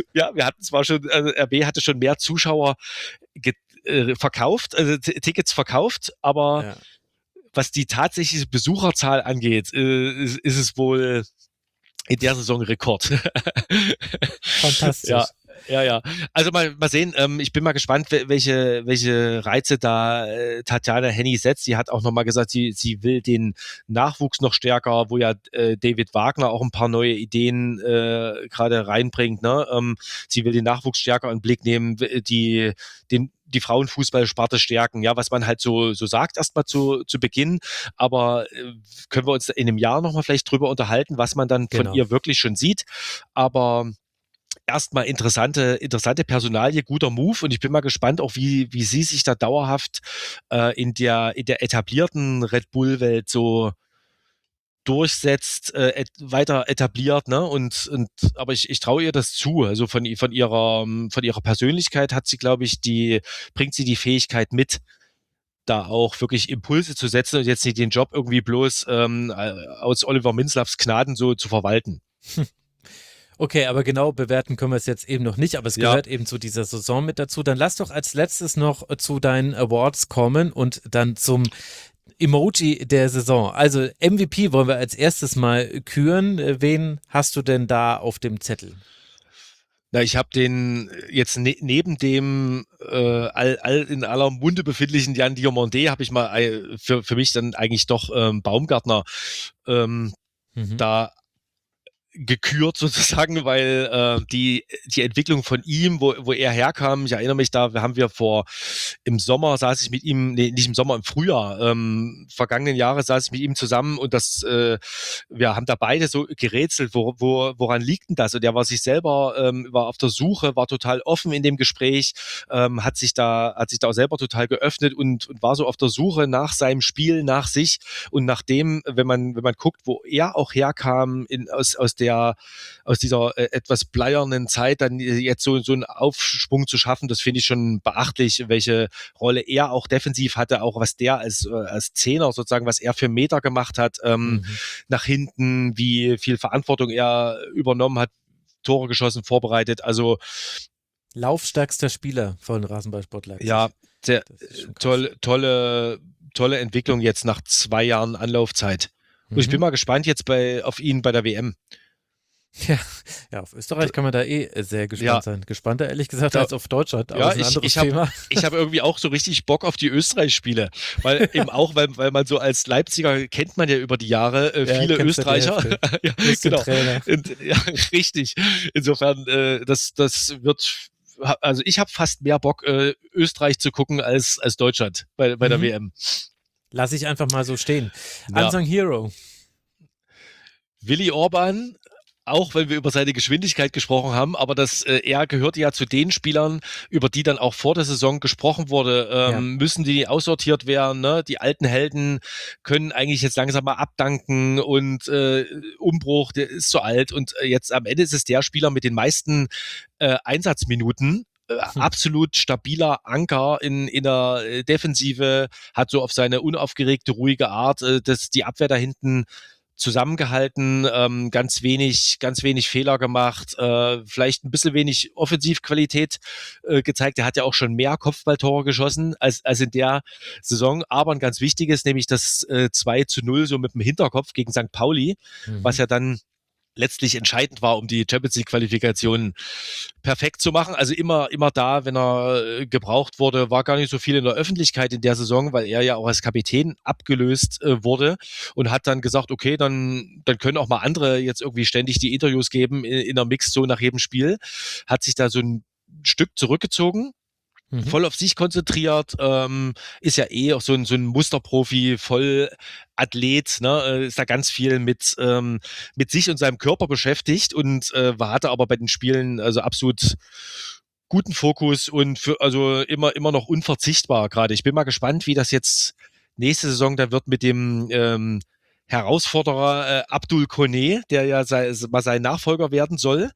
RB hatte schon mehr Zuschauer verkauft, also Tickets verkauft, aber was die tatsächliche Besucherzahl angeht, ist es wohl in der Saison Rekord. Fantastisch. Ja. Also mal sehen, ich bin mal gespannt, welche Reize da Tatjana Henny setzt. Sie hat auch nochmal gesagt, sie will den Nachwuchs noch stärker, wo ja David Wagner auch ein paar neue Ideen gerade reinbringt. Ne? Sie will den Nachwuchs stärker in den Blick nehmen, die Frauenfußballsparte stärken, ja, was man halt so sagt erstmal zu Beginn, aber können wir uns in einem Jahr nochmal vielleicht drüber unterhalten, was man dann von ihr wirklich schon sieht, aber erstmal interessante Personalie, guter Move und ich bin mal gespannt auch, wie sie sich da dauerhaft in der etablierten Red Bull-Welt so durchsetzt, weiter etabliert, ne? Aber ich traue ihr das zu. Also von ihrer Persönlichkeit hat sie, glaube ich, bringt sie die Fähigkeit mit, da auch wirklich Impulse zu setzen und jetzt nicht den Job irgendwie bloß aus Oliver Minzlaffs Gnaden so zu verwalten. Okay, aber genau bewerten können wir es jetzt eben noch nicht, aber es gehört eben zu dieser Saison mit dazu. Dann lass doch als letztes noch zu deinen Awards kommen und dann zum Emoji der Saison. Also MVP wollen wir als erstes mal küren. Wen hast du denn da auf dem Zettel? Na, ich habe den jetzt neben dem in aller Munde befindlichen Jan Diomandé habe ich mal für mich dann eigentlich doch Baumgartner da gekürt sozusagen, weil die Entwicklung von ihm, wo er herkam, ich erinnere mich, da haben wir im Sommer saß ich mit ihm, nee, nicht im Sommer, im Frühjahr, vergangenen Jahre saß ich mit ihm zusammen und wir haben da beide so gerätselt, woran liegt denn das? Und er war sich selber, war auf der Suche, war total offen in dem Gespräch, hat sich da auch selber total geöffnet und war so auf der Suche nach seinem Spiel, nach sich und nach dem, wenn man guckt, wo er auch herkam, aus dieser etwas bleiernen Zeit dann jetzt so einen Aufschwung zu schaffen, das finde ich schon beachtlich, welche Rolle er auch defensiv hatte, auch was der als Zehner sozusagen, was er für Meter gemacht hat, nach hinten, wie viel Verantwortung er übernommen hat, Tore geschossen, vorbereitet, also laufstärkster Spieler von Rasenballsport Leipzig. Ja, sehr tolle Entwicklung jetzt nach 2 Jahren Anlaufzeit. Und ich bin mal gespannt jetzt auf ihn bei der WM. Ja, auf Österreich kann man da sehr gespannt sein. Gespannter, ehrlich gesagt, als auf Deutschland. Aber ich habe irgendwie auch so richtig Bock auf die Österreich-Spiele. Weil eben auch, weil man so als Leipziger kennt man ja über die Jahre viele Österreicher. Ja, genau. Richtig. Insofern, das wird, also ich habe fast mehr Bock, Österreich zu gucken als Deutschland bei der WM. Lass ich einfach mal so stehen. Unsung Hero. Willi Orban, auch wenn wir über seine Geschwindigkeit gesprochen haben, aber er gehört ja zu den Spielern, über die dann auch vor der Saison gesprochen wurde, müssen die aussortiert werden, ne? Die alten Helden können eigentlich jetzt langsam mal abdanken und Umbruch, der ist so alt und jetzt am Ende ist es der Spieler mit den meisten Einsatzminuten, absolut stabiler Anker in der Defensive, hat so auf seine unaufgeregte, ruhige Art die Abwehr da hinten zusammengehalten, ganz wenig Fehler gemacht, vielleicht ein bisschen wenig Offensivqualität gezeigt. Er hat ja auch schon mehr Kopfballtore geschossen als in der Saison, aber ein ganz wichtiges, nämlich das 2:0 so mit dem Hinterkopf gegen St. Pauli, was ja dann letztlich entscheidend war, um die Champions-League-Qualifikation perfekt zu machen. Also immer da, wenn er gebraucht wurde, war gar nicht so viel in der Öffentlichkeit in der Saison, weil er ja auch als Kapitän abgelöst wurde und hat dann gesagt, okay, dann können auch mal andere jetzt irgendwie ständig die Interviews geben in der Mixzone nach jedem Spiel. Hat sich da so ein Stück zurückgezogen, voll auf sich konzentriert, ist ja auch so ein Musterprofi, voll Athlet, ne, ist da ganz viel mit sich und seinem Körper beschäftigt und hatte aber bei den Spielen also absolut guten Fokus und also immer noch unverzichtbar gerade. Ich bin mal gespannt, wie das jetzt nächste Saison dann wird mit dem Herausforderer Abdul Koné, der ja mal sein Nachfolger werden soll,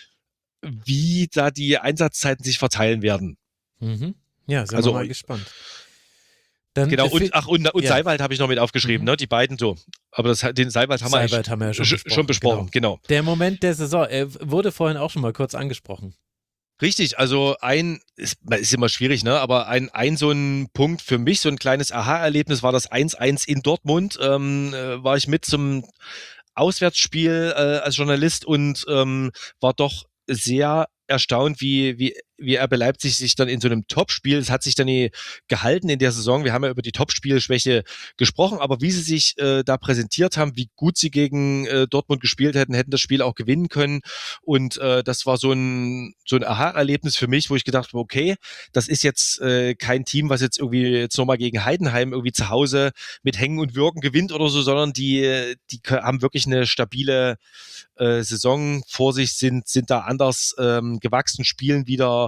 wie da die Einsatzzeiten sich verteilen werden. Ja, sind wir mal gespannt. Dann genau, und Seiwald habe ich noch mit aufgeschrieben, ne? Die beiden so. Aber den Seiwald haben wir ja schon besprochen. Genau. Der Moment der Saison, wurde vorhin auch schon mal kurz angesprochen. Richtig, also ist immer schwierig, ne? Aber ein so ein Punkt für mich, so ein kleines Aha-Erlebnis war das 1:1 in Dortmund. War ich mit zum Auswärtsspiel als Journalist und war doch sehr erstaunt, wie RB Leipzig sich dann in so einem Topspiel, das hat sich dann gehalten in der Saison, wir haben ja über die Topspielschwäche gesprochen, aber wie sie sich da präsentiert haben, wie gut sie gegen Dortmund gespielt hätten das Spiel auch gewinnen können und das war so ein Aha-Erlebnis für mich, wo ich gedacht habe, okay, das ist jetzt kein Team, was jetzt irgendwie jetzt nochmal gegen Heidenheim irgendwie zu Hause mit Hängen und Würgen gewinnt oder so, sondern die haben wirklich eine stabile Saison vor sich, sind da anders gewachsen, spielen wieder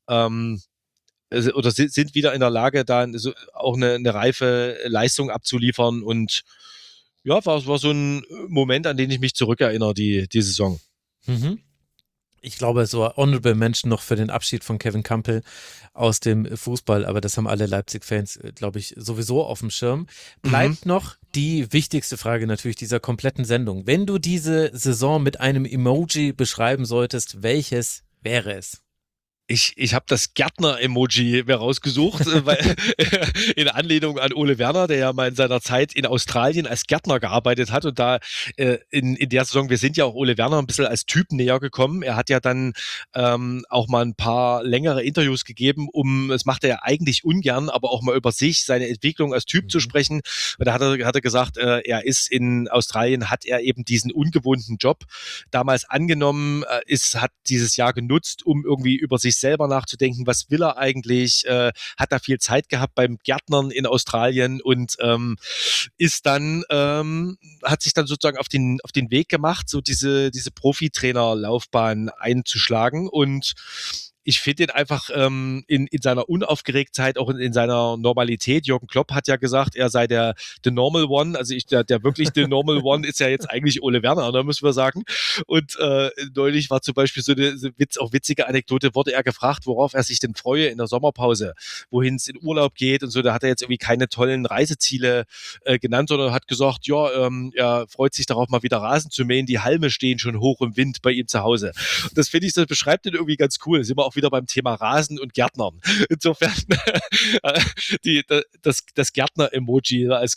oder sind wieder in der Lage, da auch eine reife Leistung abzuliefern und ja, war so ein Moment, an den ich mich zurückerinnere, die Saison. Ich glaube, so honorable Mention noch für den Abschied von Kevin Campbell aus dem Fußball, aber das haben alle Leipzig-Fans, glaube ich, sowieso auf dem Schirm. Bleibt noch die wichtigste Frage natürlich dieser kompletten Sendung. Wenn du diese Saison mit einem Emoji beschreiben solltest, welches wäre es? Ich habe das Gärtner-Emoji mir rausgesucht, weil in Anlehnung an Ole Werner, der ja mal in seiner Zeit in Australien als Gärtner gearbeitet hat und da in der Saison, wir sind ja auch Ole Werner ein bisschen als Typ näher gekommen. Er hat ja dann auch mal ein paar längere Interviews gegeben, das macht er ja eigentlich ungern, aber auch mal über sich, seine Entwicklung als Typ zu sprechen. Und da hat er gesagt, er ist in Australien, hat er eben diesen ungewohnten Job damals angenommen, hat dieses Jahr genutzt, um irgendwie über sich selber nachzudenken, was will er eigentlich, hat da viel Zeit gehabt beim Gärtnern in Australien und ist dann, hat sich dann sozusagen auf den Weg gemacht, so diese Profitrainer-Laufbahn einzuschlagen und ich finde ihn einfach in seiner Unaufgeregtheit, auch in seiner Normalität. Jürgen Klopp hat ja gesagt, er sei der Normal One. Also der wirklich the Normal One ist ja jetzt eigentlich Ole Werner, ne, müssen wir sagen. Und neulich war zum Beispiel so eine witzige Anekdote, wurde er gefragt, worauf er sich denn freue in der Sommerpause, wohin es in Urlaub geht und so. Da hat er jetzt irgendwie keine tollen Reiseziele genannt, sondern hat gesagt, ja, er freut sich darauf, mal wieder Rasen zu mähen. Die Halme stehen schon hoch im Wind bei ihm zu Hause. Und das finde ich, das beschreibt ihn irgendwie ganz cool. Sind wir auch wieder beim Thema Rasen und Gärtnern. Insofern das Gärtner-Emoji als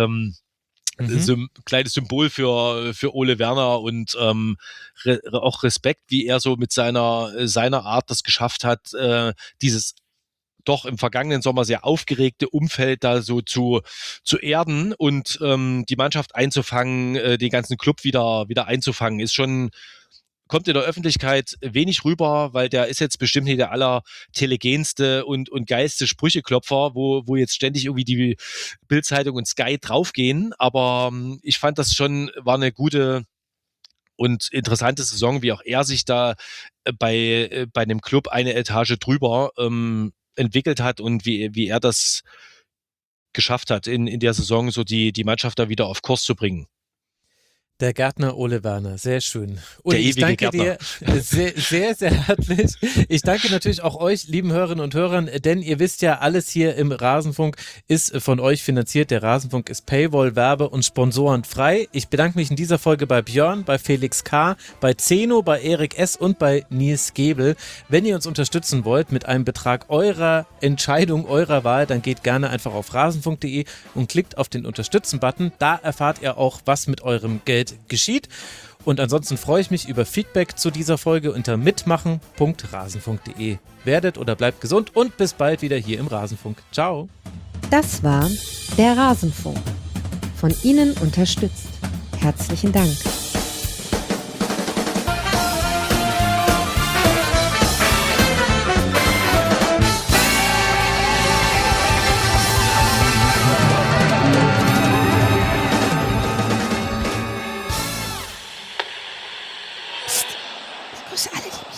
kleines Symbol für Ole Werner und auch Respekt, wie er so mit seiner Art das geschafft hat, dieses doch im vergangenen Sommer sehr aufgeregte Umfeld da so zu erden und die Mannschaft einzufangen, den ganzen Club wieder einzufangen, ist schon, kommt in der Öffentlichkeit wenig rüber, weil der ist jetzt bestimmt nicht der allertelegenste und geilste Sprücheklopfer, wo jetzt ständig irgendwie die Bild-Zeitung und Sky draufgehen. Aber ich fand das schon, war eine gute und interessante Saison, wie auch er sich da bei einem Club eine Etage drüber entwickelt hat und wie er das geschafft hat, in der Saison so die Mannschaft da wieder auf Kurs zu bringen. Der Gärtner Ole Werner, sehr schön. Uli, Der ewige ich danke Gärtner. dir sehr, sehr, sehr herzlich. Ich danke natürlich auch euch, lieben Hörerinnen und Hörern, denn ihr wisst ja, alles hier im Rasenfunk ist von euch finanziert. Der Rasenfunk ist Paywall, Werbe- und Sponsorenfrei. Ich bedanke mich in dieser Folge bei Björn, bei Felix K., bei Zeno, bei Erik S. und bei Nils Gebel. Wenn ihr uns unterstützen wollt mit einem Betrag eurer Entscheidung, eurer Wahl, dann geht gerne einfach auf rasenfunk.de und klickt auf den Unterstützen-Button. Da erfahrt ihr auch, was mit eurem Geld geschieht. Und ansonsten freue ich mich über Feedback zu dieser Folge unter mitmachen.rasenfunk.de. Werdet oder bleibt gesund und bis bald wieder hier im Rasenfunk. Ciao. Das war der Rasenfunk. Von Ihnen unterstützt. Herzlichen Dank. Grüße alle, die